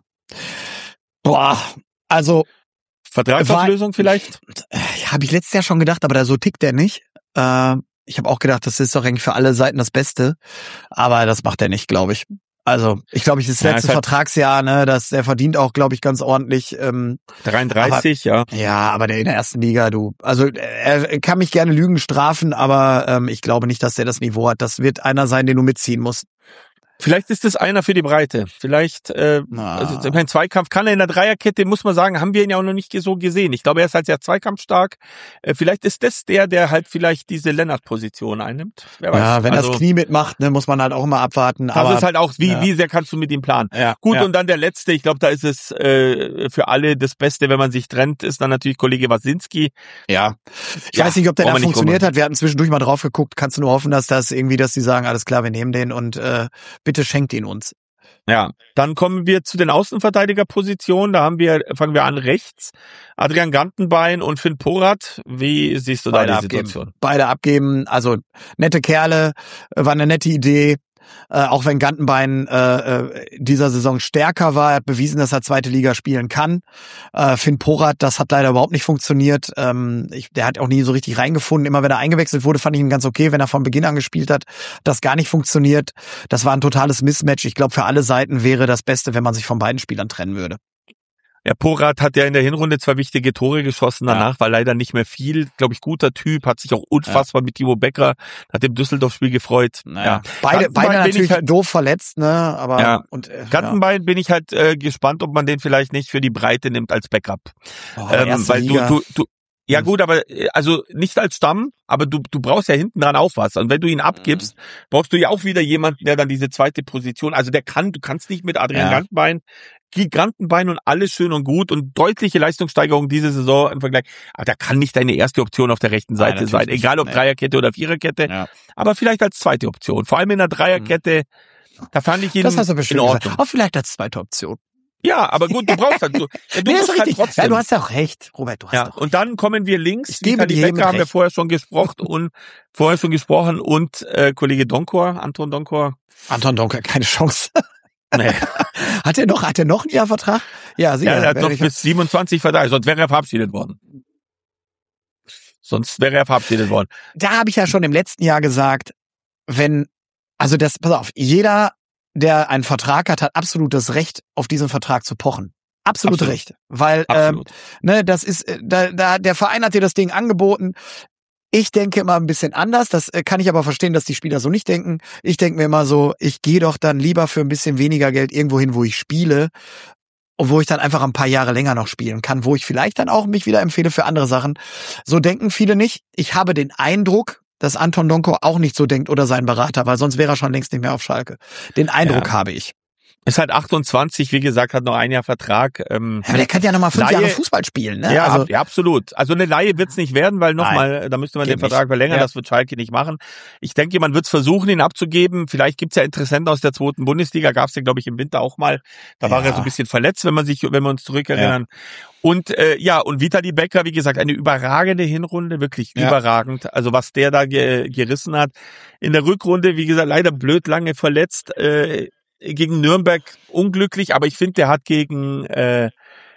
Boah, also Vertragsauflösung vielleicht? habe ich letztes Jahr schon gedacht, aber da so tickt der nicht. Äh, ich habe auch gedacht, das ist doch eigentlich für alle Seiten das Beste, aber das macht er nicht, glaube ich. Also ich glaube, ich das Ja, letzte ist halt- Vertragsjahr, ne, das der verdient auch, glaube ich, ganz ordentlich. Ähm, dreiunddreißig, ja. ja, aber der in der ersten Liga, du, also er kann mich gerne Lügen strafen, aber ähm, ich glaube nicht, dass der das Niveau hat. Das wird einer sein, den du mitziehen musst. Vielleicht ist es einer für die Breite. Vielleicht, äh, Na. also ich meine, Zweikampf kann er in der Dreierkette, muss man sagen, haben wir ihn ja auch noch nicht so gesehen. Ich glaube, er ist halt sehr zweikampfstark. Äh, vielleicht ist das der, der halt vielleicht diese Lennart-Position einnimmt. Wer weiß. Ja, wenn also, das Knie mitmacht, ne, muss man halt auch immer abwarten. das aber ist halt auch, wie, ja. wie sehr kannst du mit ihm planen? ja, Gut, ja. und dann der letzte, ich glaube, da ist es äh, für alle das Beste, wenn man sich trennt, ist dann natürlich Kollege Wasinski. Ja. Ich Ja, weiß nicht, ob der brauchen da wir nicht funktioniert rummachen. hat. Wir hatten zwischendurch mal drauf geguckt. Kannst du nur hoffen, dass das irgendwie, dass die sagen, alles klar, wir nehmen den und äh, bitte schenkt ihn uns. Ja, dann kommen wir zu den Außenverteidigerpositionen. Da haben wir, fangen wir an rechts. Adrian Gantenbein und Finn Porat. Wie siehst du da Beide die abgeben. Situation? Beide abgeben. Also nette Kerle, äh, war eine nette Idee. Äh, auch wenn Gantenbein äh, äh, dieser Saison stärker war, er hat bewiesen, dass er zweite Liga spielen kann. Äh, Finn Porat, das hat leider überhaupt nicht funktioniert. Ähm, ich, der hat auch nie so richtig reingefunden. Immer wenn er eingewechselt wurde, fand ich ihn ganz okay. Wenn er von Beginn an gespielt hat, das gar nicht funktioniert. Das war ein totales Mismatch. Ich glaube, für alle Seiten wäre das Beste, wenn man sich von beiden Spielern trennen würde. Ja, Porat hat ja in der Hinrunde zwei wichtige Tore geschossen, danach Ja. war leider nicht mehr viel. Glaube ich, guter Typ, hat sich auch unfassbar mit Timo Becker, hat dem Düsseldorf-Spiel gefreut. Ja. Beide, Gantenbein beide bin ich natürlich halt- doof verletzt, ne? Aber Ja. und äh, Gantenbein bin ich halt äh, gespannt, ob man den vielleicht nicht für die Breite nimmt als Backup. ja. oh, ähm, erste weil Liga. du, du, du, ja Hm. gut, aber äh, also nicht als Stamm, aber du, du brauchst ja hinten dran auch was. Und wenn du ihn abgibst, brauchst du ja auch wieder jemanden, der dann diese zweite Position, also der kann, du kannst nicht mit Adrian Ja. Gantenbein, Gigantenbein und alles schön und gut und deutliche Leistungssteigerung diese Saison im Vergleich. Aber der kann nicht deine erste Option auf der rechten Nein, Seite natürlich sein, nicht. egal ob Nee. Dreierkette oder Viererkette, Ja. aber vielleicht als zweite Option. Vor allem in der Dreierkette, da fand ich ihn Das hast du in bestimmt Ordnung. gesagt. Auch vielleicht als zweite Option. Ja, aber gut, du brauchst halt so. Ja, du Nee, musst ist halt richtig. trotzdem. Ja, du hast ja auch recht. Robert, du hast Ja, doch und dann kommen wir links. Ich gebe Vitali dir hiermit Becker haben wir recht. vorher schon gesprochen und vorher schon gesprochen und äh, Kollege Donkor, Anton Donkor. Anton Donker, keine Chance. Nee. Hat er noch, hat er noch einen Jahrvertrag? Ja, sicher. Ja, er hat Wär noch ich- bis siebenundzwanzig Vertrag, sonst wäre er verabschiedet worden. Sonst wäre er verabschiedet worden. Da habe ich ja schon im letzten Jahr gesagt, wenn, also das, pass auf, jeder, der einen Vertrag hat, hat absolut das Recht, auf diesen Vertrag zu pochen. Absolut, Absolut. Recht. Weil, ähm, Absolut. ne, das ist, äh, da, da, der Verein hat dir das Ding angeboten. Ich denke immer ein bisschen anders. Das äh, kann ich aber verstehen, dass die Spieler so nicht denken. Ich denke mir immer so, ich gehe doch dann lieber für ein bisschen weniger Geld irgendwo hin, wo ich spiele. wo ich dann einfach ein paar Jahre länger noch spielen kann, wo ich vielleicht dann auch mich wieder empfehle für andere Sachen. So denken viele nicht. Ich habe den Eindruck, dass Anton Donko auch nicht so denkt oder sein Berater, weil sonst wäre er schon längst nicht mehr auf Schalke. Den Eindruck ja. habe ich. Ist halt achtundzwanzig, wie gesagt, hat noch ein Jahr Vertrag. Ähm, ja, aber der kann ja noch mal fünf Laie, Jahre Fußball spielen, ne? Ja, also, ja, absolut. Also eine Laie wird's nicht werden, weil nochmal, da müsste man den Vertrag nicht. verlängern, ja. das wird Schalke nicht machen. Ich denke, man wird's versuchen, ihn abzugeben. Vielleicht gibt's ja Interessenten aus der zweiten Bundesliga, gab's ja, glaube ich, im Winter auch mal. Da ja. war er so ein bisschen verletzt, wenn man sich, wenn wir uns zurückerinnern. Ja. Und äh, ja, und Vitali Becker, wie gesagt, eine überragende Hinrunde, wirklich ja. überragend. Also was der da ge- gerissen hat. In der Rückrunde, wie gesagt, leider blöd lange verletzt. Äh, gegen Nürnberg unglücklich, aber ich finde, der hat gegen äh,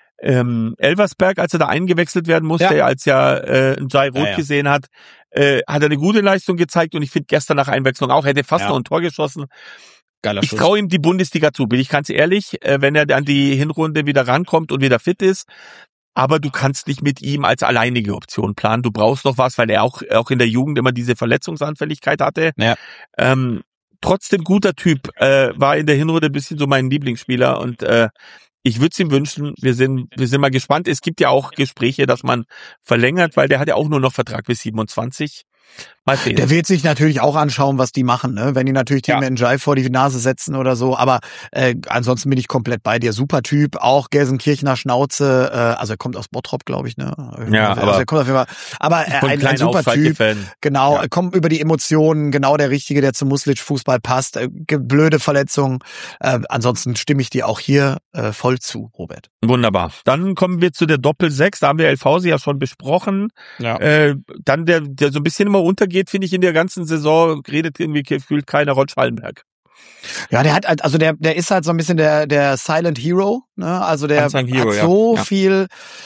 ähm, Elversberg, als er da eingewechselt werden musste, ja. als ja äh, Njai rot ja, ja. gesehen hat, äh, hat er eine gute Leistung gezeigt und ich finde gestern nach Einwechslung auch, hätte fast ja. noch ein Tor geschossen. Geiler ich traue ihm die Bundesliga zu, bin ich ganz ehrlich, äh, wenn er an die Hinrunde wieder rankommt und wieder fit ist. Aber du kannst nicht mit ihm als alleinige Option planen. Du brauchst noch was, weil er auch auch in der Jugend immer diese Verletzungsanfälligkeit hatte. Ja. Ähm, Trotzdem guter Typ, äh, war in der Hinrunde ein bisschen so mein Lieblingsspieler und äh, ich würde es ihm wünschen. Wir sind wir sind mal gespannt. Es gibt ja auch Gespräche, dass man verlängert, weil der hat ja auch nur noch Vertrag bis siebenundzwanzig. Mal sehen. Der wird sich natürlich auch anschauen, was die machen, ne? Wenn die natürlich Team ja. Njai vor die Nase setzen oder so. Aber äh, ansonsten bin ich komplett bei dir. Super Typ, auch Gelsenkirchener Schnauze. Äh, also er kommt aus Bottrop, glaube ich, ne? Ja, also, aber er kommt auf jeden Fall. Aber äh, ein, ein super Typ. Genau, ja. kommt über die Emotionen. Genau der Richtige, der zum Muslic-Fußball passt. Äh, blöde Verletzungen. Äh, ansonsten stimme ich dir auch hier äh, voll zu, Robert. Wunderbar. Dann kommen wir zu der Doppel-Sechs. Da haben wir Elfausi ja schon besprochen. Ja. Äh, dann der, der so ein bisschen immer untergeht, finde ich, in der ganzen Saison, redet irgendwie gefühlt keiner, Rod Schallenberg. Ja, der hat, also der, der ist halt so ein bisschen der, der Silent Hero, ne? Also der Hero, hat so ja. viel,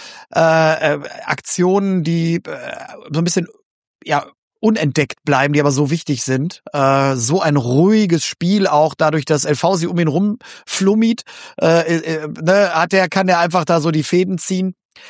äh, Aktionen, die, äh, so ein bisschen, ja, unentdeckt bleiben, die aber so wichtig sind. Äh, so ein ruhiges Spiel auch, dadurch, dass Elfausi um ihn rum flummiert, äh, äh, ne, hat der, kann der einfach da so die Fäden ziehen.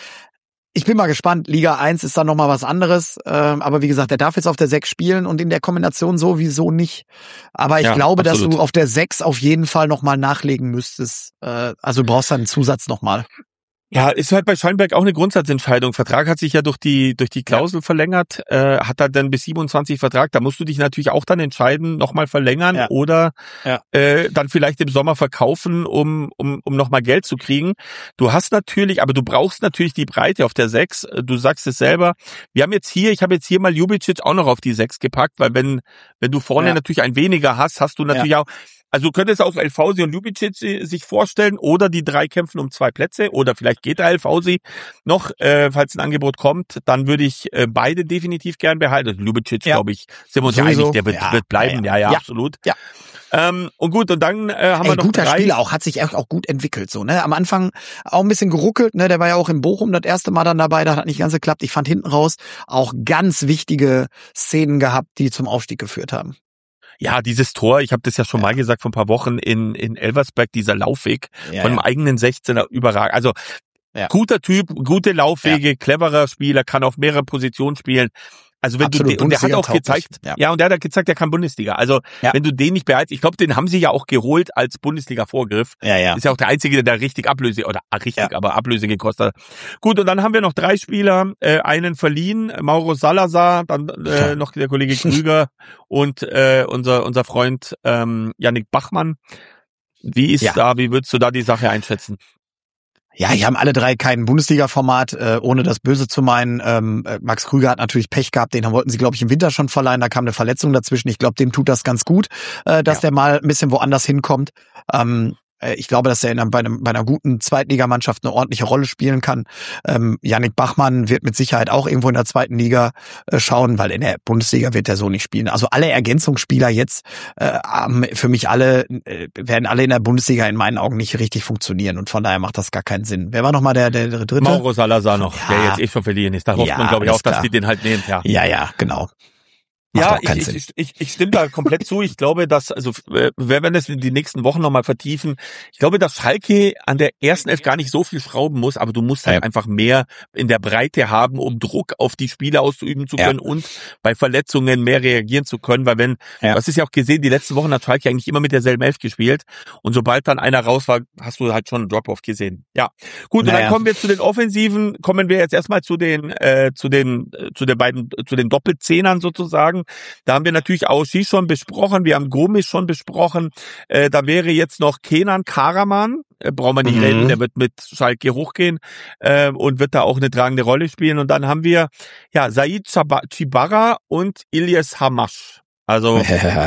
Ich bin mal gespannt. Liga eins ist dann nochmal was anderes. Ähm, aber wie gesagt, der darf jetzt auf der sechs spielen und in der Kombination sowieso nicht. Aber ich ja, glaube, absolut. dass du auf der sechs auf jeden Fall nochmal nachlegen müsstest. Äh, also du brauchst dann einen Zusatz nochmal. Ja, ist halt bei Schallenberg auch eine Grundsatzentscheidung. Vertrag hat sich ja durch die durch die Klausel ja. verlängert, äh, hat er dann bis siebenundzwanzig Vertrag. Da musst du dich natürlich auch dann entscheiden, nochmal verlängern ja. oder ja. Äh, dann vielleicht im Sommer verkaufen, um um um nochmal Geld zu kriegen. Du hast natürlich, aber du brauchst natürlich die Breite auf der sechs. Du sagst es selber. Wir haben jetzt hier, ich habe jetzt hier mal Ljubicic auch noch auf die sechs gepackt, weil wenn wenn du vorne ja. natürlich ein weniger hast, hast du natürlich ja. auch. Also du könntest auch Elfausi und Ljubicic sich vorstellen oder die drei kämpfen um zwei Plätze oder vielleicht geht der Elfausi noch, äh, falls ein Angebot kommt, dann würde ich äh, beide definitiv gern behalten. Also Ljubicic, ja. glaube ich, sind wir uns ja einig, der wird, ja. wird bleiben, ja, ja, ja, ja. absolut. Ja. Ähm, und gut, und dann äh, haben Ey, wir noch guter drei. Spieler auch, hat sich auch gut entwickelt, so, ne? Am Anfang auch ein bisschen geruckelt, ne? Der war ja auch in Bochum das erste Mal dann dabei, das hat nicht ganz geklappt. Ich fand hinten raus auch ganz wichtige Szenen gehabt, die zum Aufstieg geführt haben. Ja, dieses Tor, ich habe das ja schon ja. mal gesagt vor ein paar Wochen in in Elversberg, dieser Laufweg ja, von einem ja. eigenen sechzehner überragend. Also ja. guter Typ, gute Laufwege, ja. cleverer Spieler, kann auf mehrere Positionen spielen. Also wenn Absolut, du den, und der hat auch gezeigt, ja. ja, und der hat gezeigt, der kann Bundesliga. Also ja. wenn du den nicht behältst, ich glaube, den haben sie ja auch geholt als Bundesliga-Vorgriff. Ja, ja. Ist ja auch der einzige, der richtig Ablöse oder richtig, ja. aber Ablöse gekostet hat. Gut, und dann haben wir noch drei Spieler, äh, einen verliehen, Mauro Salazar, dann äh, noch der Kollege Krüger und äh, unser unser Freund ähm, Yannick Bachmann. Wie ist ja. da, wie würdest du da die Sache einschätzen? Ja, die haben alle drei kein Bundesliga-Format, äh, ohne das Böse zu meinen. Ähm, Max Krüger hat natürlich Pech gehabt, den wollten sie, glaube ich, im Winter schon verleihen, da kam eine Verletzung dazwischen. Ich glaube, dem tut das ganz gut, äh, dass ja. der mal ein bisschen woanders hinkommt. Ähm, Ich glaube, dass er in einer, bei, einem, bei einer guten Zweitligamannschaft eine ordentliche Rolle spielen kann. Ähm, Yannick Bachmann wird mit Sicherheit auch irgendwo in der zweiten Liga äh, schauen, weil in der Bundesliga wird er so nicht spielen. Also alle Ergänzungsspieler jetzt äh, haben für mich alle, äh, werden alle in der Bundesliga in meinen Augen nicht richtig funktionieren und von daher macht das gar keinen Sinn. Wer war nochmal der, der dritte? Mauro Salazar noch, ja. der jetzt eh schon verliehen ist. Da hofft ja, man, glaube ich, auch, klar. dass die den halt nehmen. Ja, ja, ja, genau. Macht Ja, auch keinen ich, Sinn. ich, ich, ich stimme da komplett zu. Ich glaube, dass, also wir werden das in die nächsten Wochen nochmal vertiefen. Ich glaube, dass Schalke an der ersten Elf gar nicht so viel schrauben muss, aber du musst halt Ja. einfach mehr in der Breite haben, um Druck auf die Spieler auszuüben zu können Ja. und bei Verletzungen mehr reagieren zu können, weil wenn, Ja. du hast es ja auch gesehen, die letzten Wochen hat Schalke eigentlich immer mit derselben Elf gespielt und sobald dann einer raus war, hast du halt schon einen Drop-Off gesehen. Ja, gut, und Naja. dann kommen wir zu den Offensiven, kommen wir jetzt erstmal zu den, äh, zu den, äh, zu den beiden, zu den Doppelzehnern sozusagen. Da haben wir natürlich Aouchi schon besprochen, wir haben Gomis schon besprochen. Äh, da wäre jetzt noch Kenan Karaman, äh, brauchen wir nicht Mhm. reden, der wird mit Schalke hochgehen äh, und wird da auch eine tragende Rolle spielen. Und dann haben wir ja Said Chaba- Chibara und Ilyes Hamash. Also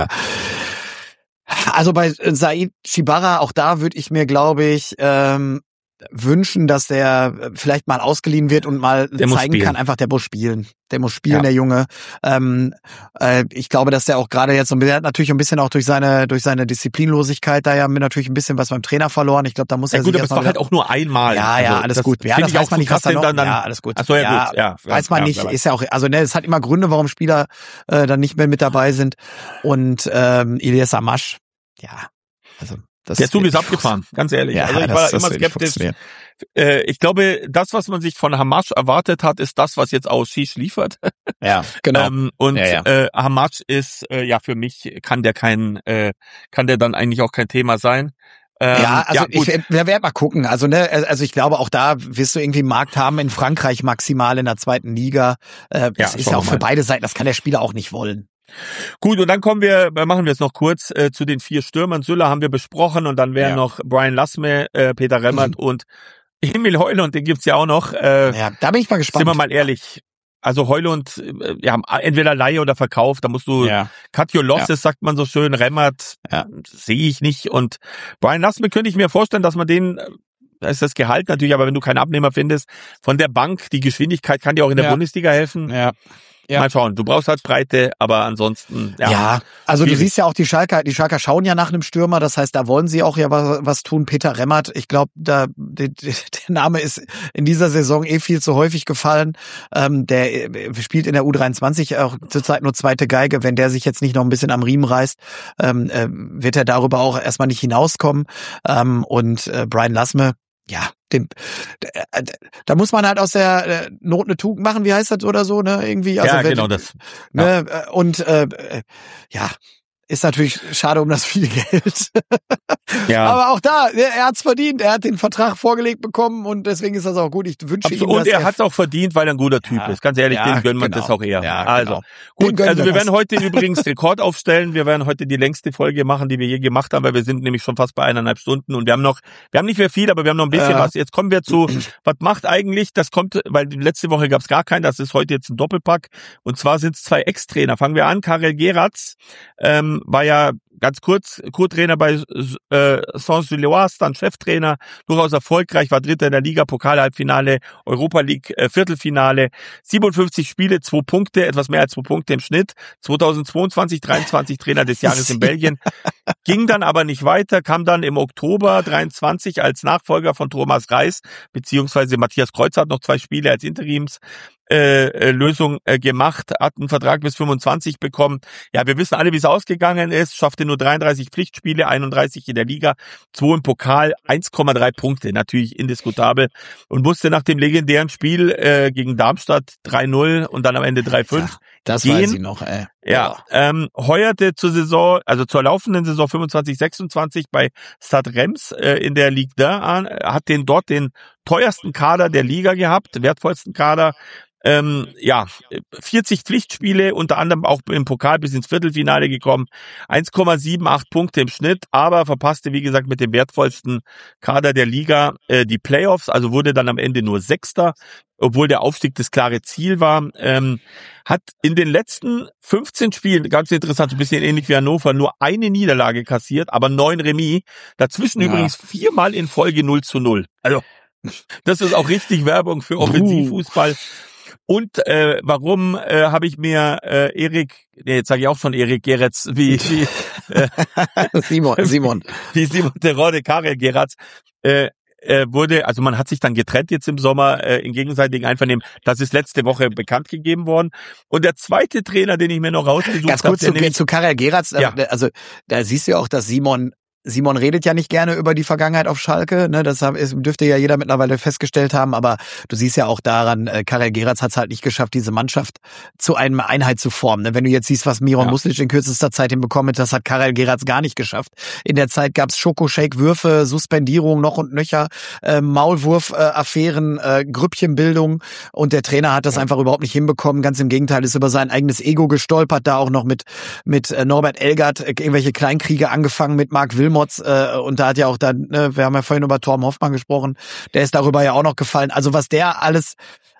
Also bei Said Chibara, auch da würde ich mir, glaube ich, ähm, wünschen, dass der vielleicht mal ausgeliehen wird und mal Der muss zeigen spielen. kann, einfach der muss spielen. Der muss spielen, Ja. der Junge. Ähm, äh, ich glaube, dass der auch gerade jetzt so ein bisschen, der hat natürlich ein bisschen auch durch seine durch seine Disziplinlosigkeit da ja natürlich ein bisschen was beim Trainer verloren. Ich glaube, da muss ja er gut, sich aber es erstmal war halt wieder- auch nur einmal. Ja, ja, Also alles gut. Ja, finde das ich weiß auch man so nicht, was krass, da denn noch. dann, dann, ja, alles gut. Ach so, ja, gut. Ja, weiß man ja, nicht. ja, Ist ja auch, also ne, es hat immer Gründe, warum Spieler äh, dann nicht mehr mit dabei sind. Und ähm, Ilyes Hamash, ja, also das Der Zug wird ist nicht abgefahren, ganz ehrlich. Ja, also ich das- war das immer wird nicht skeptisch. funktionieren. Äh, ich glaube, das, was man sich von Hamash erwartet hat, ist das, was jetzt Aouchi liefert. Ja, genau. Ähm, und Ja, ja. Äh, Hamash ist, äh, ja, für mich kann der kein, äh, kann der dann eigentlich auch kein Thema sein. Ähm, ja, also gut. ich wir werden mal gucken. Also ne, also ich glaube auch da wirst du irgendwie einen Markt haben in Frankreich maximal in der zweiten Liga. Äh, das Ja, ist schauen ja auch wir für mal. beide Seiten. Das kann der Spieler auch nicht wollen. Gut, und dann kommen wir, machen wir es noch kurz äh, zu den vier Stürmern. Süller haben wir besprochen und dann wären Ja. noch Brian Lassme, äh, Peter Remmert und Emil Heulund, den gibt's ja auch noch. Äh, Ja, da bin ich mal gespannt. Sind wir mal ehrlich. Also Heulund, äh, ja, entweder Leihe oder Verkauf, da musst du, Ja. cut your losses, Ja. sagt man so schön, Remmert, Ja. sehe ich nicht. Und Brian Lassme könnte ich mir vorstellen, dass man den, da ist das Gehalt natürlich, aber wenn du keinen Abnehmer findest, von der Bank, die Geschwindigkeit kann dir auch in der Ja. Bundesliga helfen. Ja. Ja. Mal schauen, du brauchst halt Breite, aber ansonsten, ja. Ja, also du Schwierig. siehst ja auch die Schalker, die Schalker schauen ja nach einem Stürmer, das heißt, da wollen sie auch ja was, was tun. Peter Remmert, ich glaube, da der, der Name ist in dieser Saison eh viel zu häufig gefallen. Ähm, der äh, spielt in der U dreiundzwanzig auch zurzeit nur zweite Geige. Wenn der sich jetzt nicht noch ein bisschen am Riemen reißt, ähm, äh, wird er darüber auch erstmal nicht hinauskommen. Ähm, und äh, Brian Lassme, ja, dem, da, da muss man halt aus der äh, Not eine Tugend machen, wie heißt das oder so, ne? Irgendwie, also ja, wenn, genau das. Ne, äh, und äh, äh, ja, ist natürlich schade um das viel Geld. Ja. Aber auch da, er, er hat's verdient. Er hat den Vertrag vorgelegt bekommen und deswegen ist das auch gut. Ich wünsche ihm, Absolut. Und dass er hat es auch verdient, weil er ein guter Typ Ja. ist. Ganz ehrlich, Ja, den gönnen wir genau. das auch eher. Ja, also genau. Den gut, gönnen also wir wir das. werden heute übrigens Rekord aufstellen. Wir werden heute die längste Folge machen, die wir je gemacht haben, weil wir sind nämlich schon fast bei eineinhalb Stunden und wir haben noch, wir haben nicht mehr viel, aber wir haben noch ein bisschen Äh. was. Jetzt kommen wir zu, was macht eigentlich, das kommt, weil die letzte Woche gab es gar keinen, das ist heute jetzt ein Doppelpack und zwar sind es zwei Ex-Trainer. Fangen wir an, Karel Geratz ähm, war ja ganz kurz Co-Trainer bei äh, Saint-Gilloise, dann Cheftrainer, durchaus erfolgreich, war Dritter in der Liga, Pokal-Halbfinale, Europa League äh, Viertelfinale, siebenundfünfzig Spiele, zwei Punkte, etwas mehr als zwei Punkte im Schnitt, zweitausendzweiundzwanzig, dreiundzwanzig Trainer des Jahres in Belgien, ging dann aber nicht weiter, kam dann im Oktober dreiundzwanzig als Nachfolger von Thomas Reis, beziehungsweise Matthias Kreuz hat noch zwei Spiele als Interims Äh, Lösung äh, gemacht, hat einen Vertrag bis fünfundzwanzig bekommen. Ja, wir wissen alle, wie es ausgegangen ist, schaffte nur dreiunddreißig Pflichtspiele, einunddreißig in der Liga, zwei im Pokal, eins Komma drei Punkte, natürlich indiskutabel und musste nach dem legendären Spiel äh, gegen Darmstadt drei null und dann am Ende drei fünf das gehen. weiß ich noch, ey. Ja, ähm, heuerte zur Saison, also zur laufenden Saison fünfundzwanzig sechsundzwanzig bei Stade Reims äh, in der Ligue eins an, hat den dort den teuersten Kader der Liga gehabt, wertvollsten Kader. Ähm, ja, vierzig Pflichtspiele, unter anderem auch im Pokal bis ins Viertelfinale gekommen, eins Komma achtundsiebzig Punkte im Schnitt, aber verpasste, wie gesagt, mit dem wertvollsten Kader der Liga äh, die Playoffs, also wurde dann am Ende nur Sechster, obwohl der Aufstieg das klare Ziel war, ähm, hat in den letzten fünfzehn Spielen, ganz interessant, so ein bisschen ähnlich wie Hannover, nur eine Niederlage kassiert, aber neun Remis, dazwischen Ja. übrigens viermal in Folge null zu null. Also, das ist auch richtig Werbung für Offensivfußball. Und äh, warum äh, habe ich mir äh, Erik, nee, jetzt sage ich auch schon Erik Geratz, wie wie, äh, Simon, Simon. wie Simon Terodde, Karel Geratz, äh, äh, wurde, also man hat sich dann getrennt jetzt im Sommer äh, in gegenseitigen Einvernehmen. Das ist letzte Woche bekannt gegeben worden. Und der zweite Trainer, den ich mir noch rausgesucht habe. Ganz kurz hab, zu, nämlich, zu Karel Geratz. Ja. Also da siehst du ja auch, dass Simon Simon redet ja nicht gerne über die Vergangenheit auf Schalke, ne, das dürfte ja jeder mittlerweile festgestellt haben, aber du siehst ja auch daran, äh, Karel Geratz hat es halt nicht geschafft, diese Mannschaft zu einer Einheit zu formen. Ne? Wenn du jetzt siehst, was Miron ja. Muslic in kürzester Zeit hinbekommen hat, das hat Karel Geratz gar nicht geschafft. In der Zeit gab's Schokoshake-Würfe, Suspendierung noch und nöcher, äh, Maulwurf-Affären, äh, Grüppchenbildung und der Trainer hat das ja. einfach überhaupt nicht hinbekommen. Ganz im Gegenteil, ist über sein eigenes Ego gestolpert, da auch noch mit mit äh, Norbert Elgert äh, irgendwelche Kleinkriege angefangen mit Marc Wilmots, äh, und da hat ja auch dann, ne, wir haben ja vorhin über Torben Hoffmann gesprochen, der ist darüber ja auch noch gefallen. Also was der alles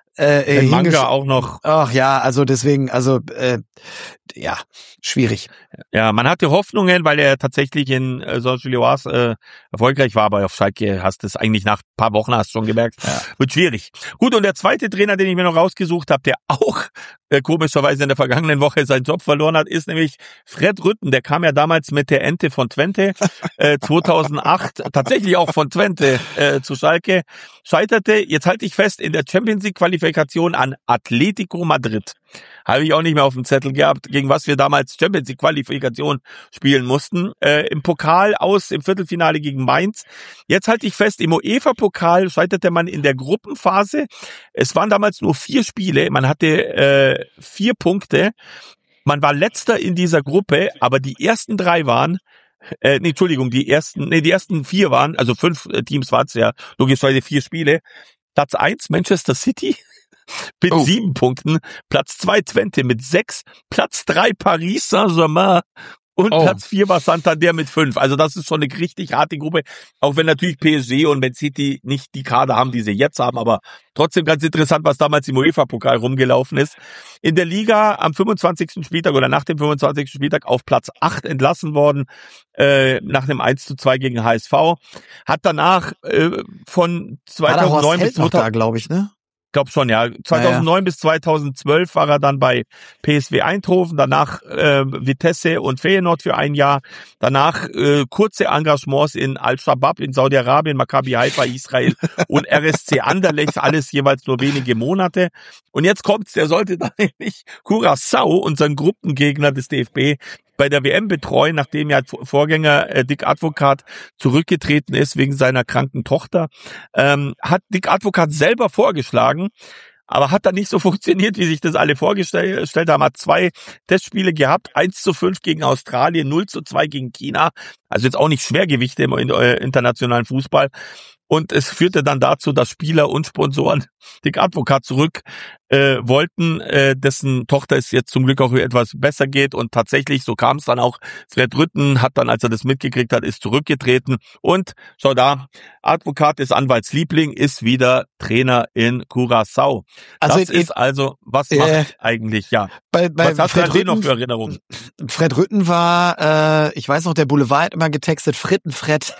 äh, Manga auch noch. Ach ja, also deswegen, also äh, ja, schwierig. Ja, man hatte Hoffnungen, weil er tatsächlich in äh, Saint-Gilloise äh, erfolgreich war, aber auf Schalke hast du es eigentlich nach ein paar Wochen hast du schon gemerkt, ja. wird schwierig. Gut, und der zweite Trainer, den ich mir noch rausgesucht habe, der auch äh, komischerweise in der vergangenen Woche seinen Job verloren hat, ist nämlich Fred Rutten. Der kam ja damals mit der Ente von Twente äh, zweitausendacht, tatsächlich auch von Twente äh, zu Schalke, scheiterte, jetzt halte ich fest, in der Champions League Qualifikation an Atletico Madrid. Habe ich auch nicht mehr auf dem Zettel gehabt, gegen was wir damals Champions League Qualifikation spielen mussten. Äh, Im Pokal aus, im Viertelfinale gegen Mainz. Jetzt halte ich fest, im UEFA-Pokal scheiterte man in der Gruppenphase. Es waren damals nur vier Spiele. Man hatte äh, vier Punkte. Man war letzter in dieser Gruppe, aber die ersten drei waren Äh, nee, Entschuldigung, die ersten, nee, die ersten vier waren, also fünf Teams waren es ja, logischerweise vier Spiele. Platz eins Manchester City mit oh. sieben Punkten, Platz zwei Twente mit sechs, Platz drei Paris Saint-Germain und oh. Platz vier war Santander mit fünf. Also das ist schon eine richtig harte Gruppe, auch wenn natürlich P S G und Man City nicht die Kader haben, die sie jetzt haben, aber trotzdem ganz interessant, was damals im UEFA-Pokal rumgelaufen ist. In der Liga am fünfundzwanzigsten Spieltag oder nach dem fünfundzwanzigsten Spieltag auf Platz acht entlassen worden, äh, nach einem eins zu zwei gegen H S V. Hat danach äh, von zweitausendneun bis zweitausend, glaube ich, ne? Ich glaube schon, ja. zweitausendneun ja, ja. bis zweitausendzwölf war er dann bei P S V Eindhoven, danach äh, Vitesse und Feyenoord für ein Jahr, danach äh, kurze Engagements in Al-Shabaab in Saudi-Arabien, Maccabi Haifa, Israel und R S C Anderlecht, alles jeweils nur wenige Monate. Und jetzt kommt's, der sollte dann nämlich Curaçao, unseren Gruppengegner des D F B, bei der W M betreuen, nachdem ja Vorgänger äh, Dick Advocat zurückgetreten ist wegen seiner kranken Tochter. Ähm, hat Dick Advocat selber vorgeschlagen, aber hat dann nicht so funktioniert, wie sich das alle vorgestellt haben. Hat zwei Testspiele gehabt, eins zu fünf gegen Australien, null zu zwei gegen China. Also jetzt auch nicht Schwergewichte im internationalen Fußball. Und es führte dann dazu, dass Spieler und Sponsoren Dick Advocat zurück äh, wollten, äh, dessen Tochter es jetzt zum Glück auch etwas besser geht. Und tatsächlich, so kam es dann auch, Fred Rutten hat dann, als er das mitgekriegt hat, ist zurückgetreten. Und schau da, Advocat ist Anwaltsliebling, ist wieder Trainer in Curaçao. Also das ist also, was äh, macht eigentlich, ja. Bei, bei was hast Fred du Rutten, noch für Erinnerungen? Fred Rutten war, äh, ich weiß noch, der Boulevard hat immer getextet, Frittenfred.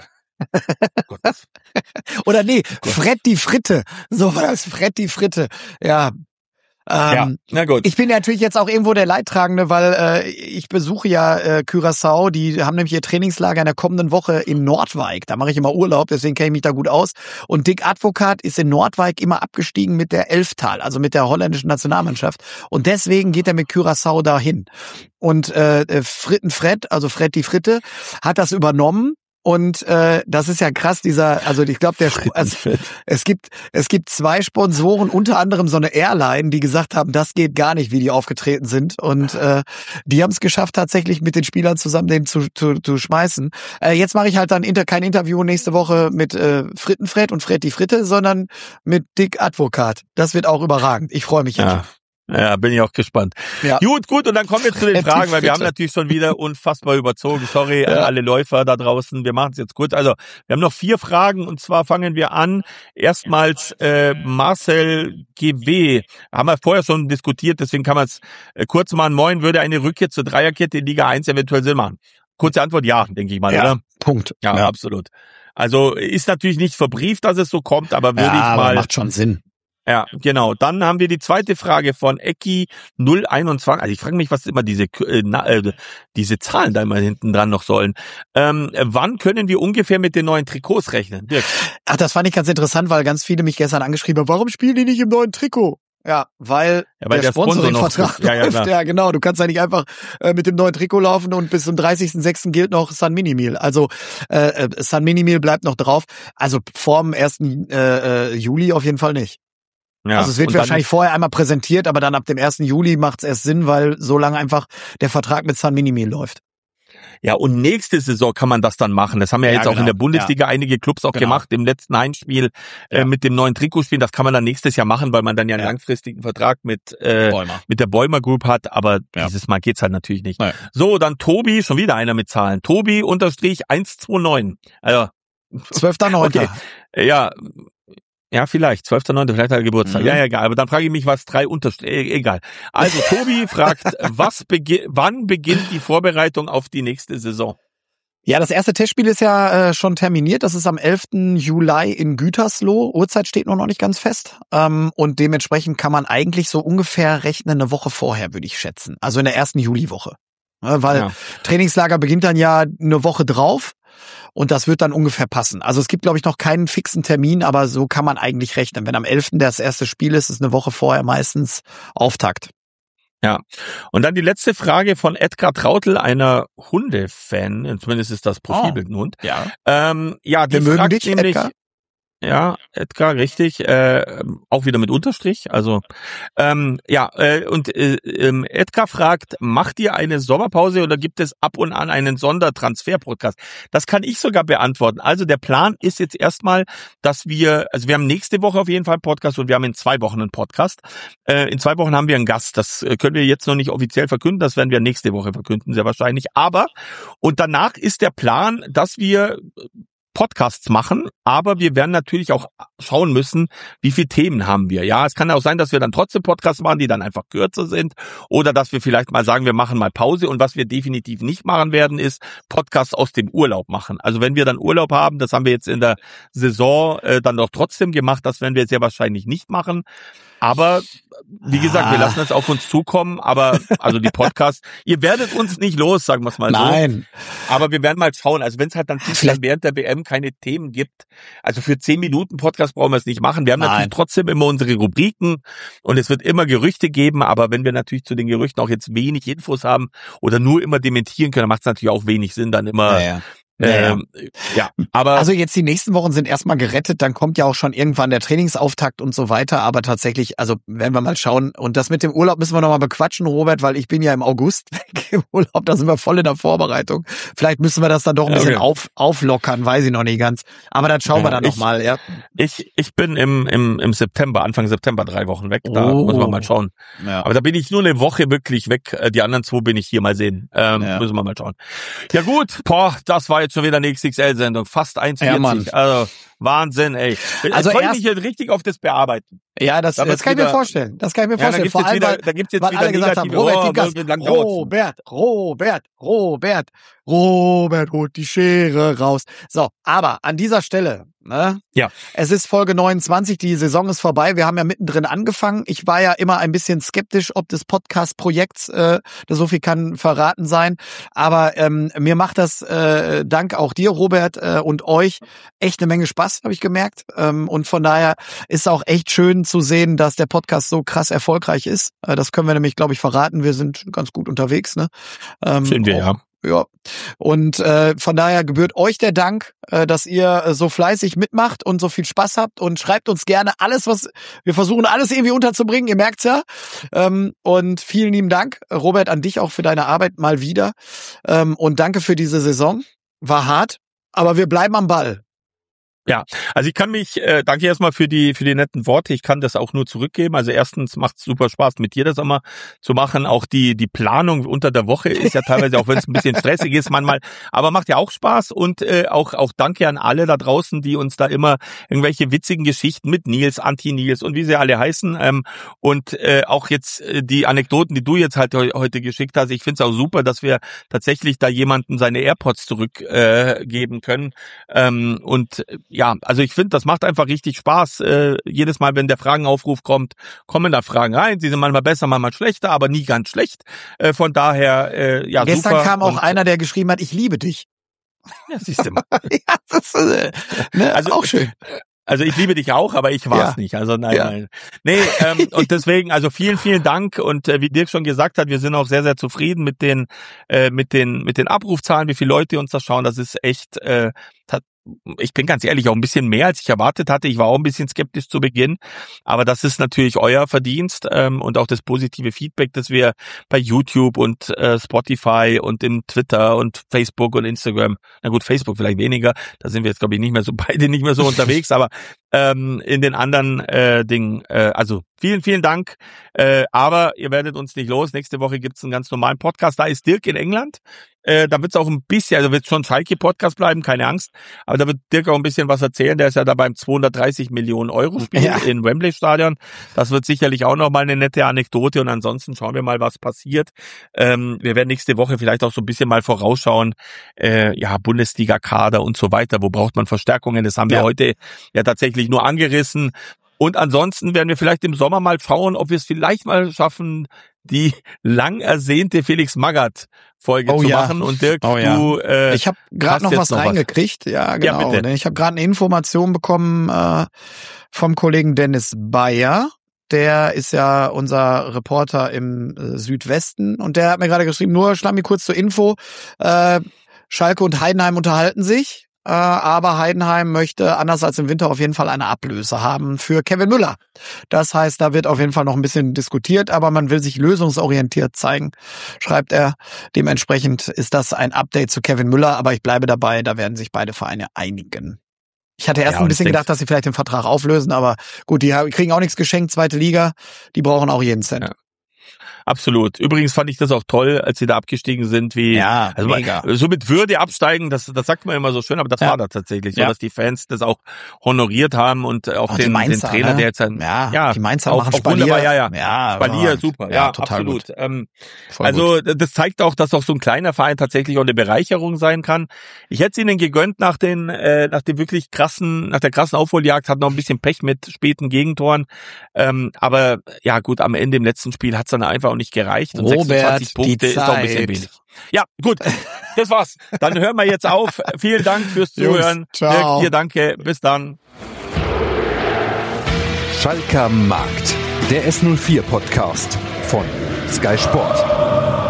Oder nee, Fred die Fritte. So war das, Fred die Fritte. Ja. Ähm, ja, na gut. Ich bin natürlich jetzt auch irgendwo der Leidtragende, weil äh, ich besuche ja äh, Curaçao, die haben nämlich ihr Trainingslager in der kommenden Woche in Noordwijk. Da mache ich immer Urlaub, deswegen kenne ich mich da gut aus. Und Dick Advocat ist in Noordwijk immer abgestiegen mit der Elftal, also mit der holländischen Nationalmannschaft. Und deswegen geht er mit Curaçao dahin. Und äh, Fritten Fred, also Fred die Fritte, hat das übernommen. Und äh, das ist ja krass, dieser, also ich glaube, der also, es gibt es gibt zwei Sponsoren, unter anderem so eine Airline, die gesagt haben, das geht gar nicht, wie die aufgetreten sind. Und äh, die haben es geschafft, tatsächlich mit den Spielern zusammen den zu zu, zu schmeißen. Äh, jetzt mache ich halt dann inter, kein Interview nächste Woche mit äh, Frittenfred und Fred die Fritte, sondern mit Dick Advocat. Das wird auch überragend. Ich freue mich jetzt. Ja. Ja, bin ich auch gespannt. Ja. Gut, gut, und dann kommen wir zu den Fragen, weil wir haben natürlich schon wieder unfassbar überzogen. Sorry an ja. alle Läufer da draußen, wir machen es jetzt kurz. Also, wir haben noch vier Fragen und zwar fangen wir an. Erstmals äh, Marcel G W. Haben wir vorher schon diskutiert, deswegen kann man es äh, kurz machen. Moin, würde eine Rückkehr zur Dreierkette in Liga eins eventuell Sinn machen? Kurze Antwort, ja, denke ich mal, ja, oder? Punkt. Ja, ja, absolut. Also ist natürlich nicht verbrieft, dass es so kommt, aber würde ja, ich mal... aber macht schon Sinn. Ja, genau. Dann haben wir die zweite Frage von Ecki null einundzwanzig. Also ich frage mich, was immer diese äh, na, äh, diese Zahlen da immer hinten dran noch sollen. Ähm, wann können wir ungefähr mit den neuen Trikots rechnen? Dirk. Ach, das fand ich ganz interessant, weil ganz viele mich gestern angeschrieben haben, warum spielen die nicht im neuen Trikot? Ja, weil, ja, weil der, der Sponsoring-Vertrag ja, ja, läuft. Ja, genau. Du kannst ja nicht einfach äh, mit dem neuen Trikot laufen und bis zum dreißigsten sechsten gilt noch San Minimil. Also äh, San Minimil bleibt noch drauf. Also vorm ersten Äh, Juli auf jeden Fall nicht. Ja, also es wird wahrscheinlich vorher einmal präsentiert, aber dann ab dem ersten Juli macht es erst Sinn, weil so lange einfach der Vertrag mit San Minimil läuft. Ja, und nächste Saison kann man das dann machen. Das haben ja, ja jetzt genau. auch in der Bundesliga ja. einige Clubs auch genau. gemacht, im letzten Heimspiel ja. äh, mit dem neuen Trikotspiel. Das kann man dann nächstes Jahr machen, weil man dann ja einen ja. langfristigen Vertrag mit äh, mit der Bäumer Group hat. Aber ja. dieses Mal geht's halt natürlich nicht. Ja. So, dann Tobi, schon wieder einer mit Zahlen. Tobi unterstrich eins zwei neun. Also zwölfter neunter Okay. Ja, ja, vielleicht. zwölfter neunter Vielleicht hat er Geburtstag. Mhm. Ja, ja, egal. Aber dann frage ich mich, was drei Unterstrich, äh, egal. Also, Tobi fragt, was begi- wann beginnt die Vorbereitung auf die nächste Saison? Ja, das erste Testspiel ist ja äh, schon terminiert. Das ist am elften Juli in Gütersloh. Uhrzeit steht noch nicht ganz fest. Ähm, und dementsprechend kann man eigentlich so ungefähr rechnen, eine Woche vorher, würde ich schätzen. Also in der ersten Juliwoche. Ja, weil ja. Trainingslager beginnt dann ja eine Woche drauf. Und das wird dann ungefähr passen. Also es gibt, glaube ich, noch keinen fixen Termin, aber so kann man eigentlich rechnen. Wenn am elften das erste Spiel ist, ist eine Woche vorher meistens Auftakt. Ja, und dann die letzte Frage von Edgar Trautel, einer Hundefan, zumindest ist das Profil mit oh, Hund. Ja, ähm, ja die Wir mögen fragt dich, nämlich, Edgar. Ja, Edgar, richtig, äh, auch wieder mit Unterstrich, also ähm, ja, äh, und äh, äh, Edgar fragt, macht ihr eine Sommerpause oder gibt es ab und an einen Sondertransfer-Podcast? Das kann ich sogar beantworten. Also der Plan ist jetzt erstmal, dass wir, also wir haben nächste Woche auf jeden Fall einen Podcast und wir haben in zwei Wochen einen Podcast. Äh, in zwei Wochen haben wir einen Gast, das können wir jetzt noch nicht offiziell verkünden, das werden wir nächste Woche verkünden, sehr wahrscheinlich. Aber, und danach ist der Plan, dass wir Podcasts machen, aber wir werden natürlich auch schauen müssen, wie viele Themen haben wir. Ja, es kann auch sein, dass wir dann trotzdem Podcasts machen, die dann einfach kürzer sind, oder dass wir vielleicht mal sagen, wir machen mal Pause, und was wir definitiv nicht machen werden, ist Podcasts aus dem Urlaub machen. Also wenn wir dann Urlaub haben, das haben wir jetzt in der Saison äh, dann doch trotzdem gemacht, das werden wir sehr wahrscheinlich nicht machen. Aber wie gesagt, wir lassen es auf uns zukommen, aber also die Podcasts, ihr werdet uns nicht los, sagen wir es mal so. Nein. Aber wir werden mal schauen. Also wenn es halt dann vielleicht während der W M keine Themen gibt, also für zehn Minuten Podcast brauchen wir es nicht machen. Wir haben Nein. natürlich trotzdem immer unsere Rubriken und es wird immer Gerüchte geben, aber wenn wir natürlich zu den Gerüchten auch jetzt wenig Infos haben oder nur immer dementieren können, dann macht es natürlich auch wenig Sinn, dann immer... Ja, ja. Ähm, ja, aber also jetzt die nächsten Wochen sind erstmal gerettet, dann kommt ja auch schon irgendwann der Trainingsauftakt und so weiter, aber tatsächlich, also werden wir mal schauen, und das mit dem Urlaub müssen wir nochmal bequatschen, Robert, weil ich bin ja im August weg im Urlaub, da sind wir voll in der Vorbereitung. Vielleicht müssen wir das dann doch ein bisschen okay. auf, auflockern, weiß ich noch nicht ganz, aber dann schauen ja, wir dann nochmal. Ja. Ich ich bin im im im September, Anfang September drei Wochen weg, da oh. müssen wir mal schauen. Ja. Aber da bin ich nur eine Woche wirklich weg, die anderen zwei bin ich hier mal sehen, ähm, ja. müssen wir mal schauen. Ja gut, boah, das war jetzt schon wieder eine X X L-Sendung, fast eins Komma vierzig, ja, also Wahnsinn, ey. Also ich freue mich jetzt richtig auf das Bearbeiten. Ja, das, das kann wieder, ich mir vorstellen. Das kann ich mir vorstellen. Ja, da, Vor allem, wieder, da gibt's jetzt weil wieder alle gesagt haben, Robert, oh, Gast, Robert, Robert, Robert, Robert, holt die Schere raus. So, aber an dieser Stelle, ne? Ja. Es ist Folge neunundzwanzig, die Saison ist vorbei. Wir haben ja mittendrin angefangen. Ich war ja immer ein bisschen skeptisch, ob des Podcast-Projekts, äh, das so viel kann verraten sein. Aber ähm, mir macht das, äh, dank auch dir, Robert, äh, und euch, echt eine Menge Spaß, habe ich gemerkt. Ähm, und von daher ist auch echt schön zu sehen, dass der Podcast so krass erfolgreich ist. Äh, das können wir nämlich, glaube ich, verraten. Wir sind ganz gut unterwegs, ne? Ähm, Sind wir, ja. Ja, und äh, von daher gebührt euch der Dank, äh, dass ihr äh, so fleißig mitmacht und so viel Spaß habt, und schreibt uns gerne alles, was wir versuchen, alles irgendwie unterzubringen, ihr merkt's ja. Ähm, und vielen lieben Dank, Robert, an dich auch für deine Arbeit mal wieder. Ähm, und danke für diese Saison. War hart, aber wir bleiben am Ball. Ja, also ich kann mich, äh, danke erstmal für die für die netten Worte, ich kann das auch nur zurückgeben. Also erstens macht es super Spaß, mit dir das immer zu machen. Auch die die Planung unter der Woche ist ja teilweise, auch wenn es ein bisschen stressig ist manchmal, aber macht ja auch Spaß. Und äh, auch auch danke an alle da draußen, die uns da immer irgendwelche witzigen Geschichten mit Nils, Anti-Nils und wie sie alle heißen. Ähm, und äh, auch jetzt äh, die Anekdoten, die du jetzt halt he- heute geschickt hast. Ich finde es auch super, dass wir tatsächlich da jemanden seine AirPods zurückgeben äh, geben können. Ähm, und ja, also ich finde, das macht einfach richtig Spaß. Äh, jedes Mal, wenn der Fragenaufruf kommt, kommen da Fragen rein. Sie sind manchmal besser, manchmal schlechter, aber nie ganz schlecht. Äh, von daher, äh, ja, Gestern super. kam auch Und, einer, der geschrieben hat, ich liebe dich. Ja, siehst du mal. Ja, das ist äh, ne, Also, auch schön. Also ich liebe dich auch, aber ich war's Ja. nicht. Also nein, Ja. nein. Nee, ähm, und deswegen, also vielen, vielen Dank. Und äh, wie Dirk schon gesagt hat, wir sind auch sehr, sehr zufrieden mit den, äh, mit den, mit den Abrufzahlen, wie viele Leute uns das schauen. Das ist echt, äh, tat, ich bin ganz ehrlich, auch ein bisschen mehr, als ich erwartet hatte. Ich war auch ein bisschen skeptisch zu Beginn, aber das ist natürlich euer Verdienst ähm, und auch das positive Feedback, das wir bei YouTube und äh, Spotify und im Twitter und Facebook und Instagram, na gut, Facebook vielleicht weniger, da sind wir jetzt, glaube ich, nicht mehr so beide nicht mehr so unterwegs, aber ähm, in den anderen äh, Dingen, äh, also vielen, vielen Dank, äh, aber ihr werdet uns nicht los. Nächste Woche gibt's einen ganz normalen Podcast, da ist Dirk in England. Äh, da wird's auch ein bisschen, also wird schon Schalke-Podcast bleiben, keine Angst, aber da wird Dirk auch ein bisschen was erzählen, der ist ja da beim zweihundertdreißig Millionen Euro Spiel Ja. in Wembley Stadion, das wird sicherlich auch nochmal eine nette Anekdote und ansonsten schauen wir mal, was passiert. Ähm, wir werden nächste Woche vielleicht auch so ein bisschen mal vorausschauen, äh, ja, Bundesliga-Kader und so weiter, wo braucht man Verstärkungen, das haben wir Ja. heute ja tatsächlich nur angerissen. Und ansonsten werden wir vielleicht im Sommer mal schauen, ob wir es vielleicht mal schaffen, die lang ersehnte Felix Magath Folge Oh zu ja. machen. Und Dirk, Oh ja. du äh, Ich habe gerade hast noch jetzt was noch was. reingekriegt. Ja, genau. bitte. Ne? Ich habe gerade eine Information bekommen äh, vom Kollegen Dennis Bayer. Der ist ja unser Reporter im äh, Südwesten und der hat mir gerade geschrieben, nur Schlammi kurz zur Info, äh, Schalke und Heidenheim unterhalten sich, äh, aber Heidenheim möchte anders als im Winter auf jeden Fall eine Ablöse haben für Kevin Müller. Das heißt, da wird auf jeden Fall noch ein bisschen diskutiert, aber man will sich lösungsorientiert zeigen, schreibt er. Dementsprechend ist das ein Update zu Kevin Müller, aber ich bleibe dabei, da werden sich beide Vereine einigen. Ich hatte erst Ja, ein und bisschen ich denk- gedacht, dass sie vielleicht den Vertrag auflösen, aber gut, die kriegen auch nichts geschenkt, zweite Liga, die brauchen auch jeden Cent. Ja. Absolut. Übrigens fand ich das auch toll, als sie da abgestiegen sind, wie Ja, also mega. so mit Würde absteigen, das das sagt man immer so schön, aber das Ja. war da tatsächlich so, Ja. dass die Fans das auch honoriert haben und auch Auch die den, den Mainzer, Trainer, ne? der jetzt ein, Ja, ja die Mainzer auch, machen auch Spalier. wunderbar, ja, ja. Ja, Spalier, überragend. super, Ja, ja, total absolut. gut. Ähm, Voll also das zeigt auch, dass auch so ein kleiner Verein tatsächlich auch eine Bereicherung sein kann. Ich hätte es ihnen gegönnt nach den, äh, nach dem wirklich krassen, nach der krassen Aufholjagd, hat noch ein bisschen Pech mit späten Gegentoren. Ähm, aber ja gut, am Ende im letzten Spiel hat es dann einfach auch nicht gereicht. Und Robert, sechsundzwanzig Punkte die ist auch ein bisschen Zeit. wenig. Ja, gut, das war's. Dann hören wir jetzt auf. Vielen Dank fürs Jungs, Zuhören. ciao. Dirk, dir danke. Bis dann. Schalker Markt, der S null vier Podcast von Sky Sport.